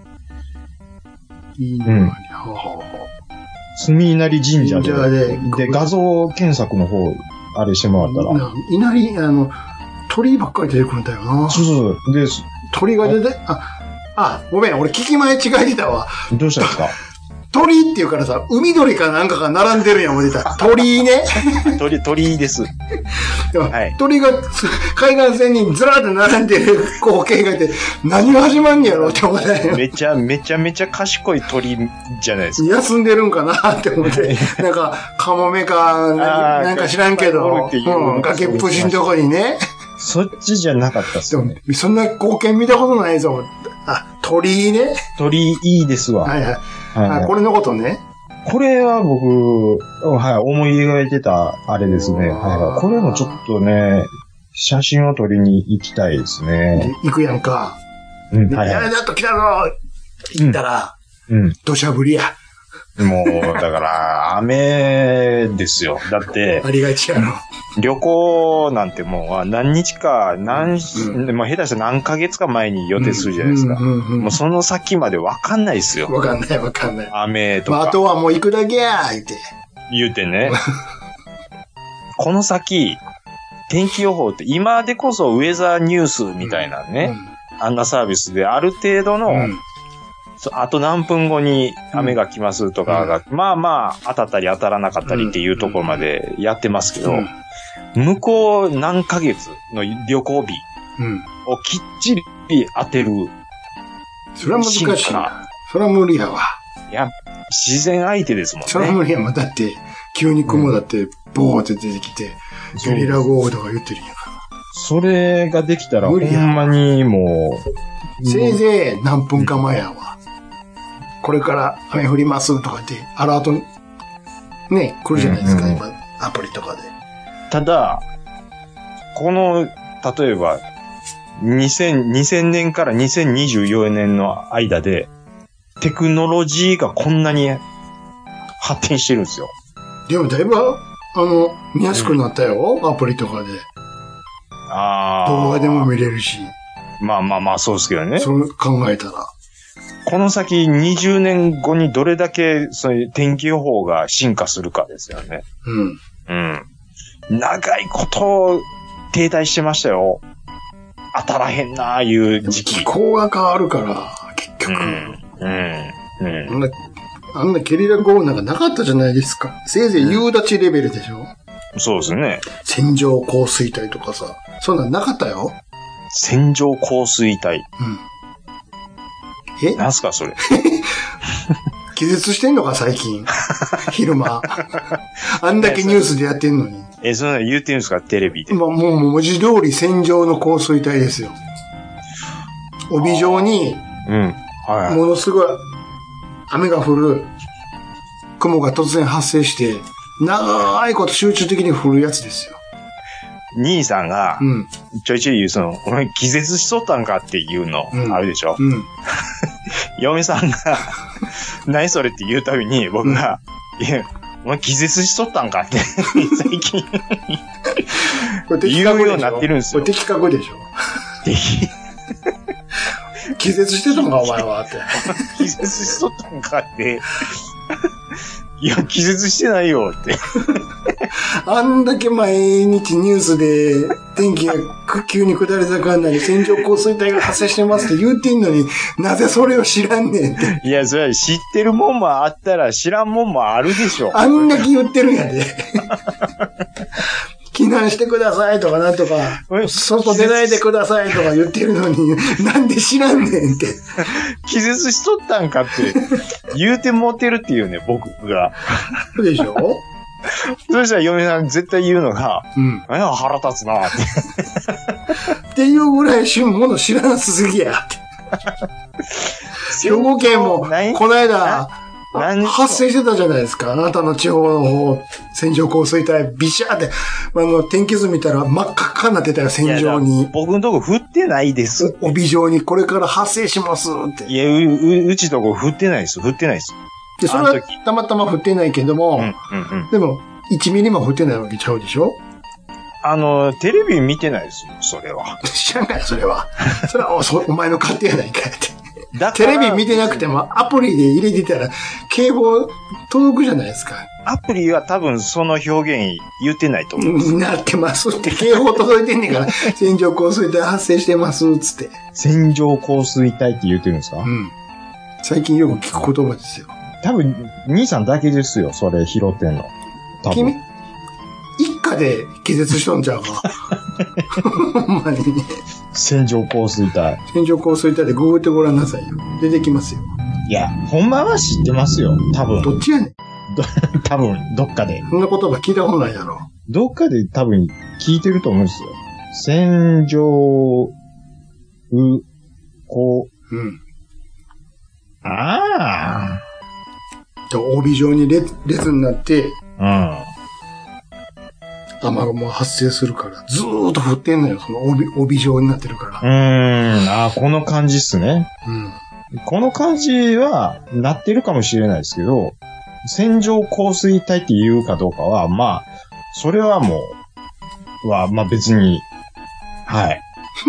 Speaker 2: いいね。うん。
Speaker 1: 墨稲荷神社で。
Speaker 2: 神社で。
Speaker 1: で、画像検索の方、あれしてもらったら。
Speaker 2: 稲荷、あの、鳥ばっかり出てくるんだよな。
Speaker 1: そうそうそう。で、
Speaker 2: 鳥が出て、あ、あ、ごめん、俺聞き前違えてたわ。
Speaker 1: どうしたんですか？
Speaker 2: 鳥って言うからさ、海鳥かなんかが並んでるやん、思ってた。鳥ね。
Speaker 1: 鳥、鳥です。
Speaker 2: はい。鳥が海岸線にずらーって並んでる光景がいて、何が始まんねやろって思って。
Speaker 1: めちゃめちゃめちゃ賢い鳥じゃないですか。
Speaker 2: 休んでるんかなって思って。なんか、カモメか、なんか知らんけど、うん、崖っぷちのとこにね。
Speaker 1: そっちじゃなかったっすよね。
Speaker 2: そんな光景見たことないぞ。あ、鳥ね。
Speaker 1: 鳥いいですわ。
Speaker 2: はいはい。はいはい、これのことね。
Speaker 1: これは僕、はい、思い描いてた、あれですね。はい、これもちょっとね、写真を撮りに行きたいですね。
Speaker 2: 行くやんか。
Speaker 1: うん、はい、
Speaker 2: はい。やっと来たぞ行ったら、
Speaker 1: うん。
Speaker 2: 土砂降りや。
Speaker 1: もう、だから、雨ですよ。だって、
Speaker 2: ありがちやろ。
Speaker 1: 旅行なんてもう何日か、何、うん、まあ下手したら何ヶ月か前に予定するじゃないですか。もうその先まで分かんないですよ。
Speaker 2: 分かんない分かんない。
Speaker 1: 雨とか。
Speaker 2: まあ、あとはもう行くだけやー、言って。
Speaker 1: 言うてね。この先、天気予報って今でこそウェザーニュースみたいなね、うん、あんなサービスである程度の、うんあと何分後に雨が来ますとかが、うん、まあまあ当たったり当たらなかったりっていうところまでやってますけど、うん、向こう何ヶ月の旅行日をきっちり当てる。
Speaker 2: それは難しいな。それは無理やわ。
Speaker 1: いや、自然相手ですもんね。
Speaker 2: それは無理やわ。だって、急に雲だってボーって出てきて、ゲリラ豪雨とか言ってるんやから。
Speaker 1: それができたらほんまにも
Speaker 2: う。せいぜい何分か前やわ。これから雨降りますとかって、アラート、ね、来るじゃないですか、うんうん、今、アプリとかで。
Speaker 1: ただ、この、例えば、にせん、にせんねんからにせんにじゅうよねんの間で、テクノロジーがこんなに発展してるんですよ。
Speaker 2: でもだいぶ、あの、見やすくなったよ、うん、アプリとかで。
Speaker 1: ああ。
Speaker 2: 動画でも見れるし。
Speaker 1: まあまあまあ、そうですけどね。
Speaker 2: そう考えたら。
Speaker 1: この先にじゅうねんごにどれだけそういう天気予報が進化するかですよね。
Speaker 2: うん。
Speaker 1: うん。長いこと停滞してましたよ。当たらへんなあいう時期。
Speaker 2: 気候が変わるから、結局。うん。うん。うん、あんな、あんなゲリラ豪雨なんかなかったじゃないですか。せいぜい夕立レベルでしょ、
Speaker 1: うん、そうですね。
Speaker 2: 線状降水帯とかさ。そんなんなかったよ。
Speaker 1: 線状降水帯。うん。
Speaker 2: え
Speaker 1: なんすかそれ。
Speaker 2: 気絶してんのか最近。昼間。あんだけニュースでやってんのに。
Speaker 1: え、そんな言ってるんですかテレビで。
Speaker 2: まあ、もう文字通り線状の降水帯ですよ。帯状に、うん。はい。ものすごい雨が降る。雲が突然発生して、長いこと集中的に降るやつですよ。
Speaker 1: 兄さんが、うん、ちょいちょい言う、その、お前気絶しとったんかっていうの、あるでしょ、うん、嫁さんが、何それって言うたびに、僕が、うん、いや、お前気絶しとったんかって、最近、言うようになってるんですよ。
Speaker 2: これ的確でしょ的気絶してたんか、お前はって。
Speaker 1: 気絶しとったんかって、いや、気絶してないよって。
Speaker 2: あんだけ毎日ニュースで天気が急に下り坂になり線状降水帯が発生してますって言うてんのに、なぜそれを知らんねんって。
Speaker 1: いや、それは知ってるもんもあったら知らんもんもあるでしょ。
Speaker 2: あんだけ言ってるんやで。 避難してくださいとかなんとか、外出ないでくださいとか言ってるのに、なんで知らんねんって。
Speaker 1: 気絶しとったんかって言うて持ってるっていうね、僕が。
Speaker 2: そうでしょ？
Speaker 1: そしたら嫁さん絶対言うのが、
Speaker 2: うん。
Speaker 1: あや腹立つなって。
Speaker 2: っていうぐらいもの知らなすぎやって。兵庫県も、この間、発生してたじゃないですか。あなたの地方の方、線状降水帯、ビシャーって、あの、天気図見たら真っ赤っかになってたよ、線状に。
Speaker 1: 僕のとこ降ってないです。
Speaker 2: 帯状にこれから発生しますって。
Speaker 1: いや、う、う、うちとこ降ってないです。降ってないです。
Speaker 2: で、それはたまたま降ってないけども、うんうんうん、でも、いちミリも降ってないわけちゃうでしょ？
Speaker 1: あの、テレビ見てないですよ、それは。
Speaker 2: 知らんかい、それは。それはお、そお前の勝手やないかいって。テレビ見てなくてもアプリで入れてたら警報届くじゃないですか。
Speaker 1: アプリは多分その表現言ってないと思う。
Speaker 2: なってますって警報届いてんねんから、線状降水帯発生してますっつって。
Speaker 1: 線状降水帯って言ってるんですか？
Speaker 2: うん。最近よく聞く言葉ですよ。
Speaker 1: 多分、兄さんだけですよ、それ拾ってんの。多分。
Speaker 2: 君一家で気絶しとんちゃうか。ほんまに。
Speaker 1: 線状降水帯。
Speaker 2: 線状降水帯でググってごらんなさいよ。出てきますよ。
Speaker 1: いや、ほんまは知ってますよ。多分。
Speaker 2: どっちやねん。
Speaker 1: 多分、どっかで。
Speaker 2: そんな言葉聞いたことないだろう。
Speaker 1: どっかで多分聞いてると思うんですよ。線状、う、こ
Speaker 2: う。うん。
Speaker 1: ああ。
Speaker 2: 帯状に列、列になって、
Speaker 1: うん。
Speaker 2: 雨雲が発生するから、ずーっと降ってんのよ、その帯、帯状になってるから。
Speaker 1: うーん、ああ、この感じっすね。
Speaker 2: うん。
Speaker 1: この感じは、なってるかもしれないですけど、線状降水帯って言うかどうかは、まあ、それはもう、は、まあ別に、はい。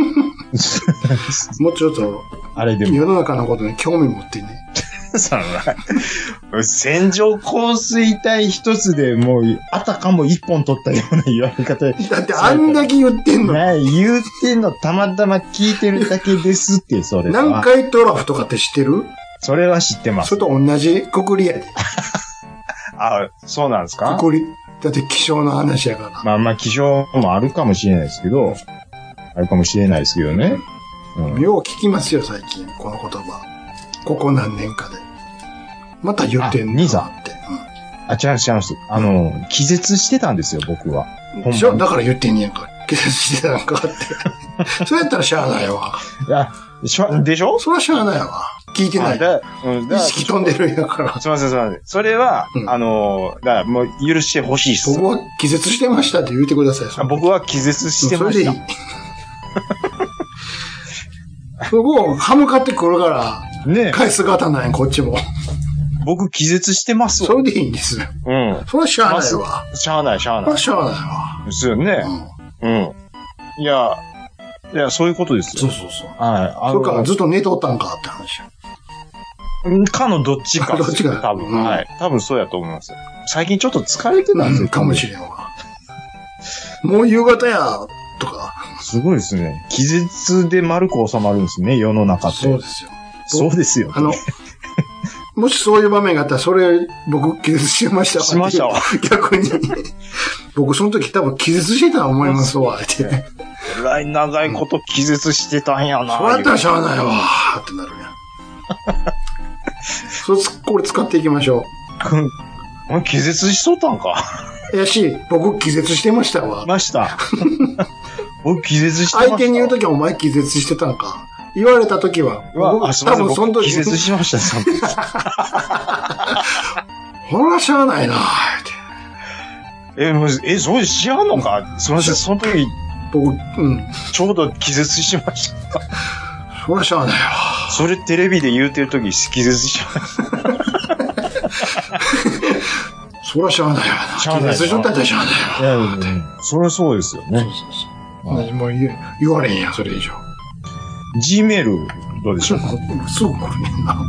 Speaker 2: もうちょっと、
Speaker 1: あれでも。
Speaker 2: 世の中のことに興味持ってね。
Speaker 1: その線状降水帯一つでもう、あたかも一本取ったような言われ方で。
Speaker 2: だってあんだけ言ってんの。
Speaker 1: ね、言ってんのたまたま聞いてるだけですって、それは。
Speaker 2: 南海トラフとかって知ってる？
Speaker 1: それは知ってます。
Speaker 2: それと同じくくりやで。
Speaker 1: あ、そうなんですか？
Speaker 2: くくり。だって気象の話やから。
Speaker 1: まあまあ気象もあるかもしれないですけど、あるかもしれないですけどね。
Speaker 2: うん、よう聞きますよ、最近、この言葉。ここ何年かで。また言ってんの。
Speaker 1: 兄さん。
Speaker 2: って。うん、
Speaker 1: あ、違います、違います。あの、気絶してたんですよ、僕は。
Speaker 2: でしょ？だから言ってんねやんか。気絶してたんかって。そうやったらしゃあないわ。
Speaker 1: いや、しょ、でしょ？
Speaker 2: それはしゃあないわ。聞いてない。だうん、だ意識飛んでるんやから。
Speaker 1: すいません、すいません。それは、うん、あの、だからもう許してほしいっす。
Speaker 2: 僕は気絶してましたって言ってください。
Speaker 1: あ、僕は気絶してました。それでいい。
Speaker 2: そこを歯向かってくるから、ね、返す方なんや、こっちも。
Speaker 1: 僕気絶してますわ。
Speaker 2: それでいいんですよ。
Speaker 1: うん。
Speaker 2: それはしゃあないわ。
Speaker 1: しゃあない、しゃあない。
Speaker 2: それはしゃあないわ。
Speaker 1: ですよね。うん。うん。いや、いや、そういうことですよ。
Speaker 2: そうそうそう。
Speaker 1: はい。
Speaker 2: それからずっと寝とったんかって話。
Speaker 1: かのどっちか。
Speaker 2: どっちか。
Speaker 1: 多分、うん。はい。多分そうやと思います。最近ちょっと疲れてたんですよ。
Speaker 2: うん、かもしれんわ。もう夕方や、とか。
Speaker 1: すごいですね。気絶で丸く収まるんですね、世の中って。
Speaker 2: そうですよ。
Speaker 1: そうですよ、ね。
Speaker 2: あの、もしそういう場面があったら、それ、僕気絶しましたわ。
Speaker 1: しましたわ。
Speaker 2: 逆に。僕その時多分気絶してたと思いますわ、って。
Speaker 1: えらい長いこと気絶してたんやな。
Speaker 2: そうやったらしゃあないわ、ってなるやん。それ、これ使っていきましょ
Speaker 1: う。気絶しとったんか。
Speaker 2: やし、僕気絶してましたわ。
Speaker 1: ました。僕気絶してました。
Speaker 2: 相手に言うときはお前気絶してたんか。言われたときは、
Speaker 1: 僕多分その時気絶しました、その時。
Speaker 2: ほらしゃあないなぁ、って。
Speaker 1: え、もう、え、そう知らんのか？すみません、その時、
Speaker 2: 僕、うん。
Speaker 1: ちょうど気絶しました。
Speaker 2: そらしゃあないわ。
Speaker 1: それテレビで言うてる時気絶しました。
Speaker 2: そらしゃあないわな。しゃあない。気絶しとったらしゃあないわ。
Speaker 1: いや、そりゃそうですよね。そうそう
Speaker 2: そう。何も言言われへんや、それ以上。
Speaker 1: G メール、どうでしょうか？
Speaker 2: すぐ来るねんな。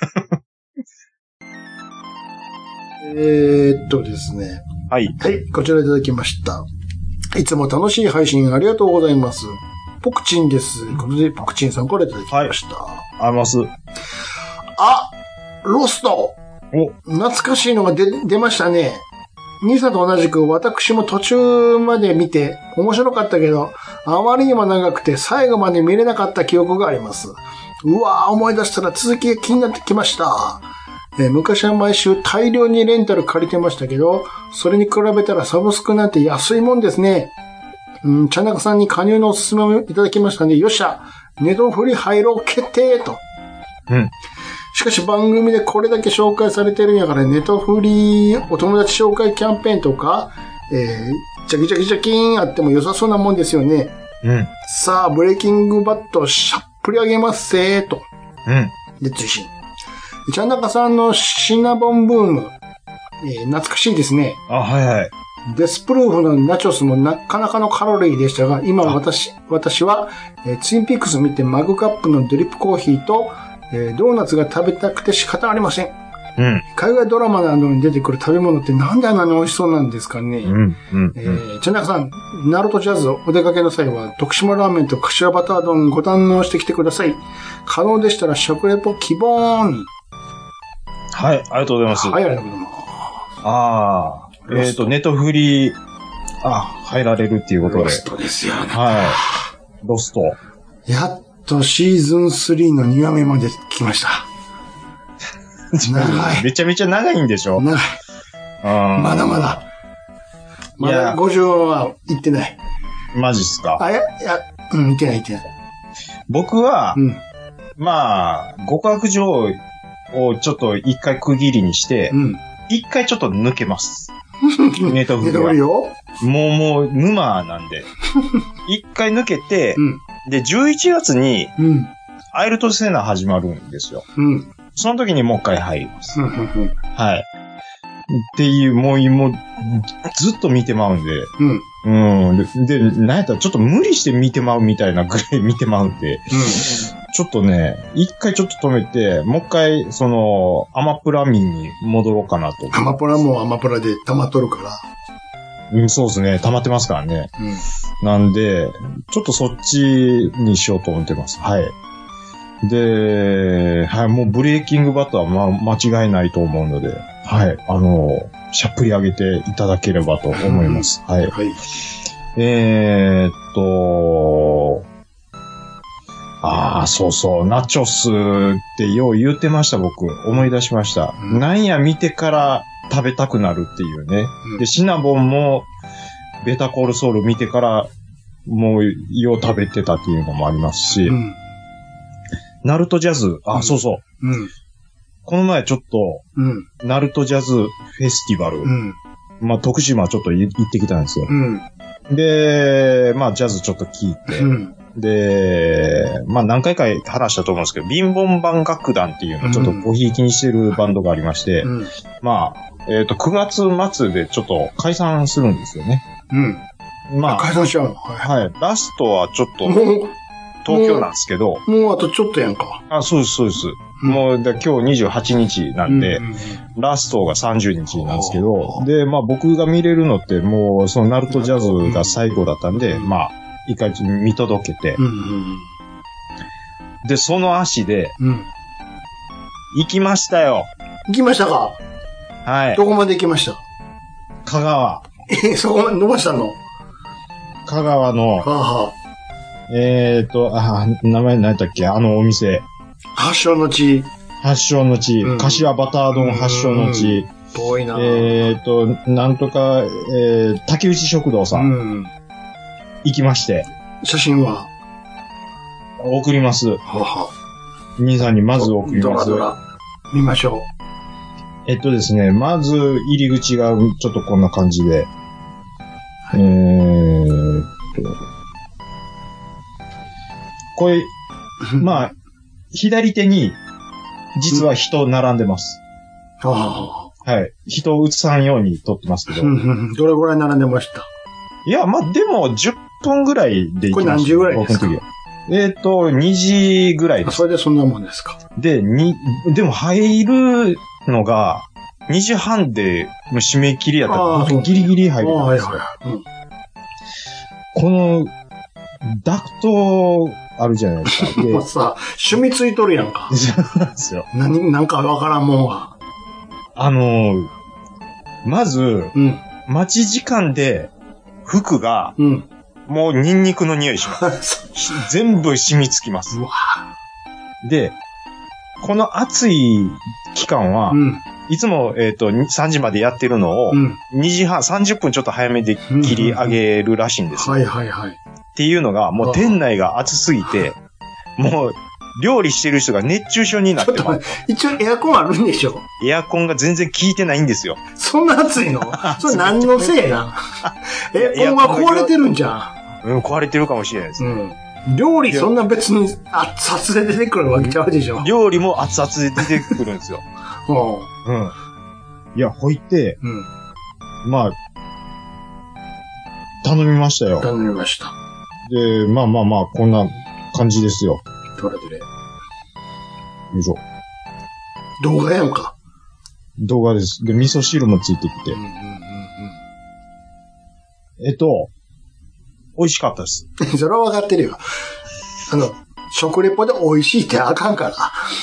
Speaker 2: えーっとですね。
Speaker 1: はい。
Speaker 2: はい、こちらいただきました。いつも楽しい配信ありがとうございます。ポクチンです。ということで、ポクチンさんからいただきました。
Speaker 1: はい、あります。
Speaker 2: あ、ロスト。
Speaker 1: お、
Speaker 2: 懐かしいのが出、出ましたね。 兄さんと同じく私も途中まで見て面白かったけど、あまりにも長くて最後まで見れなかった記憶があります。うわぁ、思い出したら続きが気になってきました。えー、昔は毎週大量にレンタル借りてましたけど、それに比べたらサブスクなんて安いもんですね。うん、茶中さんに加入のおすすめをいただきましたんで、よっしゃ、ネトフリ入ろう決定と。
Speaker 1: うん。
Speaker 2: しかし番組でこれだけ紹介されてるんやから、ネトフリお友達紹介キャンペーンとか、えー、チャキチャキチャキーンあっても良さそうなもんですよね。
Speaker 1: うん。
Speaker 2: さあ、ブレイキングバットしゃっぷり上げますせーと。
Speaker 1: うん。
Speaker 2: で、追伸。ちゃんなかさんのシナボンブーム、えー、懐かしいですね。
Speaker 1: あ、はいはい。
Speaker 2: デスプルーフのナチョスもなかなかのカロリーでしたが、今私、私は、えー、ツインピックス見てマグカップのドリップコーヒーと、えー、ドーナツが食べたくて仕方ありません。
Speaker 1: うん。
Speaker 2: 海外ドラマなどに出てくる食べ物ってなんであんなに美味しそうなんですかね。
Speaker 1: うん。うん。
Speaker 2: えー、ちゃんなかさん、ナルトジャズお出かけの際は、徳島ラーメンと柏バター丼ご堪能してきてください。可能でしたら食レポ希望に。
Speaker 1: はい、ありがとうございます。
Speaker 2: はい、ありがとうございます。
Speaker 1: ああ、えっと、ネトフリ、あ、入られるっていうことで。
Speaker 2: ロストですよね。
Speaker 1: はい。ロスト。
Speaker 2: やっとシーズンスリーのにわめまで来ました。長い。
Speaker 1: めちゃめちゃ長いんでしょ？
Speaker 2: 長い。まだまだ。まだごじゅうは行ってない。
Speaker 1: マジっすか？
Speaker 2: あ、いや、いや、うん、行ってない行ってない。
Speaker 1: 僕は、
Speaker 2: うん、ま
Speaker 1: あ、極悪上をちょっと一回区切りにして、うん、一回ちょっと抜けます。ネトフリは。ネトフリを？もうもう沼なんで。一回抜けて、うん、で、じゅういちがつに、うん、アイルトセナ始まるんですよ。うん、その時にもう一回入ります。はい。っていう、もう、もう、ずっと見てまうんで。うん。うん。で、なんやったらちょっと無理して見てまうみたいなぐらい見てまうんで。うん。ちょっとね、一回ちょっと止めて、もう一回、その、アマプラ民に戻ろうかなと。
Speaker 2: アマプラもアマプラで溜まっとるから。
Speaker 1: うん、そうですね。溜まってますからね。うん。なんで、ちょっとそっちにしようと思ってます。はい。で、はい、もうブレイキングバットはま、間違いないと思うので、はい、あの、しゃっぷり上げていただければと思います。はい。はい、えー、っと、ああ、そうそう、ナチョスってよう言ってました、僕。思い出しました。うん、なんや見てから食べたくなるっていうね。うん、で、シナボンも、ベタコールソール見てから、もう、よう食べてたっていうのもありますし、うんナルトジャズ、あ、うん、そうそう、うん。この前ちょっと、うん、ナルトジャズフェスティバル、うん、まあ、徳島ちょっと行ってきたんですよ。うん、で、まあ、ジャズちょっと聞いて、うん、で、まあ、何回か話したと思うんですけど、ビンボンバン楽団っていうのをちょっとごひいきにしてるバンドがありまして、うん、まあ、えっと、くがつ末でちょっと解散するんですよね。うん。まあ、
Speaker 2: 解散しちゃうの？
Speaker 1: はい。はい。ラストはちょっと、東京なんですけど。
Speaker 2: もう、もうあとちょっとやんか。
Speaker 1: あ、そうです、そうです。うん、もう、今日にじゅうはちにちなんで、うんうんうん、ラストがさんじゅうにちなんですけど、で、まあ僕が見れるのってもう、そのナルトジャズが最後だったんで、うん、まあ、一回見届けて、うんうん、で、その足で、うん、行きましたよ。
Speaker 2: 行きましたか？はい。どこまで行きました？
Speaker 1: 香川。
Speaker 2: え、そこまで伸ばしたの？
Speaker 1: 香川の、はあはあえーと、あ、名前何やったっけあのお店。
Speaker 2: 発祥の地。
Speaker 1: 発祥の地。うん、柏バター丼発祥の地。
Speaker 2: 遠いな。
Speaker 1: えーと、なんとか、えー、竹内食堂さん。うん、行きまして。
Speaker 2: 写真は
Speaker 1: 送ります。はは兄さんにまず送ります。
Speaker 2: ドラドラ。見ましょう。
Speaker 1: えっとですね、まず入り口がちょっとこんな感じで。はい、えーと。これ、まあ、左手に、実は人並んでます。うん、あはい。人を映さんように撮ってますけど。
Speaker 2: どれぐらい並んでました？
Speaker 1: いや、まあ、でも、じゅっぷんぐらいで行きました。
Speaker 2: これ何時ぐらいですか？
Speaker 1: えっと、にじぐらいです。
Speaker 2: それでそんなもんですか？
Speaker 1: で、に、でも入るのが、にじはんで締め切りやったら、ギリギリ入るんですよ。はいはいうん、この、ダクト、あるじゃないですか。
Speaker 2: もうさ、趣味ついとるやんか。
Speaker 1: そうなんですよ。
Speaker 2: 何、なんかわからんもんは。
Speaker 1: あの、まず、うん、 待ち時間で、服が、
Speaker 2: うん。
Speaker 1: もうニンニクの匂いします。全部染みつきます。
Speaker 2: うわ
Speaker 1: で、この暑い期間は、
Speaker 2: うん。
Speaker 1: いつも、えっと、さんじまでやってるのを、
Speaker 2: うん。
Speaker 1: にじはん、さんじゅっぷんちょっと早めで切り上げるらしいんですよ。
Speaker 2: はいはいはい。
Speaker 1: っていうのが、もう店内が暑すぎて、もう、料理してる人が熱中症になってます。
Speaker 2: ちょっと待って、一応エアコンあるんでしょ？
Speaker 1: エアコンが全然効いてないんですよ。
Speaker 2: そんな暑いの？それ何のせいな？エアコンが壊れてるんじゃん。
Speaker 1: うん、壊れてるかもしれないです。
Speaker 2: うん。料理そんな別に熱々で出てくるわけちゃうでしょ？
Speaker 1: 料理も熱々で出てくるんですよ。
Speaker 2: うん。
Speaker 1: うん。いや、ほいって、
Speaker 2: うん。
Speaker 1: まあ、頼みましたよ。
Speaker 2: 頼みました。
Speaker 1: で、まあまあまあ、こんな感じですよ。
Speaker 2: どれどれ。
Speaker 1: よいしょ。
Speaker 2: 動画やんか。
Speaker 1: 動画です。で、味噌汁もついてきて。
Speaker 2: うんうんうん
Speaker 1: えっと、美味しかったです。
Speaker 2: うん。それは分かってるよ。あの、食レポで美味しいってあかんから。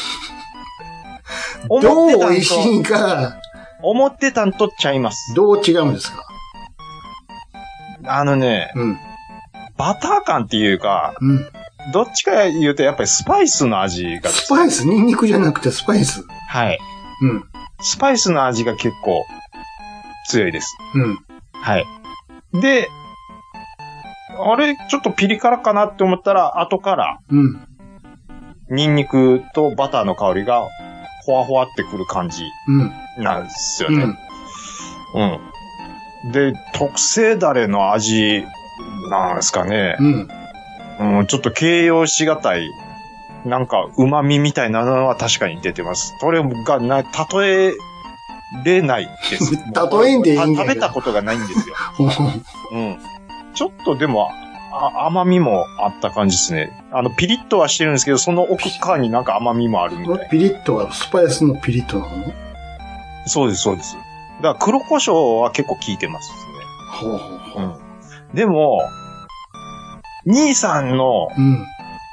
Speaker 2: どう美味しいんか。
Speaker 1: 思ってたんとちゃいます。
Speaker 2: どう違うんですか？
Speaker 1: あのね、
Speaker 2: うん。
Speaker 1: バター感っていうか、
Speaker 2: うん。
Speaker 1: どっちか言うとやっぱりスパイスの味が。
Speaker 2: スパイス？ニンニクじゃなくてスパイス？
Speaker 1: はい。
Speaker 2: うん。
Speaker 1: スパイスの味が結構強いです。
Speaker 2: うん。
Speaker 1: はい。で、あれ、ちょっとピリ辛かなって思ったら、後から、
Speaker 2: うん。
Speaker 1: ニンニクとバターの香りが、ほわほわってくる感じ
Speaker 2: うん。
Speaker 1: なんですよね。うん。うん。で、特製ダレの味なんですかね。
Speaker 2: うん。
Speaker 1: うん、ちょっと形容しがたい、なんか旨味みたいなのは確かに出てます。それがな、例えれないです。
Speaker 2: 例えんでいいんだけど。
Speaker 1: 食べたことがないんですよ。うん。ちょっとでも、あ甘みもあった感じですね。あの、ピリッとはしてるんですけど、その奥側になんか甘みもあるみたい。
Speaker 2: ピリッとは、スパイスのピリッとなの？
Speaker 1: そうです、そうです。だから黒胡椒は結構効いてますね。
Speaker 2: ほうほうほう。
Speaker 1: うん。でも、兄さんの、
Speaker 2: うん。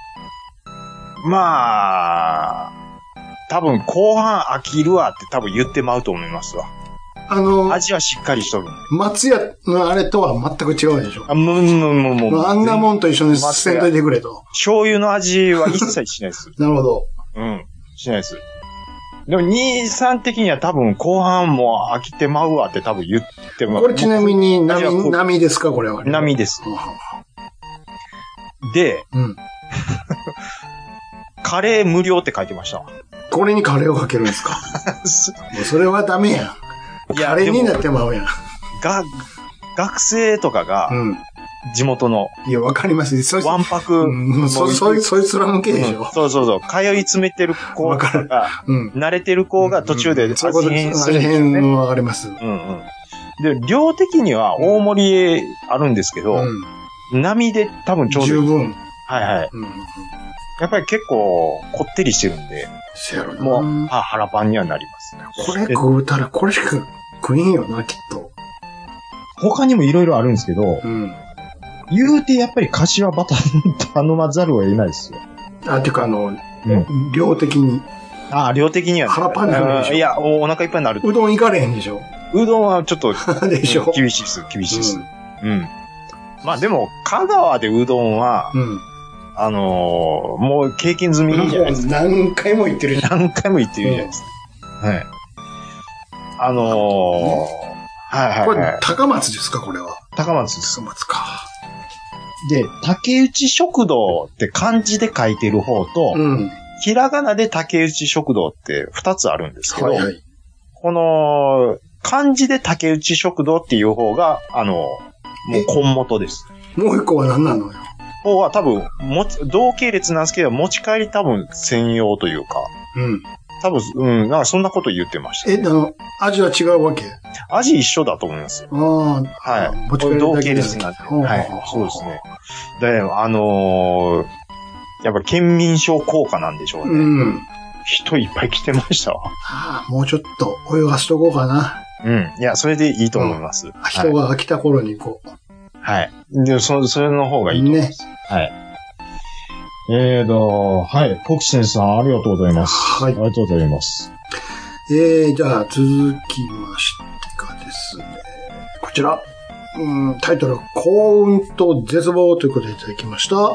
Speaker 1: まあ、多分後半飽きるわって多分言ってまうと思いますわ。
Speaker 2: あの、
Speaker 1: 味はしっかりしとる。
Speaker 2: 松屋のあれとは全く違うでしょ。
Speaker 1: あ、もう、もう、もう、もう。
Speaker 2: あんなもんと一緒にせんといてくれと。
Speaker 1: 醤油の味は一切しないです。
Speaker 2: なるほど。
Speaker 1: うん。しないです。でも、兄さん的には多分後半も飽きてまうわって多分言ってまう。
Speaker 2: これちなみに波、波ですかこれは。
Speaker 1: 波です。で、
Speaker 2: うん。
Speaker 1: カレー無料って書いてました。
Speaker 2: これにカレーをかけるんですか？もうそれはダメやん。
Speaker 1: いや、
Speaker 2: カレーになってまうやん。
Speaker 1: が、学生とかが、
Speaker 2: うん。
Speaker 1: 地元の。
Speaker 2: いや、わかります。そ
Speaker 1: わんぱく。
Speaker 2: うん、そ、そい、そいつら向けでしょ。
Speaker 1: うん、そうそうそう。通い詰めてる子が、うん、慣れてる子が途中で味変するんですよね。
Speaker 2: 味変わかります。
Speaker 1: うんうん。で、量的には大盛りあるんですけど、うん、波で多分ちょうどいい。
Speaker 2: 十分。
Speaker 1: はいはい。うん、やっぱり結構こってりしてるんで、もう、は腹パンにはなります。
Speaker 2: これ食うたらこれしか食えんよな、きっと。
Speaker 1: 他にもいろいろあるんですけど、
Speaker 2: うん、
Speaker 1: 言うてやっぱり柏バター頼まざるを得ないですよ。
Speaker 2: あ、てかあの、うん、量的に。
Speaker 1: あ、量的には、ね。
Speaker 2: 腹パンになるでしょ。
Speaker 1: いやお、お腹いっぱいになる。
Speaker 2: うどん行かれへんでしょ。
Speaker 1: うどんはちょっと、
Speaker 2: でしょ。
Speaker 1: 厳しいです、厳しいです。うん。うん、まあでも、香川でうどんは、うん、あのー、もう経験済みじゃないですか。
Speaker 2: 何回も言ってるじゃん。
Speaker 1: 何回も言ってるじゃないですか。うん、はい。あのー、はいはいはい。
Speaker 2: これ、高松ですか、これは。
Speaker 1: 高松です。
Speaker 2: 高松か。
Speaker 1: で、竹内食堂って漢字で書いてる方と、うん、ひらがなで竹内食堂って二つあるんですけど、はいはい、この、漢字で竹内食堂っていう方が、あの、もう根元です。
Speaker 2: もう一個は何なのよ。
Speaker 1: 方は多分、も同系列なんですけど、持ち帰り多分専用というか、うん。多分、うん、なんかそんなこと言ってました。
Speaker 2: え、あの、味は違うわけ？
Speaker 1: 味一緒だと思います。
Speaker 2: ああ。
Speaker 1: はい。持ち帰り同系列なんで。はい。そうですね。で、あのー、やっぱ県民賞効果なんでしょうね。うん。人いっぱい来てましたわ。
Speaker 2: ああ、もうちょっと泳がしとこうかな。
Speaker 1: うん。いや、それでいいと思います。うん、
Speaker 2: 人が来た頃に行こう。
Speaker 1: はい。で、そ、それの方がいいと思います。ね。はい。えーと、はい。ポキセンさん、ありがとうございます。はい。ありがとうございます。
Speaker 2: えー、じゃあ、続きましてがですね。こちちら、うん、タイトル、幸運と絶望ということでいただきました。はい。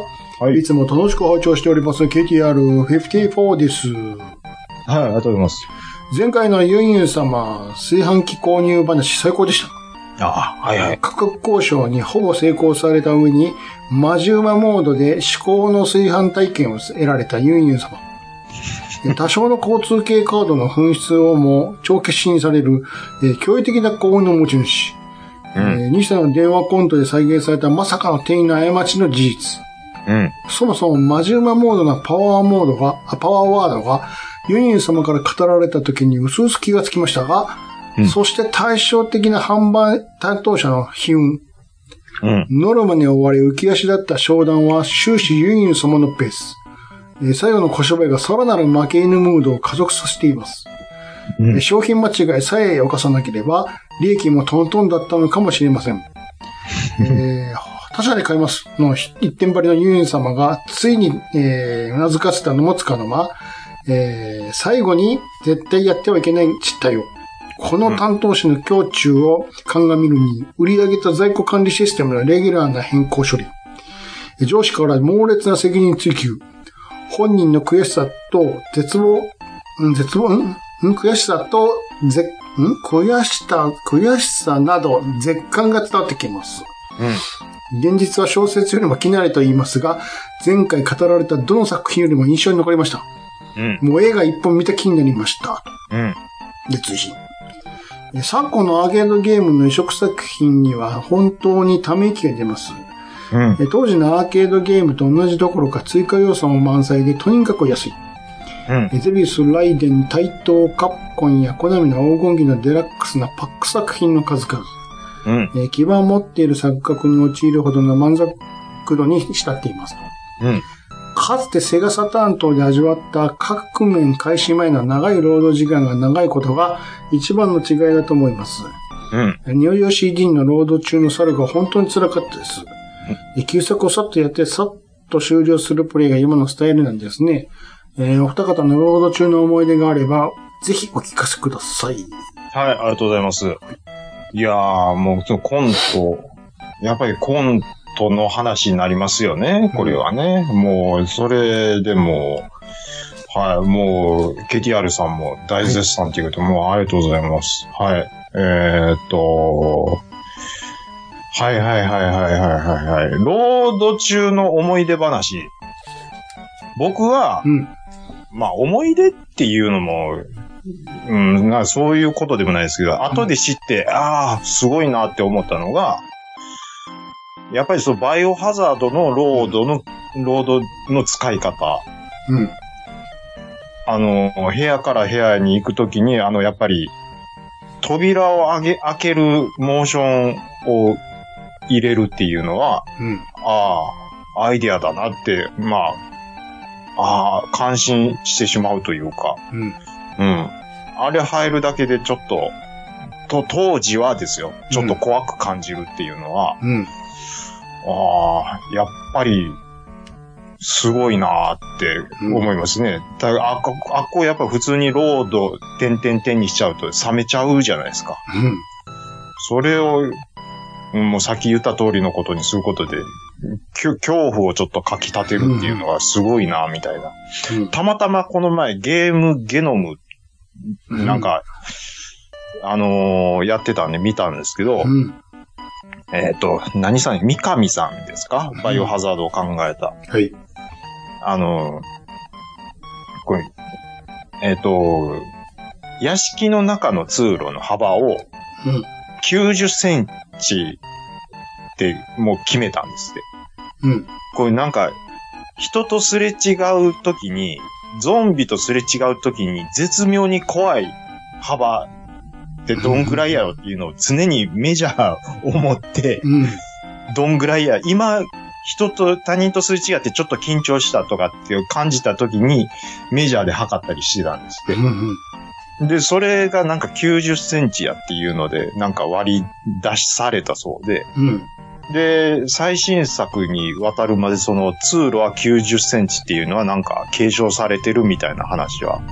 Speaker 2: いつも楽しく拝聴しております ケーティーアールごじゅうよん です。はい、
Speaker 1: ありがとうございます。
Speaker 2: 前回のユンユン様、炊飯器購入話最高でした。
Speaker 1: ああ、はいはい。
Speaker 2: 価格交渉にほぼ成功された上に、マジウマモードで至高の炊飯体験を得られたユンユン様。多少の交通系カードの紛失をも帳消しにされる、えー、驚異的な幸運の持ち主。うん、えー、西田の電話コントで再現されたまさかの店員の過ちの事実。うん、そもそもマジウマモードのパワーモードが、パワーワードが、ユンユン様から語られた時に薄々気がつきましたが、うん、そして対照的な販売担当者の悲運。うん、ノルマに追われ浮き足だった商談は終始ユンユン様のペース。最後の小商売がさらなる負け犬ムードを加速させています。うん、商品間違いさえ犯さなければ、利益もトントンだったのかもしれません。えー、他社で買いますの一点張りのユンユン様が、ついに、えー、うなずかせたのもつかの間、えー、最後に絶対やってはいけない実態を。この担当者の胸中を鑑みるに、売り上げと在庫管理システムのレギュラーな変更処理。上司から猛烈な責任追及。本人の悔しさと絶望、ん絶望、ん悔しさと、ぜ、ん悔しさ、悔しさなど、絶感が伝わってきます。うん、現実は小説よりも気慣れと言いますが、前回語られたどの作品よりも印象に残りました。うん、もう映画一本見た気になりました。うん、で、追伸。昨今のアーケードゲームの移植作品には本当にため息が出ます。うん、当時のアーケードゲームと同じどころか追加要素も満載でとにかく安い。うん、ゼビウス、ライデン、タイトー、カプコンやコナミの黄金期のデラックスなパック作品の数々。うん、基盤を持っている錯覚に陥るほどの満足度に浸っています。うん、かつてセガサターン等で味わった各面開始前の長い労働時間が長いことが一番の違いだと思います。うん、ニオヨ シーディー の労働中の猿が本当に辛かったです。旧作をさっとやってさっと終了するプレイが今のスタイルなんですね。えー、お二方の労働中の思い出があれば、ぜひお聞かせください。
Speaker 1: はい、ありがとうございます。いやー、もう、コント、やっぱりコントの話になりますよね、これはね。うん、もう、それでも、はい、もう、ケーティーアール さんも大絶賛っていうこと、はい、もうありがとうございます。はい。えーっと、はいはいはいはいはいはいはい。ロード中の思い出話。僕は、うん、まあ思い出っていうのも、うん、なそういうことでもないですけど、うん、後で知って、ああ、すごいなって思ったのが、やっぱりそのバイオハザードのロードの、うん、ロードの使い方。うん。あの、部屋から部屋に行くときに、あの、やっぱり、扉を開け、開けるモーションを入れるっていうのは、うん、ああ、アイディアだなって、まあ、ああ、感心してしまうというか、うん。うん。あれ入るだけでちょっと、と、当時はですよ、ちょっと怖く感じるっていうのは、うん。ああ、やっぱり、すごいなーって思いますね。うん、だからあっこ、あっこやっぱ普通にロード、点々点にしちゃうと冷めちゃうじゃないですか。うん。それを、もうさっき言った通りのことにすることで、恐怖をちょっとかき立てるっていうのがすごいな、みたいな、うん。たまたまこの前ゲームゲノム、なんか、うん、あのー、やってたんで見たんですけど、うん、えっ、ー、と、何さん、三上さんですか、バイオハザードを考えた。はい。あのー、これ、えっ、ー、と、屋敷の中の通路の幅を、きゅうじゅっセンチってもう決めたんですって。うん。これなんか、人とすれ違うときに、ゾンビとすれ違うときに絶妙に怖い幅ってどんぐらいやろっていうのを常にメジャーを持って、うん、どんぐらいや、今、人と他人とすれ違ってちょっと緊張したとかっていう感じたときにメジャーで測ったりしてたんですって。うんうん、で、それがなんかきゅうじゅっセンチやっていうので、なんか割り出しされたそうで、うん、で、最新作に渡るまでその通路はきゅうじゅっセンチっていうのはなんか継承されてるみたいな話は、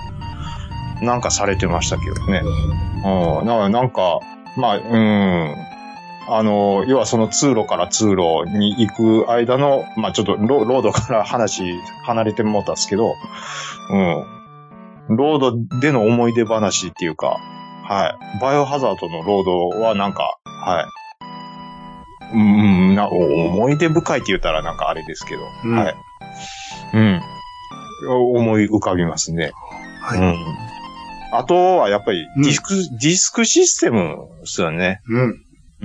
Speaker 1: なんかされてましたけどね。うん。だからなんか、まあ、うん。 あの、要はその通路から通路に行く間の、まあちょっとロロードから話離れてもったんですけど、うん。ロードでの思い出話っていうか、はい。バイオハザードのロードはなんか、はい。うん、な、思い出深いって言ったらなんかあれですけど、うん、はい。うん。思い浮かびますね。はい。うん。あとはやっぱりディスク、うん、ディスクシステムですよね。
Speaker 2: うん。
Speaker 1: うん。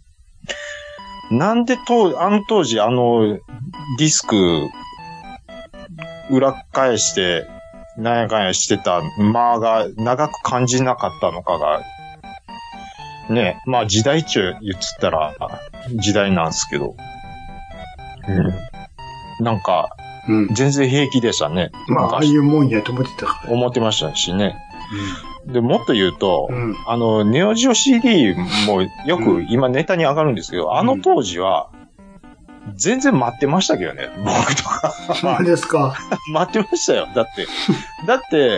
Speaker 1: なんでと、あの当時あのディスク裏返して、なんやかんやしてた間が長く感じなかったのかが、ね、まあ時代中言ったら時代なんですけど、うん、なんか、全然平気でしたね。
Speaker 2: うん、まあ、ああいうもんやと思ってたから。
Speaker 1: 思ってましたしね。うん、で、もっと言うと、うん、あの、ネオジオ シーディー もよく今ネタに上がるんですけど、うん、あの当時は、全然待ってましたけどね、僕とか。
Speaker 2: 何ですか？
Speaker 1: 待ってましたよ。だって。だって、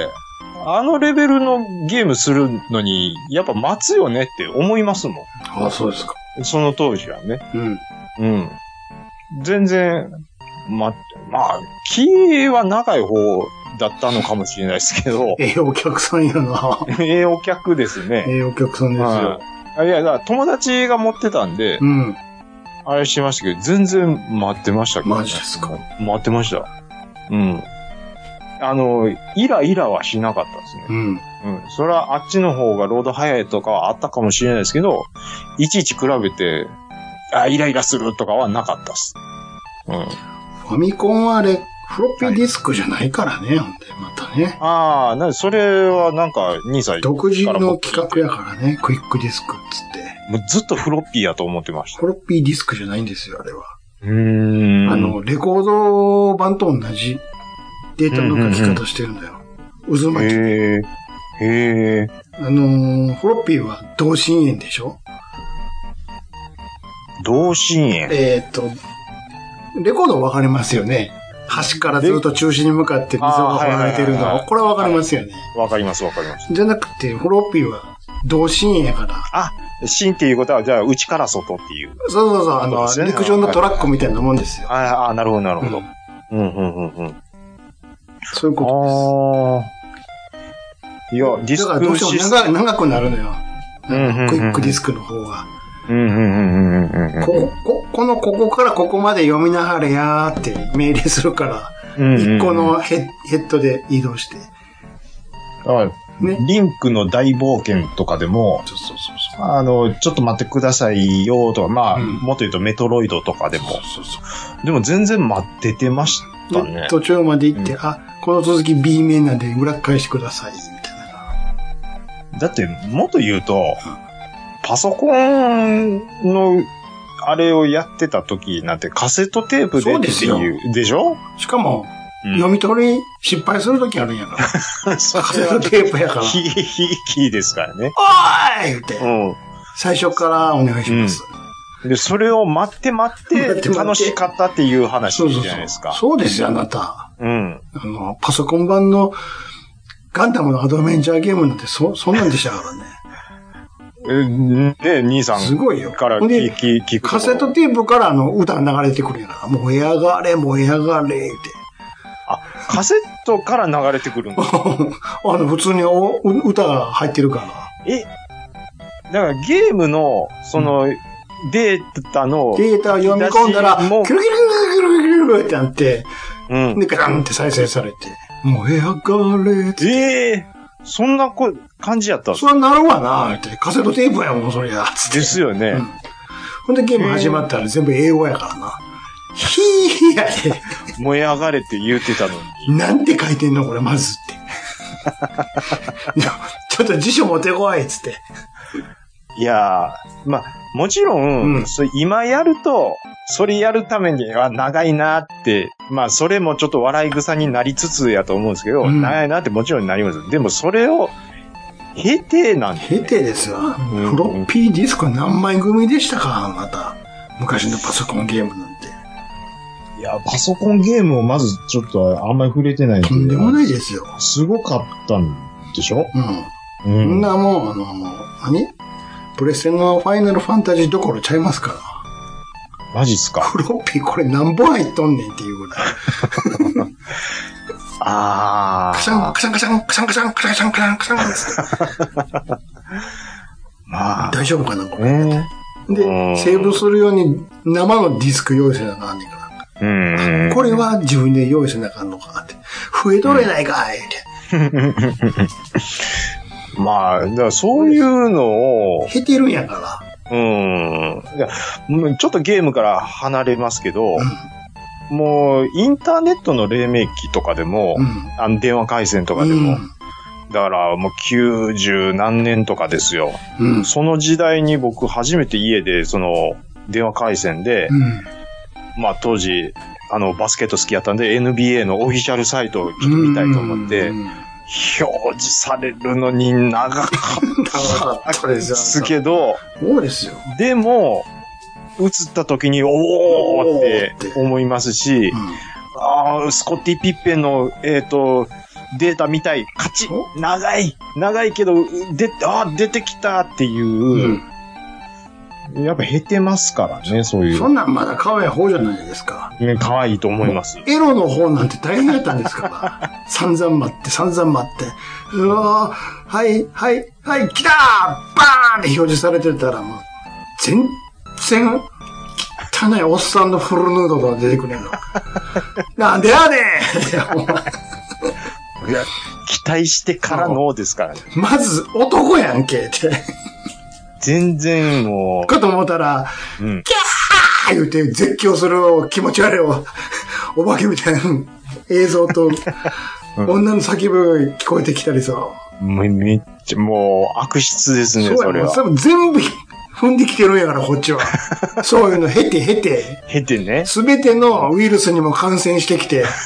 Speaker 1: あのレベルのゲームするのに、やっぱ待つよねって思いますもん。
Speaker 2: ああ、そうですか。
Speaker 1: その当時はね。
Speaker 2: うん。
Speaker 1: うん。全然、ま、まあ、気は長い方だったのかもしれないですけど。
Speaker 2: ええお客さんやな。
Speaker 1: ええお客ですね。
Speaker 2: ええお客さんですよ。
Speaker 1: はい、いや、だから友達が持ってたんで、
Speaker 2: うん。
Speaker 1: あれしましたけど、全然待ってましたけど、ね。
Speaker 2: マジですか？
Speaker 1: 待ってました。うん。あの、イライラはしなかったですね。
Speaker 2: うん。
Speaker 1: うん。それはあっちの方がロード早いとかはあったかもしれないですけど、いちいち比べて、あ、イライラするとかはなかったです。うん。
Speaker 2: ファミコンはあれ、フロッピーディスクじゃないからね、ほんで、またね。
Speaker 1: ああ、なそれはなんかにさい
Speaker 2: 独自の企画やからね、クイックディスクっつって。
Speaker 1: もうずっとフロッピーやと思ってました。
Speaker 2: フロッピーディスクじゃないんですよ、あれは。
Speaker 1: うーん。
Speaker 2: あの、レコード版と同じデータの書き方してるんだよ。うんうんうん、渦巻き。
Speaker 1: へえ。へえ。
Speaker 2: あのー、フロッピーは同心円でしょ？
Speaker 1: 同心円。
Speaker 2: えーっと、レコード分かりますよね。端からずっと中心に向かって溝が掘られてるのは、これは分かりますよね。
Speaker 1: 分かります、分かります。
Speaker 2: じゃなくて、フロッピーは同心円やから。
Speaker 1: あ、芯っていうことは、じゃあ、内から外っていう。
Speaker 2: そうそうそう、あの、ね、陸上のトラックみたいなもんですよ。
Speaker 1: ああ、なるほど、なるほど。うん、うん、うん、うん。
Speaker 2: そういうこと
Speaker 1: です。いや、ディスク。
Speaker 2: だからどうしても長長くなるのよ。うんうんうんうん、クイックディスクの方が。
Speaker 1: うんうんうんうんうん。
Speaker 2: ここ、このここからここまで読みなはれやーって命令するから、一個のヘッ、ヘッドで移動して。
Speaker 1: あね、リンクの大冒険とかでも、
Speaker 2: そうそうそうそう
Speaker 1: あの、ちょっと待ってくださいよとか、まあ、うん、もっと言うとメトロイドとかでも。
Speaker 2: そうそうそう。
Speaker 1: でも全然待っててましたね。
Speaker 2: 途中まで行って、うん、あ、この続き B 面なんで裏返してください、みたい
Speaker 1: な。だって、もっと言うと、うん、パソコンの、あれをやってた時なんてカセットテープでっていう。そうですよ。でしょ？
Speaker 2: しかも、うん、読み取り失敗する時あるんやから。カセットテープやから。
Speaker 1: ひ、ひ、ひですからね。
Speaker 2: おーい言って、うん。最初からお願いします。
Speaker 1: うん、で、それを待って待って楽しかったっていう話じゃないですか。
Speaker 2: そうそうそう。そうですよ、あなた。
Speaker 1: うん。
Speaker 2: あの、パソコン版のガンダムのアドベンチャーゲームなんてそ、そんなんでしたからね。
Speaker 1: で、兄さん
Speaker 2: すごいよ。
Speaker 1: から聞き、聞く。
Speaker 2: カセットテープからあの歌流れてくるやから、燃え上がれ、燃え上がれ、って。
Speaker 1: あ、カセットから流れてくるんだ。
Speaker 2: あの、普通にお歌が入ってるから。
Speaker 1: えだからゲームの、その、うん、データの。
Speaker 2: データを読み込んだら、キュルキュルキュルキュルキュルってなって、
Speaker 1: うん。
Speaker 2: で、ガンって再生されて、燃え上がれ、って。
Speaker 1: ええーそんなこ感じやったん
Speaker 2: それはなるわなって。カセットテープやもん、そりゃ。つって
Speaker 1: ですよね、うん。
Speaker 2: ほんでゲーム始まったら全部英語やからな。ヒーやで。
Speaker 1: 燃え上がれって言ってたのに。
Speaker 2: なんて書いてんのこれ、まずって。ちょっと辞書持ってこい、つって。
Speaker 1: いやー、まあ、もちろん、うん、それ今やると、それやるためには長いなって、まあそれもちょっと笑い草になりつつやと思うんですけど、うん、長いなってもちろんなります。でもそれを経てなんて、
Speaker 2: ね。経てですよ、うん。フロッピーディスク何枚組でしたか、また。昔のパソコンゲームなんて。
Speaker 1: いや、パソコンゲームをまずちょっとあんまり触れてないんで。
Speaker 2: とんでもないですよ。
Speaker 1: すごかったんでしょ？
Speaker 2: うん。うん。そんなもう、あの、何プレステのファイナルファンタジーどころちゃいますから。
Speaker 1: マジっすか？
Speaker 2: フロッピーこれ何本入っとんねんっていうぐらい。
Speaker 1: あー。
Speaker 2: カシャン、カシャンカシャン、カシャンカシャン、カシャンカシャン、カシャンカシャン。まあ。大丈夫かなこれ。えー、で、セーブするように生のディスク用意せなあかんねんから。うん。これは自分で用意せなあかんのかって。増えとれないかいって。
Speaker 1: まあ、だからそういうのを。
Speaker 2: 減ってるんやから。
Speaker 1: うん。いや、ちょっとゲームから離れますけど、うん、もう、インターネットの黎明期とかでも、うん、あの電話回線とかでも、うん、だからもうきゅうじゅうなんねんとかですよ。うん、その時代に僕初めて家で、その、電話回線で、うん、まあ当時、あの、バスケット好きやったんで、エヌビーエー のオフィシャルサイトをちょっと見たいと思って、うんうん、表示されるのに長かったですけど、
Speaker 2: そうですよ。
Speaker 1: でも、映った時に、おーって思いますし、うん、あスコッティ・ピッペンの、えっと、データ見たい、勝ち、長い、長いけど、で、あ出てきたっていう、うんやっぱ減ってますからね、そういう。
Speaker 2: そんなんまだ可愛い方じゃないですか。
Speaker 1: ね、可愛いと思います。
Speaker 2: エロの方なんて大変だったんですから。散々待って、散々待って。うわーはい、はい、はい、来たーバーンって表示されてたらもう、全然、汚いおっさんのフルヌードが出てくるの。なんでやねん
Speaker 1: いや、期待してからのですからね。
Speaker 2: まず、男やんけって。
Speaker 1: 全然もう。
Speaker 2: かと思ったら、うん、キャー言うて絶叫する気持ち悪いお、お化けみたいな映像と、うん、女の叫ぶ聞こえてきたりさ。
Speaker 1: め, めっちゃ、もう悪質ですね、それは。
Speaker 2: それ全部踏んできてるんやから、こっちは。そういうの経て経て。
Speaker 1: 経てね。
Speaker 2: すべてのウイルスにも感染してきて。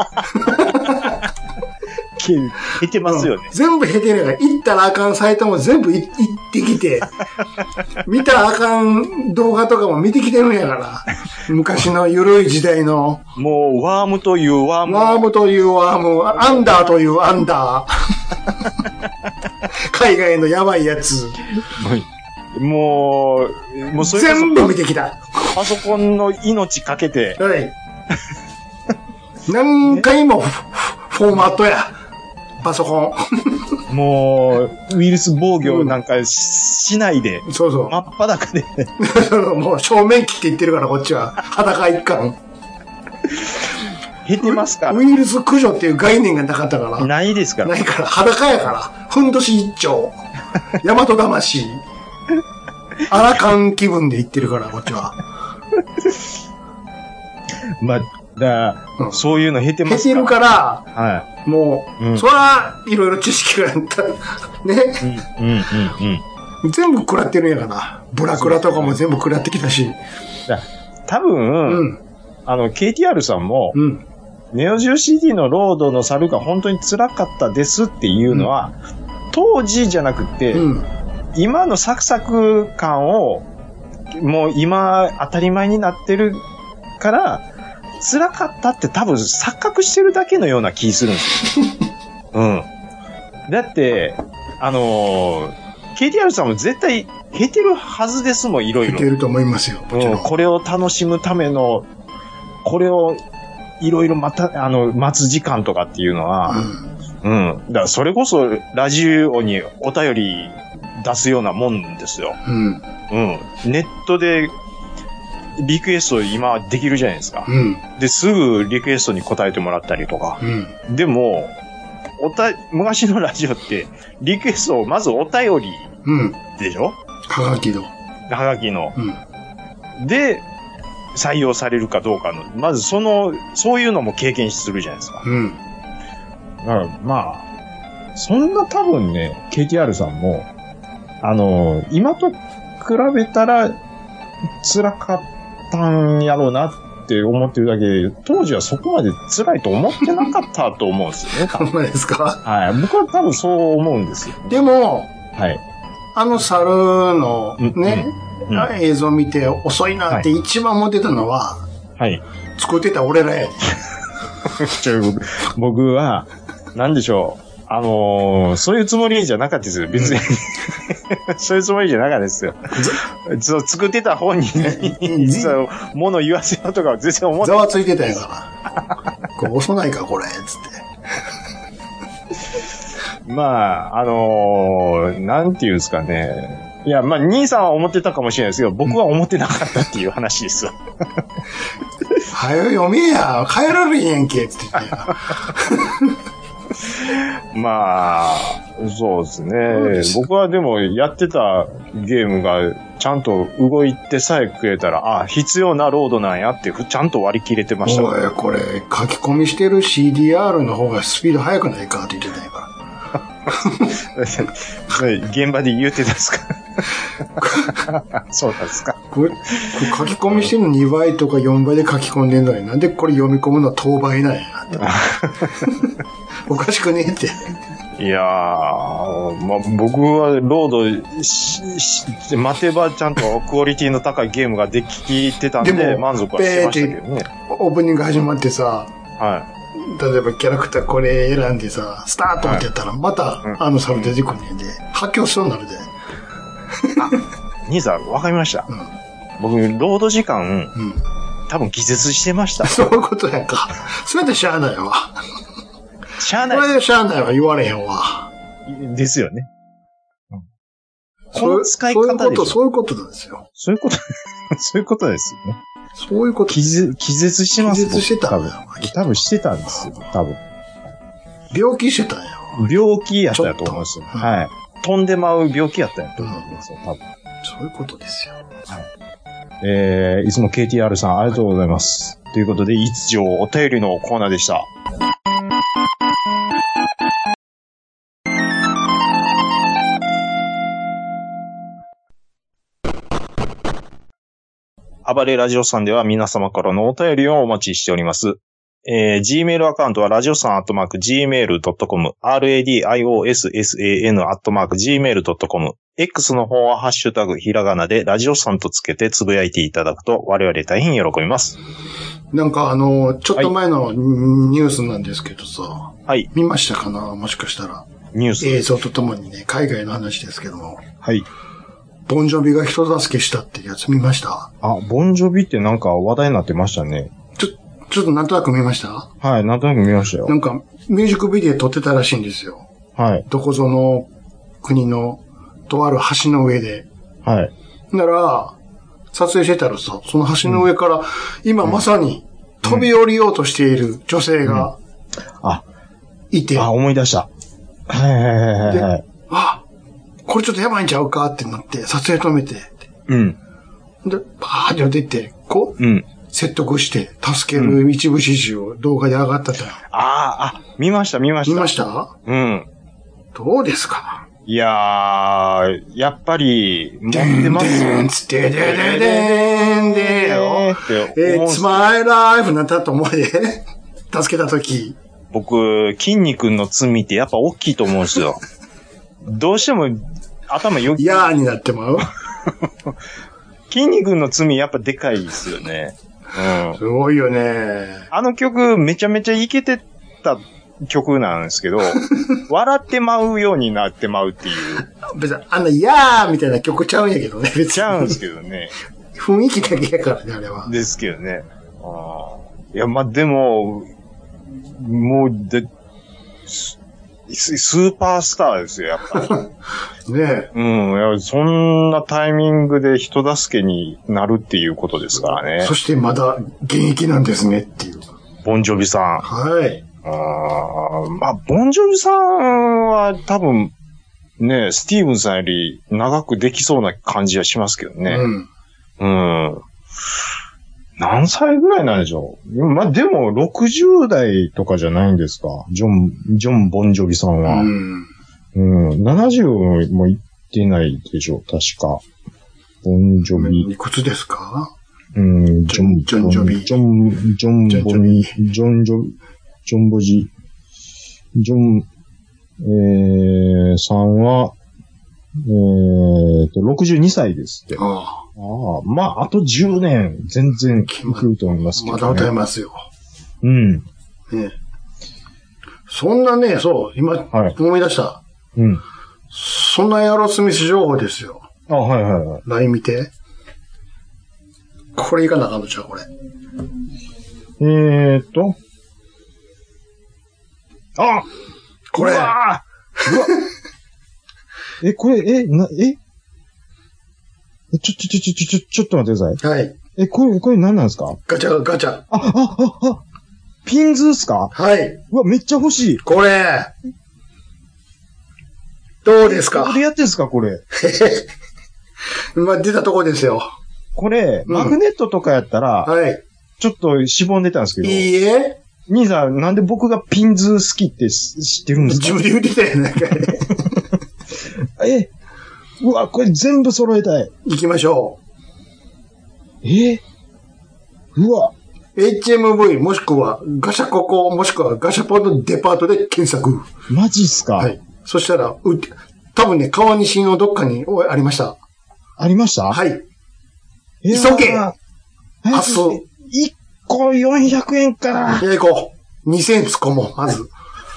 Speaker 1: 経てますよね。
Speaker 2: うん、全部経てるから、行ったらあかんサイトも全部行ってきて、見たらあかん動画とかも見てきてるんやから。昔の緩い時代の。
Speaker 1: もう、ワームというワーム。
Speaker 2: ワームというワーム、アンダーというアンダー。海外のやばいやつ。
Speaker 1: もう、もうそれ
Speaker 2: 全部見てきた。
Speaker 1: パソコンの命かけて。
Speaker 2: はい。何回もフォーマットや。パソコン。
Speaker 1: もう、ウイルス防御なんかしないで。
Speaker 2: うん、そうそう。
Speaker 1: 真っ裸で。
Speaker 2: もう正面切って言ってるから、こっちは。裸一貫。
Speaker 1: 減ってますから。
Speaker 2: ウイルス駆除っていう概念がなかったから。
Speaker 1: ないですから。
Speaker 2: ないから。裸やから。ふんどし一丁。大和魂。アラカン気分で言ってるから、こっちは。
Speaker 1: まあ、だうん、そういうの減ってます
Speaker 2: か減ってるから、
Speaker 1: はい、
Speaker 2: もう、うん、そら、いろいろ知識があったね、
Speaker 1: うんうんうん
Speaker 2: うん。全部食らってるんやから。ブラクラとかも全部食らってきたし。
Speaker 1: 多分、うん、あの、ケーティーアール さんも、うん、ネオジオ シーディー のロードの猿が本当に辛かったですっていうのは、うん、当時じゃなくて、うん、今のサクサク感を、もう今当たり前になってるから、辛かったって多分錯覚してるだけのような気するんですよ。うん。だって、あのー、ケーティーアール さんも絶対減ってるはずですもん、いろいろ。
Speaker 2: 減ってると思いますよ。
Speaker 1: うん。これを楽しむための、これをいろいろまた、あの、待つ時間とかっていうのは、うん。うん。だからそれこそラジオにお便り出すようなもんですよ。うん。うん。ネットで、リクエスト今できるじゃないですか。うん、で、すぐリクエストに答えてもらったりとか。うん、でも、おた、昔のラジオって、リクエストをまずお便りでしょ、
Speaker 2: うん、はがきの。
Speaker 1: はがきの、うん。で、採用されるかどうかの、まずその、そういうのも経験するじゃないですか。うん。だから、まあ、そんな多分ね、ケーティーアール さんも、あの、今と比べたら、辛かった。たんやろうなって思ってるだけで、当時はそこまで辛いと思ってなかったと思うんですよね。
Speaker 2: ほんまですか？
Speaker 1: はい。僕は多分そう思うんですよ、ね。
Speaker 2: でも、
Speaker 1: はい。
Speaker 2: あの猿のね、うんうん、映像見て遅いなって一番思ってたのは、はい。作ってた俺らや。
Speaker 1: 僕は、なんでしょう。 あのー、そういうつもりじゃなかったですよ、別に。そういうつもりじゃなかったですよ。そう、作ってた本人に、そう、もの言わせようとかは全然思って
Speaker 2: ざわついてたんやから。これ遅ないか、これ、つって。
Speaker 1: まあ、あのー、なんていうんですかね。いや、まあ、兄さんは思ってたかもしれないですけど、僕は思ってなかったっていう話ですよ。
Speaker 2: はよ読めや、帰られへんけ、つって言ってや。
Speaker 1: まあ、そうですね。僕はでもやってたゲームがちゃんと動いてさえくれたら、あ、必要なロードなんやってちゃんと割り切れてました。
Speaker 2: おい、これ書き込みしてる シーディーアール の方がスピード速くないかって言ってたんやから。
Speaker 1: 現場で言うてたんですかそうなんですか
Speaker 2: これ、これ書き込みしてるのにばいとかよんばいで書き込んでんのになんでこれ読み込むのは当倍なんやって。おかしくねえって。
Speaker 1: いやー、まあ、僕はロードしし待てばちゃんとクオリティの高いゲームができてたんで、で満足はしてましたけどね。
Speaker 2: オープニング始まってさ、
Speaker 1: はい。
Speaker 2: 例えばキャラクターこれ選んでさ、スタートってやったら、また、はい、あの猿出てくんねんで、発狂しそうになるで。
Speaker 1: あ、兄さん、わかりました。うん、僕、ロード時間、うん、多分気絶してました。
Speaker 2: そういうことやんか。それでしゃあないわ。
Speaker 1: しゃあない。
Speaker 2: これでしゃあないわ、言われへんわ。
Speaker 1: ですよね。
Speaker 2: うん、この使い方でしょ。そういうこと、そういうことなんですよ。
Speaker 1: そういうこと、そういうことですよね。
Speaker 2: そういうこと。
Speaker 1: 気絶、気絶してます。
Speaker 2: 気絶してたんだよ。
Speaker 1: 多分してたんですよ、多分。
Speaker 2: 病気してたんや。
Speaker 1: 病気やったやと思いますよ。うん、はい。飛んでまう病気やったやと思いますよ、多分。
Speaker 2: そういうことですよ。はい。
Speaker 1: えー、いつも ケーティーアール さんありがとうございます。ということで、一応お便りのコーナーでした。暴れラジオさんでは皆様からのお便りをお待ちしております。えー、Gmail アカウントはラジオさんアットマーク ジーメールドットコム、ラディオスサン アットマーク ジーメールドットコム、X の方はハッシュタグひらがなでラジオさんとつけてつぶやいていただくと我々大変喜びます。
Speaker 2: なんかあの、ちょっと前のニュースなんですけどさ。はい。見ましたかな、もしかしたら。
Speaker 1: ニュース。
Speaker 2: 映像とともにね、海外の話ですけども。
Speaker 1: はい。
Speaker 2: ボンジョビが人助けしたってやつ見ました？
Speaker 1: あ、ボンジョビってなんか話題になってましたね。
Speaker 2: ちょ、ちょっとなんとなく見ました？
Speaker 1: はい、なんとなく見ましたよ。
Speaker 2: なんか、ミュージックビデオ撮ってたらしいんですよ。
Speaker 1: はい。
Speaker 2: どこぞの国の、とある橋の上で。
Speaker 1: はい。
Speaker 2: なら、撮影してたらさ、その橋の上から、うん、今まさに飛び降りようとしている女性が、
Speaker 1: うん、あ、
Speaker 2: いて。
Speaker 1: あ、思い出した。はいはいはいはい。
Speaker 2: あ、これちょっとやばいんちゃうかってなって、撮影止めて。
Speaker 1: うん。
Speaker 2: で、バーって出て、こう、
Speaker 1: うん、
Speaker 2: 説得して、助ける一部始終を動画で上がったと、うん。
Speaker 1: ああ、あ、見ました見ました。
Speaker 2: 見ました？
Speaker 1: うん。
Speaker 2: どうですか？
Speaker 1: いやー、やっぱり、持ってますよ。
Speaker 2: でんつってでででんでよ。It's my life なったと思うで。助けたとき。
Speaker 1: 僕、筋肉の罪ってやっぱ大きいと思うんですよ。どうしても頭よき。
Speaker 2: いやーになってまう。
Speaker 1: 筋肉の罪やっぱでかいですよね。
Speaker 2: うん。すごいよね。
Speaker 1: あの曲めちゃめちゃイケてた曲なんですけど、笑ってまうようになってまうっていう。
Speaker 2: 別にあんな、いやーみたいな曲ちゃうんやけどね。別に
Speaker 1: ちゃうんですけどね。
Speaker 2: 雰囲気だけやからね、あれは。
Speaker 1: ですけどね。あいや、まあ、でも、もう、で、スーパースターですよ、やっぱり。
Speaker 2: ねえ。
Speaker 1: うん。いや、そんなタイミングで人助けになるっていうことですからね。
Speaker 2: そしてまだ現役なんですねっていう。
Speaker 1: ボンジョビさん。
Speaker 2: はい。
Speaker 1: あまあ、ボンジョビさんは多分、ね、スティーブンさんより長くできそうな感じはしますけどね。うん。うん。何歳ぐらいなんでしょう。まあ、でも、ろくじゅう代とかじゃないんですか。ジョン、ジョン・ボンジョビさんは。うん。うん。ななじゅうもいってないでしょう、確か。ボンジョビ。
Speaker 2: いくつですか？
Speaker 1: うん、ジョン、ジョン・ジョビ。ジョン、ジョン・ボニ、ジョン・ジョ、ジョン・ボジ。ジョン、えー、さんは、えーと、ろくじゅうにさいですって。
Speaker 2: ああ。
Speaker 1: ああ、まあ、あとじゅうねん、全然いくと思いますけど、ね。
Speaker 2: まだ歌えますよ。
Speaker 1: うん。
Speaker 2: ね。 そんなね、そう、今、はい、思い出した。
Speaker 1: うん。
Speaker 2: そんなエアロスミス情報ですよ。
Speaker 1: あ、はいはいはい。
Speaker 2: ライン 見て。これいかなあかんのちゃう、これ。
Speaker 1: えーっと。あ
Speaker 2: これ。うわうわ
Speaker 1: え、これ、え、な、えちょ、ちょ、ちょ、ちょ、ちょ、ちょっと待ってください。
Speaker 2: はい。
Speaker 1: え、これ、これ何なんですか？
Speaker 2: ガチャ、ガチャ。
Speaker 1: あ、あ、あ、あ、ピンズっすか？
Speaker 2: はい。
Speaker 1: うわ、めっちゃ欲しい。
Speaker 2: これ。どうですか？
Speaker 1: どこでやってんすか、これ。
Speaker 2: まあ、出たとこですよ。
Speaker 1: これ、うん、マグネットとかやったら、はい。ちょっとしぼんでたんですけど。
Speaker 2: いいえ。
Speaker 1: 兄さん、なんで僕がピンズ好きって知ってるんですか？
Speaker 2: 自分で言ってたよね。
Speaker 1: え、うわ、これ全部揃えたい。
Speaker 2: 行きましょ
Speaker 1: う。えうわ。
Speaker 2: エイチエムブイ もしくはガシャココもしくはガシャポンのデパートで検索。
Speaker 1: マジっすか？
Speaker 2: はい。そしたら、う、多分ね、川西のどっかにありました。
Speaker 1: ありました？
Speaker 2: はい。急げ！明日。
Speaker 1: いっこよんひゃくえんから。
Speaker 2: いや、行こう。にせんえん突っ込もう、まず。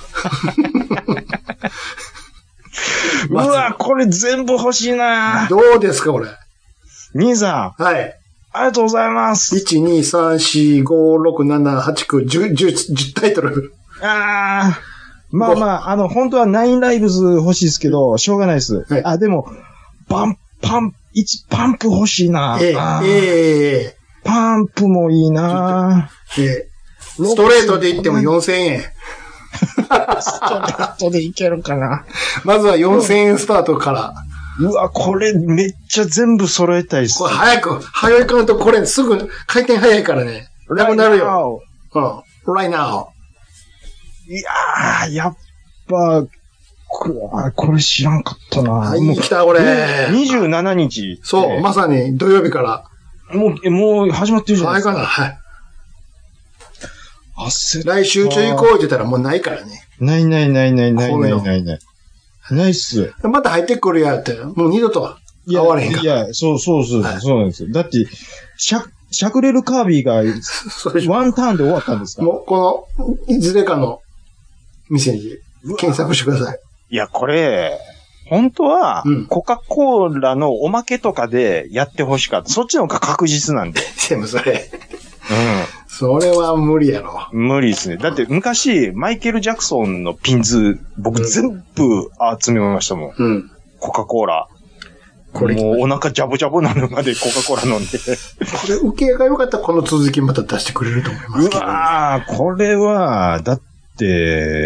Speaker 1: うわ、これ全部欲しいな。
Speaker 2: どうですか、これ。
Speaker 1: 兄さ
Speaker 2: ん。はい。
Speaker 1: ありがとうございます。
Speaker 2: いち、に、さん、よん、ご、ろく、なな、はち、きゅう、じゅう、じゅう、じゅうタイトル。
Speaker 1: ああ。まあまあ、あの、本当はナインライブズ欲しいですけど、しょうがないです。はい、あ、でも、パン、パン、いち、パンプ欲しいな。
Speaker 2: ええ、ええ。
Speaker 1: パンプもいいな。
Speaker 2: ええ。ストレートで言ってもよんせんえん。
Speaker 1: ストレートでいけるかな。
Speaker 2: まずはよんせんえんスタートから。
Speaker 1: うわ、これめっちゃ全部揃えたいっす。
Speaker 2: これ早く、早いかんとこれすぐ回転早いからね。なくなるよ。うん。right now.
Speaker 1: いやー、やっぱ、これ、これ知らんかったな。
Speaker 2: はい、もう来た、これ。
Speaker 1: にじゅうしちにち。
Speaker 2: そう、まさに土曜日から。
Speaker 1: もう、もう始まってるじゃないですか。
Speaker 2: 早いかな、はい。
Speaker 1: 焦
Speaker 2: 来週中行こうって言ったらもうないからね。
Speaker 1: ないないないないないないないない。ないっす。
Speaker 2: また入ってくるやって、もう二度とは会われへんから。
Speaker 1: いや、いやそうそうそう、はい、そうなんですよ。だって、しゃ、しゃくれるカービィが、ワンターンで終わったんですか？
Speaker 2: もう、この、いずれかの店に検索してください。
Speaker 1: いや、これ、本当は、うん、コカ・コーラのおまけとかでやってほしかった。そっちの方が確実なんで。
Speaker 2: でもそれ。うん。それは無理やろ。
Speaker 1: 無理ですね。だって昔、マイケル・ジャクソンのピンズ、僕全部集めましたもん。うん。コカ・コーラ。これ。もうお腹ジャブジャブなのまでコカ・コーラ飲んで。
Speaker 2: これ受けが良かったらこの続きまた出してくれると思いますけど、ね。う
Speaker 1: わー、これは、だって、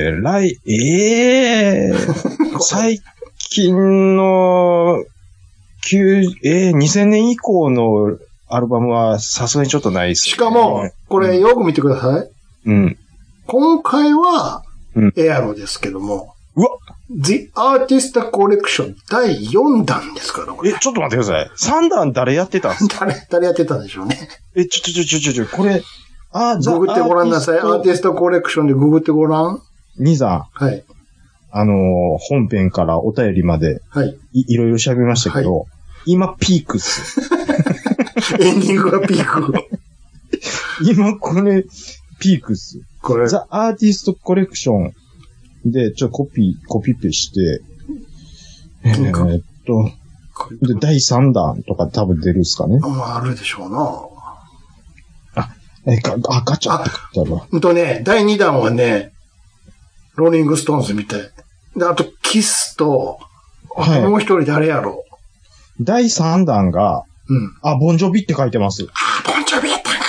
Speaker 1: 来、ええー、最近の、えー、にせんねん以降の、アルバムはさすがにちょっとないっす、ね。
Speaker 2: しかも、これよく見てください。
Speaker 1: うん。
Speaker 2: 今回は、エアロですけども。
Speaker 1: うん、うわ
Speaker 2: The Artist Collection だいよんだんですから、これ。
Speaker 1: え、ちょっと待ってください。さんだん誰やってたんですか？
Speaker 2: 誰、誰やってたんでしょうね。
Speaker 1: え、ちょちょちょちょちょ、これ、あ、
Speaker 2: じゃあ。ググってごらんなさい。アーティストコレクションでググってごらん。
Speaker 1: 兄さ
Speaker 2: ん。はい。
Speaker 1: あのー、本編からお便りまで。
Speaker 2: はい。
Speaker 1: い、いろいろ喋りましたけど、はい、今ピークっす。
Speaker 2: エンディングがピーク。
Speaker 1: 今これ、ピークっす。
Speaker 2: これ。
Speaker 1: ザ・アーティストコレクションで、ちょ、コピー、コピペして、えー、っと、で、だいさんだんとか多分出るっすかね。
Speaker 2: あ、あるでしょうな。
Speaker 1: あ、え、ガ、あ、ガチャって書いてあるわ。
Speaker 2: うんとね、だいにだんはね、ローリングストーンズみたい。で、あと、キスと、はい、もう一人誰やろ
Speaker 1: う。だいさんだんが、うん。あ、ボンジョビって書いてます。
Speaker 2: あ、ボンジョビやったんか。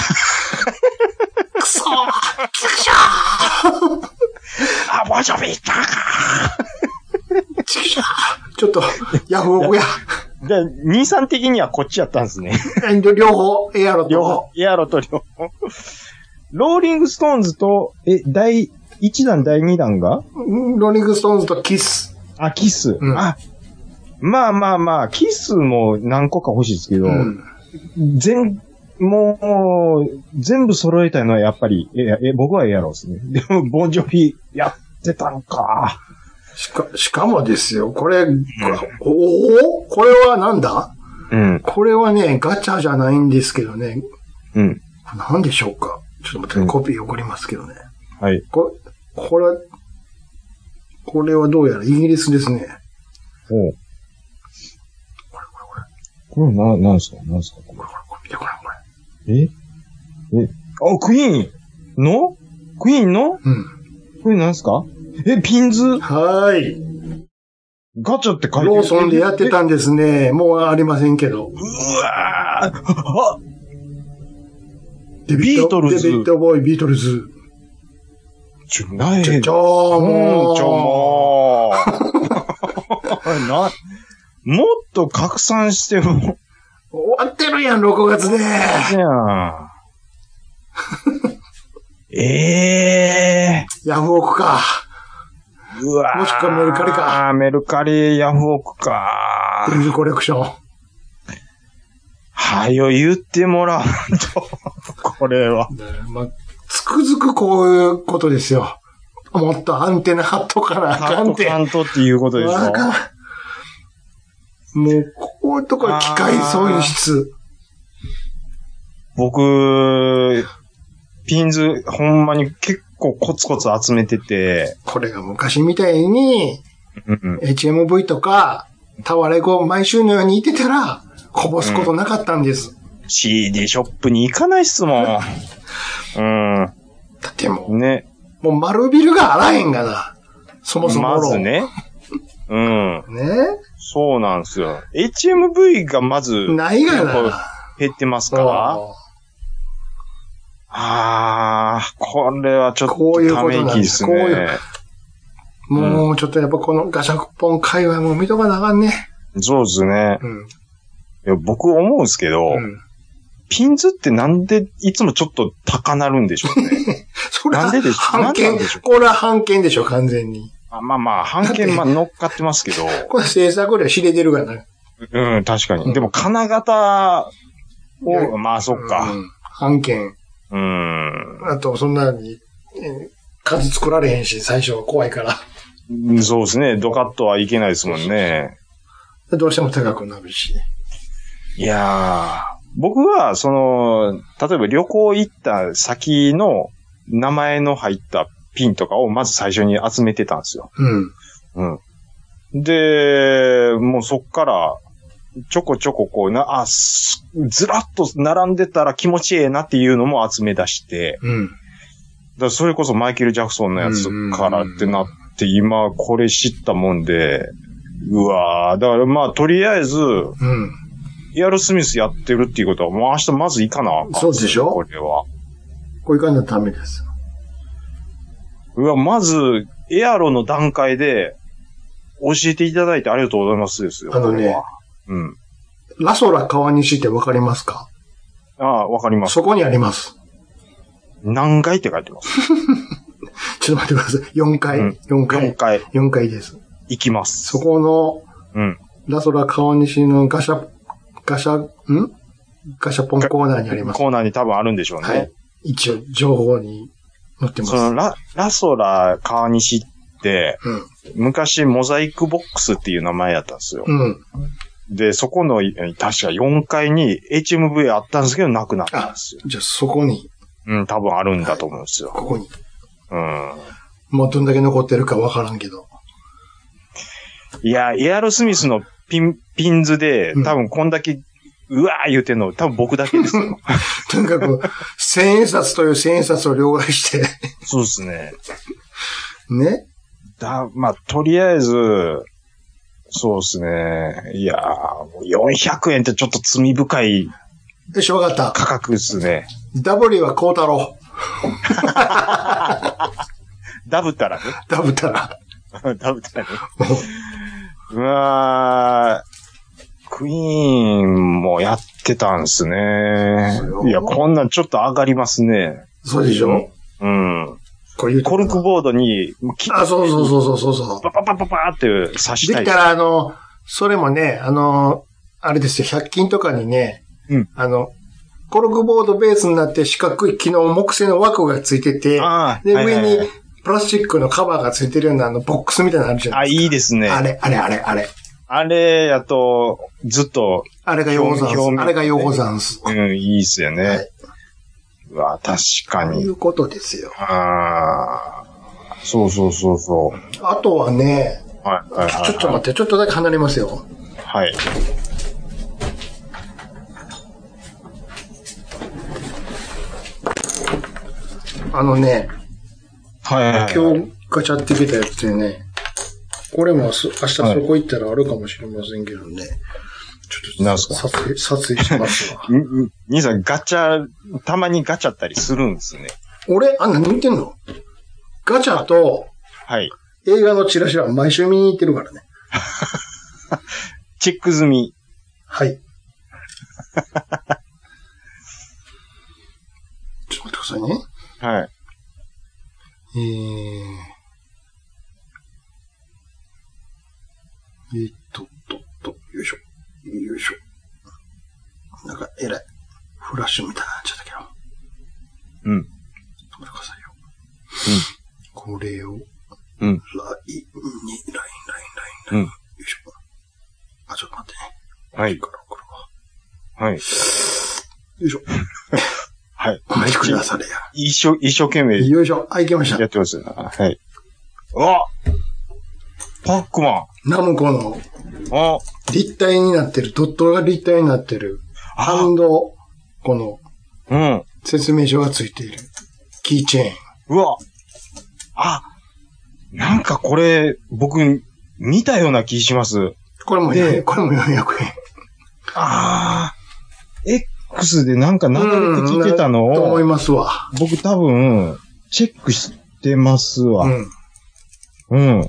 Speaker 2: くそー、くしょー。
Speaker 1: あ、ボンジョビやったんか。
Speaker 2: ちくしょー。ちょっと、ヤフオクや。
Speaker 1: で、兄さん的にはこっちやったんですね。
Speaker 2: 両方、エアロと。
Speaker 1: 両方、エアロと両方。ローリングストーンズと、え、だいいちだん、だいにだんが
Speaker 2: ローリングストーンズとキス。
Speaker 1: あ、キス。
Speaker 2: うん、
Speaker 1: あ、まあまあまあ、キスも何個か欲しいですけど、うん、全、もう、全部揃えたいのはやっぱり、え、え、僕はエアロですね。でも、ボンジョビやってたのか。
Speaker 2: しか、しかもですよ、これ、うん、おおこれはなんだうん。これはね、ガチャじゃないんですけどね。
Speaker 1: うん。
Speaker 2: 何でしょうかちょっと待って、コピー送りますけどね。
Speaker 1: はい。
Speaker 2: ここれ、これはどうやらイギリスですね。
Speaker 1: おう。これこれこれ。これな、なんですかなんですかこれ。
Speaker 2: これこれこれ、見てごらん、これ。
Speaker 1: ええあ、クイーンのクイーンの
Speaker 2: うん。
Speaker 1: これなんですかえ、ピンズ
Speaker 2: はーい。
Speaker 1: ガチャって書いてる。
Speaker 2: ローソンでやってたんですね。もうありませんけど。
Speaker 1: うわーあ
Speaker 2: デ
Speaker 1: ビートルズ
Speaker 2: デビッドボーイ、ビートルズ。
Speaker 1: ちょ、ない。
Speaker 2: ちょ、ちょ、もう。
Speaker 1: ちょ、もう。な、もっと拡散しても。
Speaker 2: 終わってるやん、ろくがつで。
Speaker 1: いやええ
Speaker 2: ー。ヤフオクか。
Speaker 1: うわ
Speaker 2: もしくはメルカリか。
Speaker 1: メルカリ、ヤフオクか。
Speaker 2: クイズコレクション。
Speaker 1: はよ言ってもらうと。これは。
Speaker 2: まあ、つくづくこういうことですよ。もっとアンテナ張っとかなあかんて。
Speaker 1: 張っとかんとっていうことでしょ。
Speaker 2: わかんもう、こういうところ機械損失。
Speaker 1: 僕、ピンズ、ほんまに結構コツコツ集めてて。
Speaker 2: これが昔みたいに、エイチエムブイ とか、タワレコ毎週のようにいてたら、こぼすことなかったんです。
Speaker 1: うん、シーディー ショップに行かないっすもん。うん。
Speaker 2: だってもう、
Speaker 1: ね。
Speaker 2: もう丸ビルがあらへんがな。そもそも。
Speaker 1: まずね。うん。
Speaker 2: ね。
Speaker 1: そうなんですよ。エイチエムブイ がまず、
Speaker 2: ないがな。
Speaker 1: 減ってますから。ああ、これはちょっとため息ですね。こういう。
Speaker 2: もうちょっとやっぱこのガシャポン界隈も見とかなあかんね。
Speaker 1: そうですね。うん、いや僕思うんですけど、うん、ピンズってなんでいつもちょっと高なるんでしょうね。
Speaker 2: それはなんででしょう。判権、これは判権でしょ、完全に。
Speaker 1: あまあまあ、判権まあ乗っかってますけど。
Speaker 2: これ制作で知れてるがな。
Speaker 1: うん、確かに。うん、でも金型を、まあそっか。うん、
Speaker 2: 判権。
Speaker 1: うん。
Speaker 2: あと、そんなに、数作られへんし、最初は怖いから。
Speaker 1: そうですね。ドカッとはいけないですもんね。
Speaker 2: どうしても高くなるし。
Speaker 1: いやー、僕は、その、例えば旅行行った先の名前の入ったピンとかをまず最初に集めてたんですよ。うん。うん。で、もうそっから、ちょこちょここうな、あ、ずらっと並んでたら気持ちええなっていうのも集め出して、うん。だからそれこそマイケル・ジャクソンのやつからってなって、今これ知ったもんで、うわー、だからまあとりあえず、うん。エアロスミスやってるっていうことは、もう明日まず行かなあかん。
Speaker 2: そうでしょ
Speaker 1: これは。
Speaker 2: これ行かないとダメです。
Speaker 1: うわ、まず、エアロの段階で、教えていただいてありがとうございますですよ。
Speaker 2: あのね、うん。ラソラ川西ってわかりますか？
Speaker 1: ああ、わかります。
Speaker 2: そこにあります。
Speaker 1: 何階って書いてます。
Speaker 2: ちょっと待ってください。よんかい。うん、よんかい。
Speaker 1: よんかい。
Speaker 2: よんかいです。
Speaker 1: 行きます。
Speaker 2: そこの、うん。ラソラ川西のガシャ、ガシャ、んガシャポンコーナーにあります。
Speaker 1: コーナーに多分あるんでしょうね。はい。
Speaker 2: 一応、情報に載ってます。
Speaker 1: そのラ、ラソラ川西って、うん、昔モザイクボックスっていう名前やったんですよ。うん。で、そこの、確かよんかいに エイチエムブイ あったんですけど、なくなったんですよ。
Speaker 2: じゃあそこに。
Speaker 1: うん、多分あるんだと思うんですよ。
Speaker 2: はい、ここに。
Speaker 1: うん。
Speaker 2: もうどんだけ残ってるかわからんけど。
Speaker 1: いや、エアロスミスのピン、ピンズで、多分こんだけ、うわー言うてんの、多分僕だけですよ。
Speaker 2: とにかく、千円札という千円札を両替して。
Speaker 1: そうですね。
Speaker 2: ね。
Speaker 1: だ、まあ、とりあえず、そうですね。いやー、よんひゃくえんってちょっと罪深い。
Speaker 2: よし、わかった。
Speaker 1: 価格ですね。
Speaker 2: ダブリはこうたろう。
Speaker 1: ダブったらね。
Speaker 2: ダブったら。
Speaker 1: ダブったらね。うわー、クイーンもやってたんですね。いや、こんなんちょっと上がりますね。
Speaker 2: そうでしょ？
Speaker 1: うん。これコルクボードに、
Speaker 2: あ、そうそうそうそうそう。
Speaker 1: パパパパパーって刺したい。
Speaker 2: できたら、あの、それもね、あの、あれですよ、ひゃく均とかにね、うん、あの、コルクボードベースになって四角い木の木製の枠がついてて、で、はいはいはい、上にプラスチックのカバーがついてるようなあのボックスみたいなのあるじゃないですか。
Speaker 1: あ、いいですね。
Speaker 2: あれ、あれ、あれ、あれ。
Speaker 1: あれやと、ずっと。
Speaker 2: あれがヨゴザンス。あれがヨゴザンス。
Speaker 1: うん、いいっすよね。はい、うわ、確かに。
Speaker 2: そういうことですよ。
Speaker 1: あそうそうそうそう。
Speaker 2: あとはね、
Speaker 1: はいはいはいはい、
Speaker 2: ちょっと待って、ちょっとだけ離れますよ。
Speaker 1: はい。
Speaker 2: あのね、
Speaker 1: はいはいはい、
Speaker 2: 今日ガチャってきたやつでね、これも明日そこ行ったらあるかもしれませんけどね。はい、ちょっと
Speaker 1: なんすか
Speaker 2: 撮影、撮影しますわ。
Speaker 1: 兄さんガチャ、たまにガチャったりするんですね。
Speaker 2: 俺、あ、何見てんの？ガチャと、
Speaker 1: はい。
Speaker 2: 映画のチラシは毎週見に行ってるからね。
Speaker 1: チェック済み。
Speaker 2: はい。ちょっと待ってくださいね。
Speaker 1: はい。
Speaker 2: えー、えーっと、と、と、よいしょ。よいしょ。なんか、えらい。フラッシュみたいになっちゃったけど。
Speaker 1: うん。
Speaker 2: 待ってくださいよ。うん。これを、
Speaker 1: うん。ラインに、
Speaker 2: ライン、ライン、ライン、ライン。
Speaker 1: うん。
Speaker 2: よいしょ。あ、ちょっと待ってね。
Speaker 1: はい。はい。よ
Speaker 2: いしょ。
Speaker 1: はい。
Speaker 2: お待ちくだされや。
Speaker 1: 一生、一生懸命。
Speaker 2: よいしょ。あ、いけました。
Speaker 1: やってます。はい。あパックマン。
Speaker 2: ナムコの、
Speaker 1: あ
Speaker 2: 立体になってる、ドットが立体になってる、ハンド、この、
Speaker 1: うん。
Speaker 2: 説明書がついている、キーチェーン。
Speaker 1: うわ。あ、なんかこれ、僕、見たような気します。
Speaker 2: これも、ね、これもよんひゃくえん。
Speaker 1: ああ。X でなんか流れてきてたのを、うん、
Speaker 2: と思いますわ。
Speaker 1: 僕多分、チェックしてますわ。うん。うん。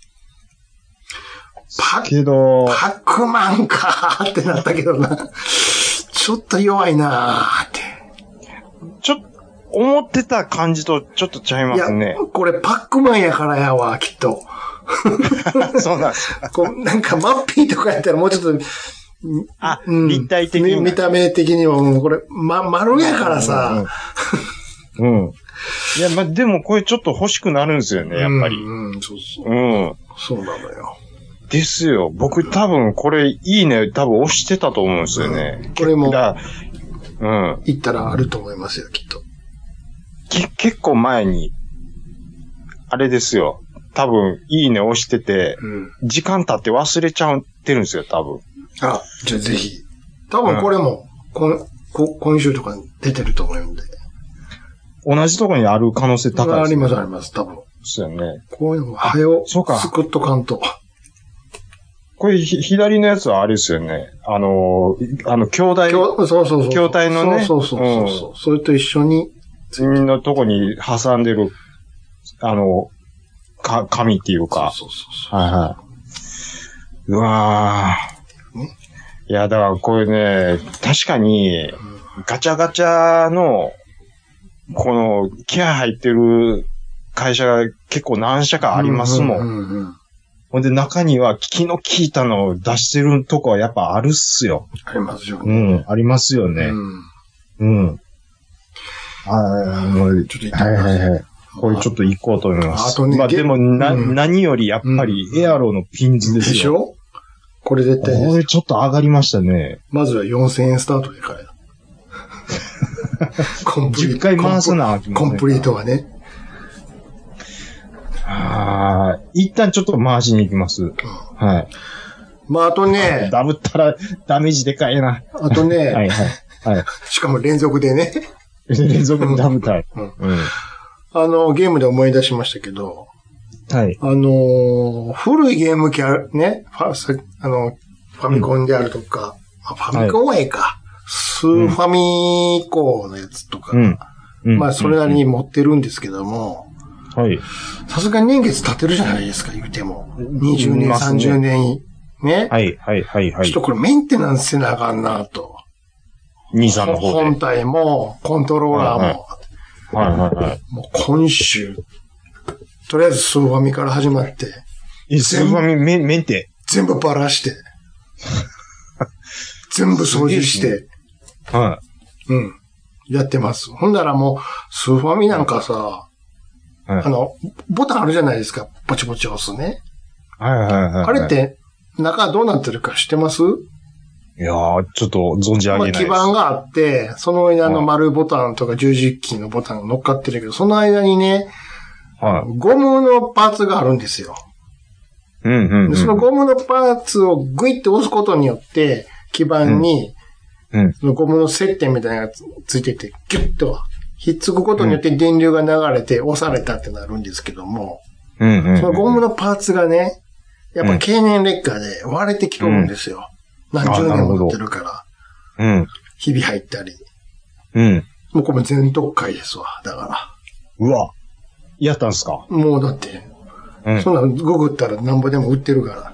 Speaker 2: パ
Speaker 1: けど、
Speaker 2: パックマンかーってなったけどな。ちょっと弱いなーって。
Speaker 1: ちょっと、思ってた感じとちょっとちゃいますね。
Speaker 2: いや、これパックマンやからやわ、きっと。
Speaker 1: そうなんですか。
Speaker 2: こうなんかマッピーとかやったらもうちょっと、
Speaker 1: あ、うん、立体的に。
Speaker 2: 見た目的にはもうこれ、ま、丸やからさ。
Speaker 1: うん。うん、いや、ま、でもこれちょっと欲しくなるんですよね、やっぱり。
Speaker 2: うん、うん、そうそう。
Speaker 1: うん。
Speaker 2: そうなのよ。
Speaker 1: ですよ。僕多分これいいね、多分押してたと思うんですよね。
Speaker 2: うん、これも、
Speaker 1: だうん。
Speaker 2: 行ったらあると思いますよ、きっと。
Speaker 1: け、結構前に、あれですよ。多分、いいね押してて、うん、時間経って忘れちゃってるんですよ、多分。
Speaker 2: あ、じゃあぜひ。多分これも、うん、こ今週とかに出てると思うんで。
Speaker 1: 同じところにある可能性高いです、ね。
Speaker 2: あります、あります、多分。
Speaker 1: そうよね。
Speaker 2: こういうのも、はよ、そうか。スクッとかんと。
Speaker 1: これ、ひ、左のやつはあれですよね。あの、あの、兄弟。
Speaker 2: そうそうそう。
Speaker 1: 筐体のね。
Speaker 2: そうそうそうそう、うん。それと一緒に。
Speaker 1: 次のとこに挟んでる、あの、か、紙っていうか。
Speaker 2: そうそうそう。
Speaker 1: はいはい。うわー。いや、だからこれね、確かに、ガチャガチャの、この、気合入ってる会社が結構何社かありますもん。うんうんうんうん、ほんで中には気の利いたのを出してるとこはやっぱあるっすよ。
Speaker 2: ありますよね。
Speaker 1: うん、ありますよね。うん。うん。ああ、もう、ちょっと行ってみます。はいはいはい。これちょっと行こうと思います。
Speaker 2: あとね、
Speaker 1: まあでもな、うん、何よりやっぱりエアロのピンズですよ。
Speaker 2: でしょ？これ絶対です。
Speaker 1: これちょっと上がりましたね。
Speaker 2: まずはよんせんえんスタートで買える。コンプリート。
Speaker 1: じゅっかい回すな、
Speaker 2: コンプリートはね。
Speaker 1: ああ、一旦ちょっと回しに行きます。うん、はい。
Speaker 2: まああとね。
Speaker 1: ダブったらダメージでかいな。
Speaker 2: あとね。はい
Speaker 1: はい。はい。
Speaker 2: しかも連続でね。
Speaker 1: 連続でダブったい。
Speaker 2: うん。うん、あの、ゲームで思い出しましたけど。
Speaker 1: はい。
Speaker 2: あのー、古いゲーム機ある、ね。ファ、あの、ファミコンであるとか。うん、ファミコンはええか。はい、スーファミ以降のやつとか。うんうん、まあ、それなりに持ってるんですけども。
Speaker 1: はい。
Speaker 2: さすがに年月経ってるじゃないですか、言うても。にじゅうねん、さんじゅうねん。ね。
Speaker 1: はい、はい、はい、はい。
Speaker 2: ちょっとこれメンテナンスせなあかんなと。
Speaker 1: 兄さんの方で。
Speaker 2: 本体も、コントローラーも。はい、
Speaker 1: はい、はい、はい。
Speaker 2: もう今週、とりあえずスーファミから始まって。
Speaker 1: え、スーファミメメンテ
Speaker 2: 全部バラして。全部掃除して。
Speaker 1: はい。
Speaker 2: うん。やってます。ほんだらもう、スーファミなんかさ、はい、あの、ボタンあるじゃないですか。ポチポチ押すね。
Speaker 1: はいはいはい、はい。
Speaker 2: あれって、中どうなってるか知ってます？
Speaker 1: いやー、ちょっと存じ上げないです。
Speaker 2: まあ、基板があって、その間の丸ボタンとか十字キーのボタンが乗っかってるけど、その間にね、
Speaker 1: はい。
Speaker 2: ゴムのパーツがあるんですよ。
Speaker 1: うんうん、うん。
Speaker 2: そのゴムのパーツをグイッと押すことによって、基板に、うん。そのゴムの接点みたいなのがついてて、ギュッとひっつくことによって電流が流れて押されたってなるんですけども、うんうんうん、そのゴムのパーツがね、やっぱ経年劣化で割れてきとるんですよ。うん、何十年も乗ってるから。うん。ひび入ったり。うん。もうこれ全特会ですわ。だから。
Speaker 1: うわ。やったんすか？
Speaker 2: もうだって、うん、そんなググったらなんぼでも売ってるから。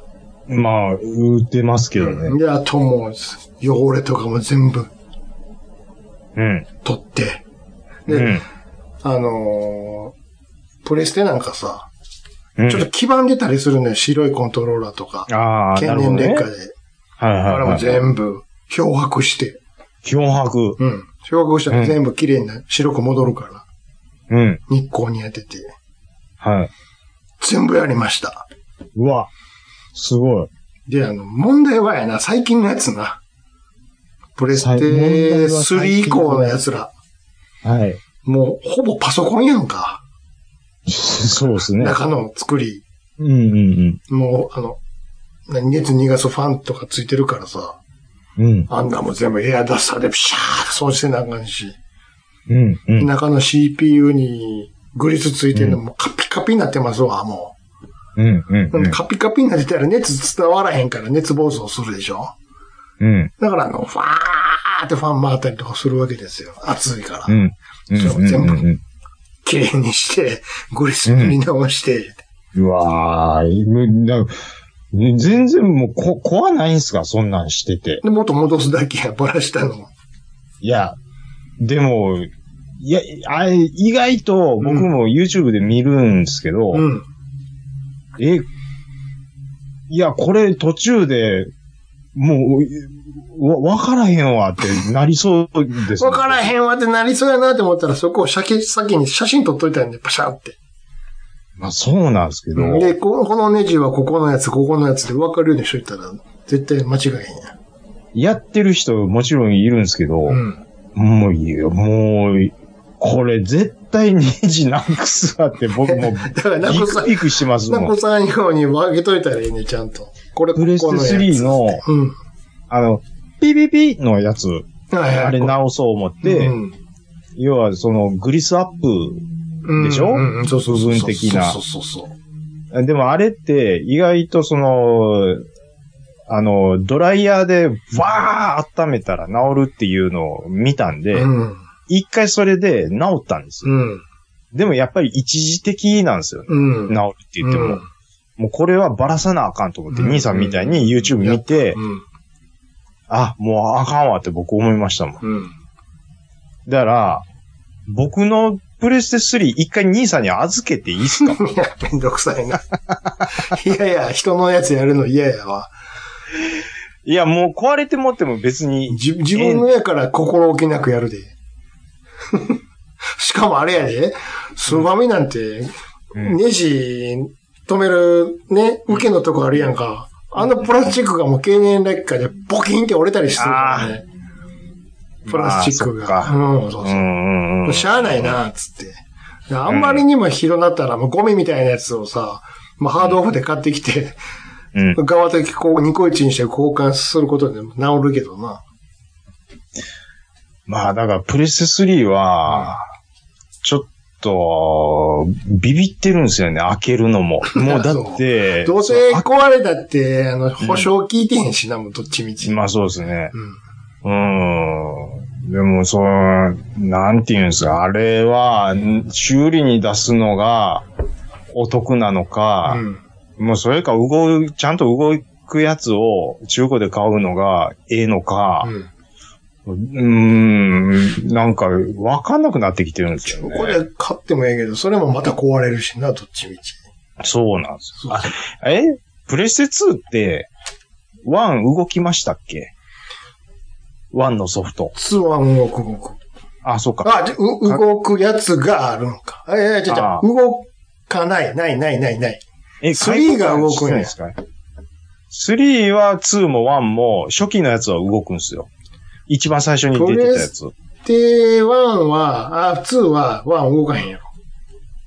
Speaker 1: まあ、売ってますけどね。
Speaker 2: うん、で、あともう、汚れとかも全部、うん。取って。で、うん、あのー、プレステなんかさ、うん、ちょっと黄ばんでたりするのよ。白いコントローラーとか。ああ、経年劣化で。ね、はいはい、はい。あれも全部、漂白して。
Speaker 1: 漂白。
Speaker 2: うん。漂白したら全部綺麗にな、白く戻るから。うん。日光に当てて。はい。全部やりました。
Speaker 1: うわ。すごい。
Speaker 2: で、あの、問題はやな、最近のやつな。プレステスリー以降のやつら。はい。もう、ほぼパソコンやんか。
Speaker 1: そうですね。
Speaker 2: 中の作り。
Speaker 1: うんうん
Speaker 2: うん。もう、あの、熱逃がすファンとかついてるからさ。うん。あんなも全部エアダスターでピシャーッと掃除せなあかんし。うんうん。中の シーピーユー にグリスついてるのもカピカピになってますわ、もう。うんうん、うん。カピカピになってたら熱伝わらへんから熱暴走するでしょ。うん。だからあの、ファーってファン回ったりとかするわけですよ。暑いから。うん。うん、それを全部、綺麗にして、グリス塗り直して。
Speaker 1: うん、うわー、全然もうこ、怖ないんすかそんなんしてて。
Speaker 2: で、もっと戻すだけや、ばらしたの。
Speaker 1: いや、でも、いや、あれ、意外と僕も YouTube で見るんですけど、うん、え、いや、これ途中で、もう、わ、わからへんわってなりそうです、
Speaker 2: ね。わからへんわってなりそうやなって思ったら、そこを先に写真撮っといたんで、パシャって。
Speaker 1: まあそうなんですけど。
Speaker 2: で、このネジはここのやつ、ここのやつで分かるようにしといたら、絶対間違いへんや。
Speaker 1: やってる人もちろんいるんですけど、うん、もういいよ、もう、これ絶対ネジなくすわって僕も
Speaker 2: だからなくさ、
Speaker 1: ビクビクしますもん。
Speaker 2: なくさんように分けといたらいいね、ちゃんと。
Speaker 1: これ、プレステスリーの、うん、あの、ピピピのやつ、はいはい、あれ直そう思って、うん、要はそのグリスアップでしょ、うんうん、そうそうそう部分的な。そうそうそうそう。でもあれって意外とその、あの、ドライヤーでわー温めたら治るっていうのを見たんで、うん、一回それで治ったんですよ、うん。でもやっぱり一時的なんですよね。うん、治るって言っても。うん、もうこれはバラさなあかんと思って、うん、兄さんみたいに YouTube 見て、うん、あ、もうあかんわって僕思いましたもん。うん、だから、僕のプレステスリー一回兄さんに預けていいっすか？
Speaker 2: いや、めんどくさいな。いやいや、人のやつやるの嫌やわ。
Speaker 1: いや、もう壊れてもっても別に。
Speaker 2: 自, 自分のやから心置きなくやるで。しかもあれやで、スーファミなんて、うん、ネジ止めるね、受けのとこあるやんか。あのプラスチックがもう経年劣化でボキンって折れたりしてるからね。プラスチックが。まあ、うん、そうそう。うんうん、しゃあないな、つって。あんまりにも広なったら、もうゴミみたいなやつをさ、まあ、ハードオフで買ってきて、うん、側的こう、ニコイチにして交換することでも治るけどな。
Speaker 1: まあ、だから、プレステスリーは、ちょっと、ビビってるんですよね、開けるのも。もうだって。
Speaker 2: どうせ壊れたって、あの、保証効いてへんしな、もうどっちみち。
Speaker 1: まあそうですね。うん。うん。でも、そう、なんていうんですか、あれは、修理に出すのがお得なのか、うん、もうそれか動い、ちゃんと動くやつを中古で買うのがええのか、うん、うーん、なんかわかんなくなってきてるんですよね。
Speaker 2: 中古で買ってもええけど、それもまた壊れるしな、どっちみち。
Speaker 1: そうなんですよ。あ、えプレステツーって、ワン動きましたっけ？ワンのソフト。
Speaker 2: ツーは動く動く。
Speaker 1: あ、そうか。
Speaker 2: あ、動くやつがあるのか。え、いや、じゃじゃ動かない、ない、ない、ない、ない。え、スリーが動くんですか？
Speaker 1: スリーはツーもワンも初期のやつは動くんですよ。一番最初に出てたやつ。
Speaker 2: で、ワンは、あ、ツーはワン動かへんやろ。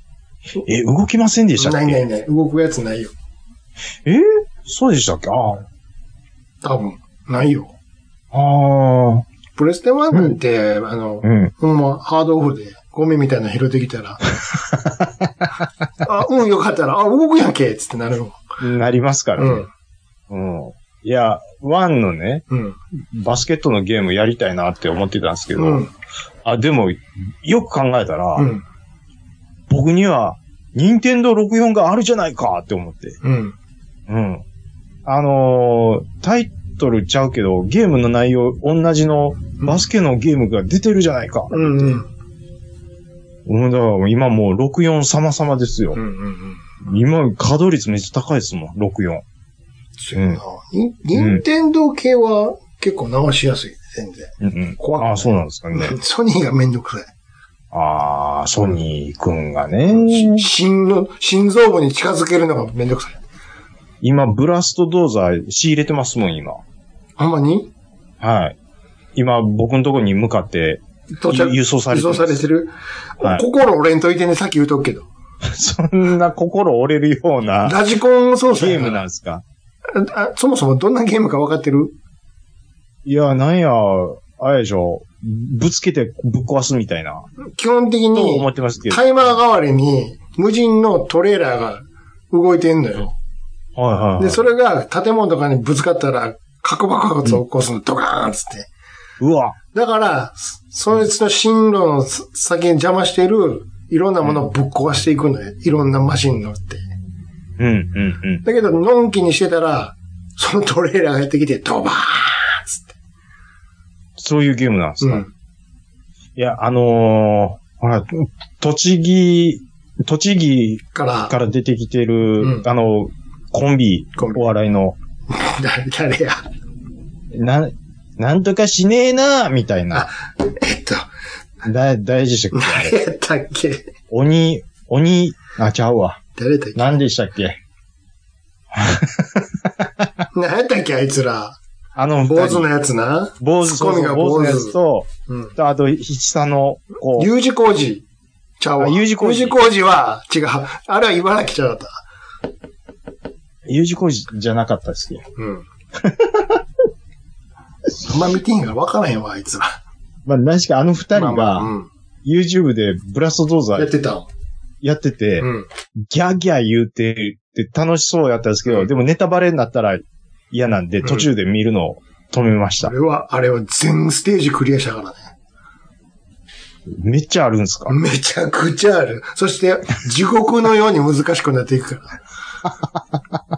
Speaker 1: え、動きませんでしたっけ？
Speaker 2: ないないない。動くやつないよ。
Speaker 1: えー、そうでしたっけ？ああ。
Speaker 2: 多分、ないよ。
Speaker 1: ああ。
Speaker 2: プレステワンなんて、うん、あの、うん、ほんま、ハードオフで、ゴミみたいなの拾ってきたら、あ、うん、よかったら、あ、動くやんけつってなるの。
Speaker 1: なりますからね。うん。うん、いや、ワンのね、うん、バスケットのゲームやりたいなって思ってたんですけど、うん、あ、でも、よく考えたら、うん、僕には、任天堂ろくじゅうよんがあるじゃないかって思って。うん。うん。あのー、タイトルちゃうけど、ゲームの内容、同じのバスケのゲームが出てるじゃないか。うんうん。うん、だから今もうろくじゅうよん様々ですよ。うんうんうん。今、稼働率めっちゃ高いですもん、ろくじゅうよん。
Speaker 2: そうやな。任天堂系は結構直しやすい、全然。うんうん。怖くない。
Speaker 1: ああ、そうなんですかね。
Speaker 2: ソニーがめんどくさい。
Speaker 1: ああ、ソニーくんがね。
Speaker 2: 心の、心臓部に近づけるのがめんどくさい。
Speaker 1: 今、ブラストドーザー仕入れてますもん、今。
Speaker 2: ほんまに？
Speaker 1: はい。今、僕のところに向かって、輸送されてる。
Speaker 2: 輸送されてる、はい、心折れんといてね、さっき言うとくけど。
Speaker 1: そんな心折れるような。
Speaker 2: ラジコン操作
Speaker 1: ゲームなんですか？
Speaker 2: あ、そもそもどんなゲームか分かってる？
Speaker 1: いや、なんや、あれでしょ。ぶつけてぶっ壊すみたいな。
Speaker 2: 基本的に、
Speaker 1: 思ってますけど。
Speaker 2: タイマー代わりに、無人のトレーラーが動いてんのよ。
Speaker 1: はいはいはい。
Speaker 2: で、それが建物とかにぶつかったら、核爆発を起こすの、ドカーンつって。
Speaker 1: うわ。
Speaker 2: だから、そいつの進路の先に邪魔してる、いろんなものをぶっ壊していくのよ。いろんなマシンに乗って。
Speaker 1: うん、うん、うん。
Speaker 2: だけど、のんきにしてたら、そのトレーラーがやってきて、ドバーンつって。
Speaker 1: そういうゲームなんですか？うん。いや、あのー、ほら、栃木、栃木から出てきてる、うん、あの、コンビ、お笑いの。
Speaker 2: 誰や。
Speaker 1: な、なんとかしねえなみたいな。
Speaker 2: あ、えっと。
Speaker 1: だ、大事でしたっけ？
Speaker 2: 何やったっけ？
Speaker 1: 鬼、鬼、あ、ちゃうわ。
Speaker 2: 誰だっけ？
Speaker 1: 何でしたっけ？
Speaker 2: 何やったっけあいつら。
Speaker 1: あの、
Speaker 2: 坊主のやつな。
Speaker 1: 坊主、
Speaker 2: ツッコミが坊主。
Speaker 1: 坊主のやつと、うん、と、あと、七さの、こ
Speaker 2: う。U 字工事。ちゃうわ。
Speaker 1: U 字工事。
Speaker 2: U 字工事は、違う。あれは茨城ちゃうだった。
Speaker 1: U 字工事じゃなかったですよ。うん。
Speaker 2: あんま見てへんから分からへんわ、あいつら。
Speaker 1: まあ、何しかあの二人が、YouTube でブラストドーザー
Speaker 2: やってた
Speaker 1: やってて、うん、ギャーギャー言うて、て楽しそうやったんですけど、うん、でもネタバレになったら嫌なんで、途中で見るのを止めました。
Speaker 2: あれは、あれは全ステージクリアしたからね。
Speaker 1: めっちゃあるんですか？
Speaker 2: めちゃくちゃある。そして、地獄のように難しくなっていくから。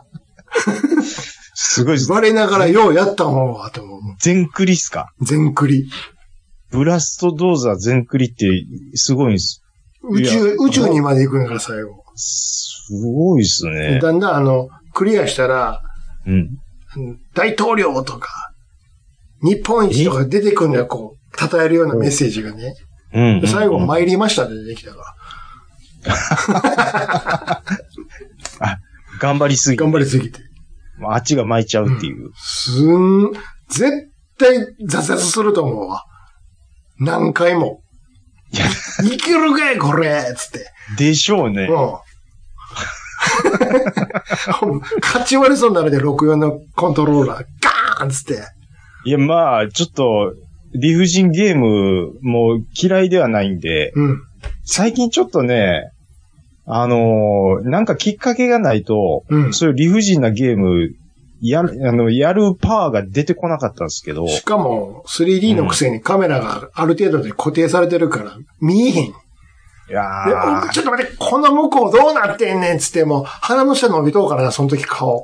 Speaker 1: すごい。
Speaker 2: バレながらようやったもんわ、と思う。
Speaker 1: 全クリっすか？
Speaker 2: 全クリ。
Speaker 1: ブラストドーザー全クリってすごいんです。
Speaker 2: 宇宙、宇宙にまで行くんやから最後。
Speaker 1: すごいっすね。
Speaker 2: だんだんあの、クリアしたら、うん。大統領とか、日本一とか出てくるんだよ、こう、称えるようなメッセージがね。うんうんうん、最後、参りましたって出てきたから。
Speaker 1: あ、頑張りすぎて。
Speaker 2: 頑張りすぎて。
Speaker 1: あっちが巻いちゃうっていう。うん、
Speaker 2: すん、絶対挫折すると思うわ。何回も。いや、いけるかいこれつって。
Speaker 1: でしょうね。うん。
Speaker 2: 勝ち割れそうになるで、ろくじゅうよんのコントローラー、ガーンつって。
Speaker 1: いや、まあ、ちょっと、理不尽ゲームも嫌いではないんで、うん、最近ちょっとね、あのー、なんかきっかけがないと、うん、そういう理不尽なゲーム、やる、あの、やるパワーが出てこなかったんですけど。
Speaker 2: しかも、スリーディー のくせにカメラがある程度で固定されてるから、見えへん。い
Speaker 1: やー。
Speaker 2: ちょっと待って、この向こうどうなってんねんつっても、鼻の下伸びとうからな、その時顔。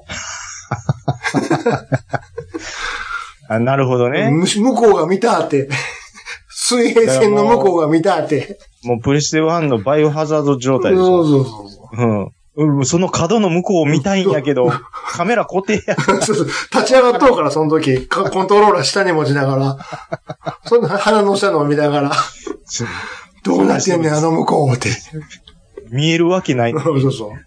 Speaker 1: あ、なるほどね。
Speaker 2: 向こうが見たって。水平線の向こうが見たって。
Speaker 1: もうプレステワンのバイオハザード状態でしょ。
Speaker 2: そうそうそうそう。
Speaker 1: うん。その角の向こうを見たいんやけど、カメラ固定や。
Speaker 2: そうそう。立ち上がっとうから、その時。コントローラー下に持ちながら。そんな鼻の下のを見ながら。どうなってんねん、あの向こうって。
Speaker 1: 見えるわけない。
Speaker 2: そうそうそう。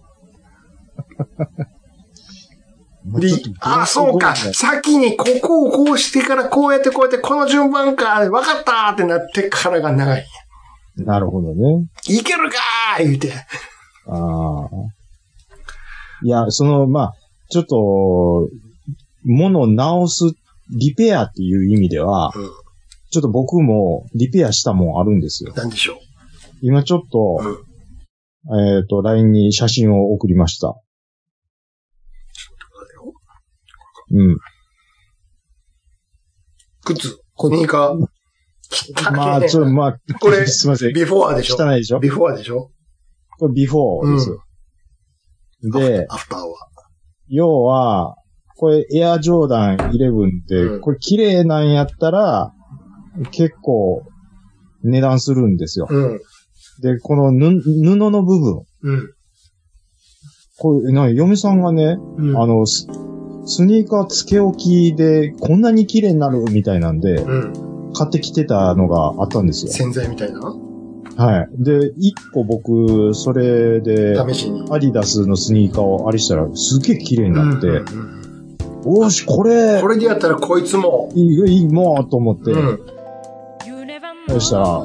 Speaker 2: あ、そうか。先にここをこうしてからこうやってこうやってこの順番か。分かったってなってからが長い。
Speaker 1: なるほどね。
Speaker 2: いけるかー言うて。
Speaker 1: ああ。いや、その、まあ、ちょっと、物を直す、リペアっていう意味では、うん、ちょっと僕もリペアしたもんあるんですよ。
Speaker 2: 何でしょう？
Speaker 1: 今ちょっと、うん、えっと、ライン に写真を送りました。うん。
Speaker 2: 靴、スニーカー。
Speaker 1: まあ、ちょ、まあ、
Speaker 2: これ、
Speaker 1: すいません。
Speaker 2: ビフォーでしょ？
Speaker 1: 汚いでしょ？
Speaker 2: ビフォーでしょ？
Speaker 1: これビフォーですよ。うん、で、
Speaker 2: アフターは。
Speaker 1: 要は、これエアジョーダンイレブンって、うん、これ綺麗なんやったら、結構値段するんですよ。うん、で、このぬ布の部分。うん、これ、な、嫁さんがね、うん、あのス、スニーカーつけ置きでこんなに綺麗になるみたいなんで、うん、買ってきてたのがあったんですよ。
Speaker 2: 洗剤みたいな？
Speaker 1: はい。で、一個僕、それで、
Speaker 2: 試しに。
Speaker 1: アディダスのスニーカーをあれしたら、すげえ綺麗になって、うんうんうん、おーし、これ、
Speaker 2: これでやったらこいつも、
Speaker 1: いい、いい、もう、と思って、うん、そしたら、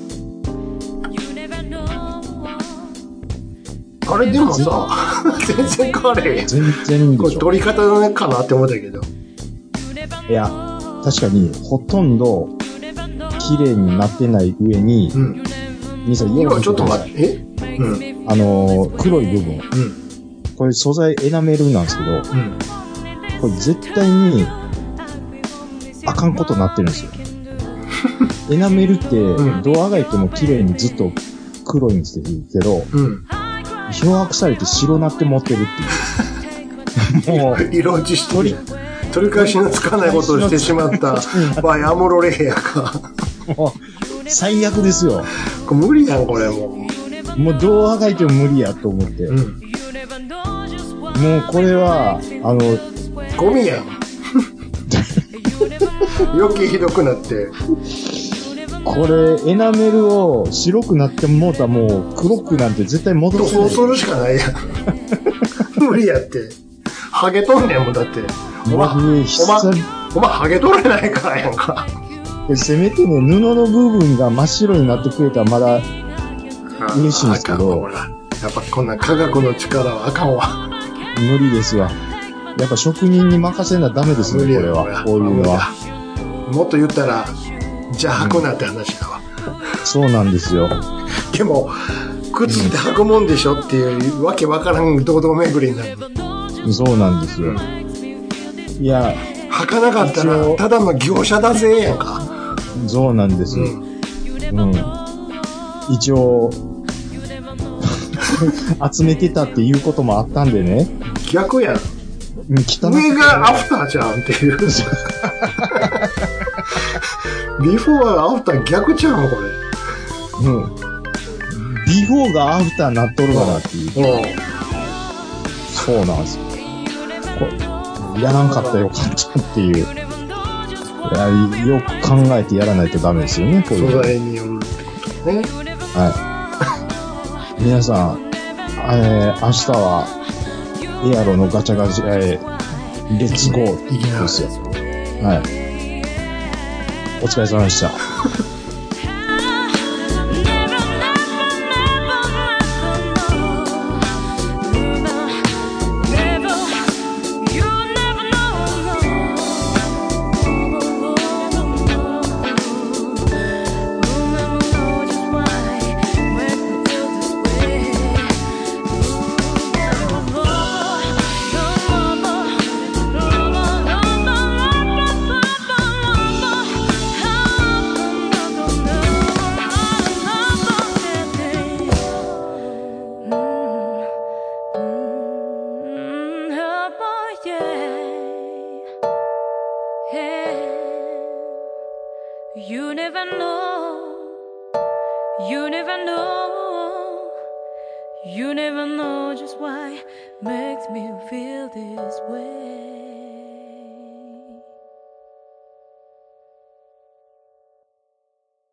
Speaker 2: あれでもさ、全然変われへん。
Speaker 1: 全然でしょ。
Speaker 2: これ取り方かなって思ったけど。
Speaker 1: いや、確かに、ほとんど、綺麗になってない上に、うん、兄さん、
Speaker 2: 今ちょっと待って、
Speaker 1: え、うん、あのー、黒い部分、うん。これ素材エナメルなんですけど、うん、これ絶対に、あかんことになってるんですよ。エナメルって、どうあがいても綺麗にずっと黒いんですけど、うん、漂白されて白なって持ってるっていう。
Speaker 2: もう、色落ちしてる。取り返しのつかないことをしてしまった場合、アモロレイヤか。
Speaker 1: もう、最悪ですよ。
Speaker 2: これ無理やん、これも
Speaker 1: う。もうどうあがいても無理やと思って。うん、もうこれは、あの、
Speaker 2: ゴミやん。余計ひどくなって。
Speaker 1: これ、エナメルを白くなってもうたらもう黒くなんて絶対戻せない。
Speaker 2: そうするしかないやん。無理やって。ハゲとんねんもんだって。お前、お前、お前ハゲとれないからやんか。
Speaker 1: せめてね、布の部分が真っ白になってくれたらまだ嬉しいんですけど。
Speaker 2: やっぱこんな科学の力はあかんわ。
Speaker 1: 無理ですわ。やっぱ職人に任せなダメですね、これは。こういうのは。
Speaker 2: もっと言ったら、じゃあ履くなって話だわ。
Speaker 1: うん、そうなんですよ。
Speaker 2: でも、靴って履くもんでしょっていうわけわからん堂々巡りになる。
Speaker 1: そうなんですよ。いや、
Speaker 2: 履かなかったら、ただの業者だぜやんか。
Speaker 1: そうなんですよ。うん。うん、一応、集めてたっていうこともあったんでね。
Speaker 2: 逆やん。上がアフターじゃんっていう。ビフォーがアフター逆ちゃうんこれ。
Speaker 1: うん。ビフォーがアフターになっとるかなっていう。うん。そうなんですよ。やらんかったらよかったっていう。いや、よく考えてやらないとダメですよね、こういう。
Speaker 2: 素材によるってことね。
Speaker 1: はい。皆さん、えー、明日は、エアロのガチャガチャ、えー、レッツゴーですよ。はい。お疲れ様でした。
Speaker 3: You never know, you never know, you never know just why makes me feel this way.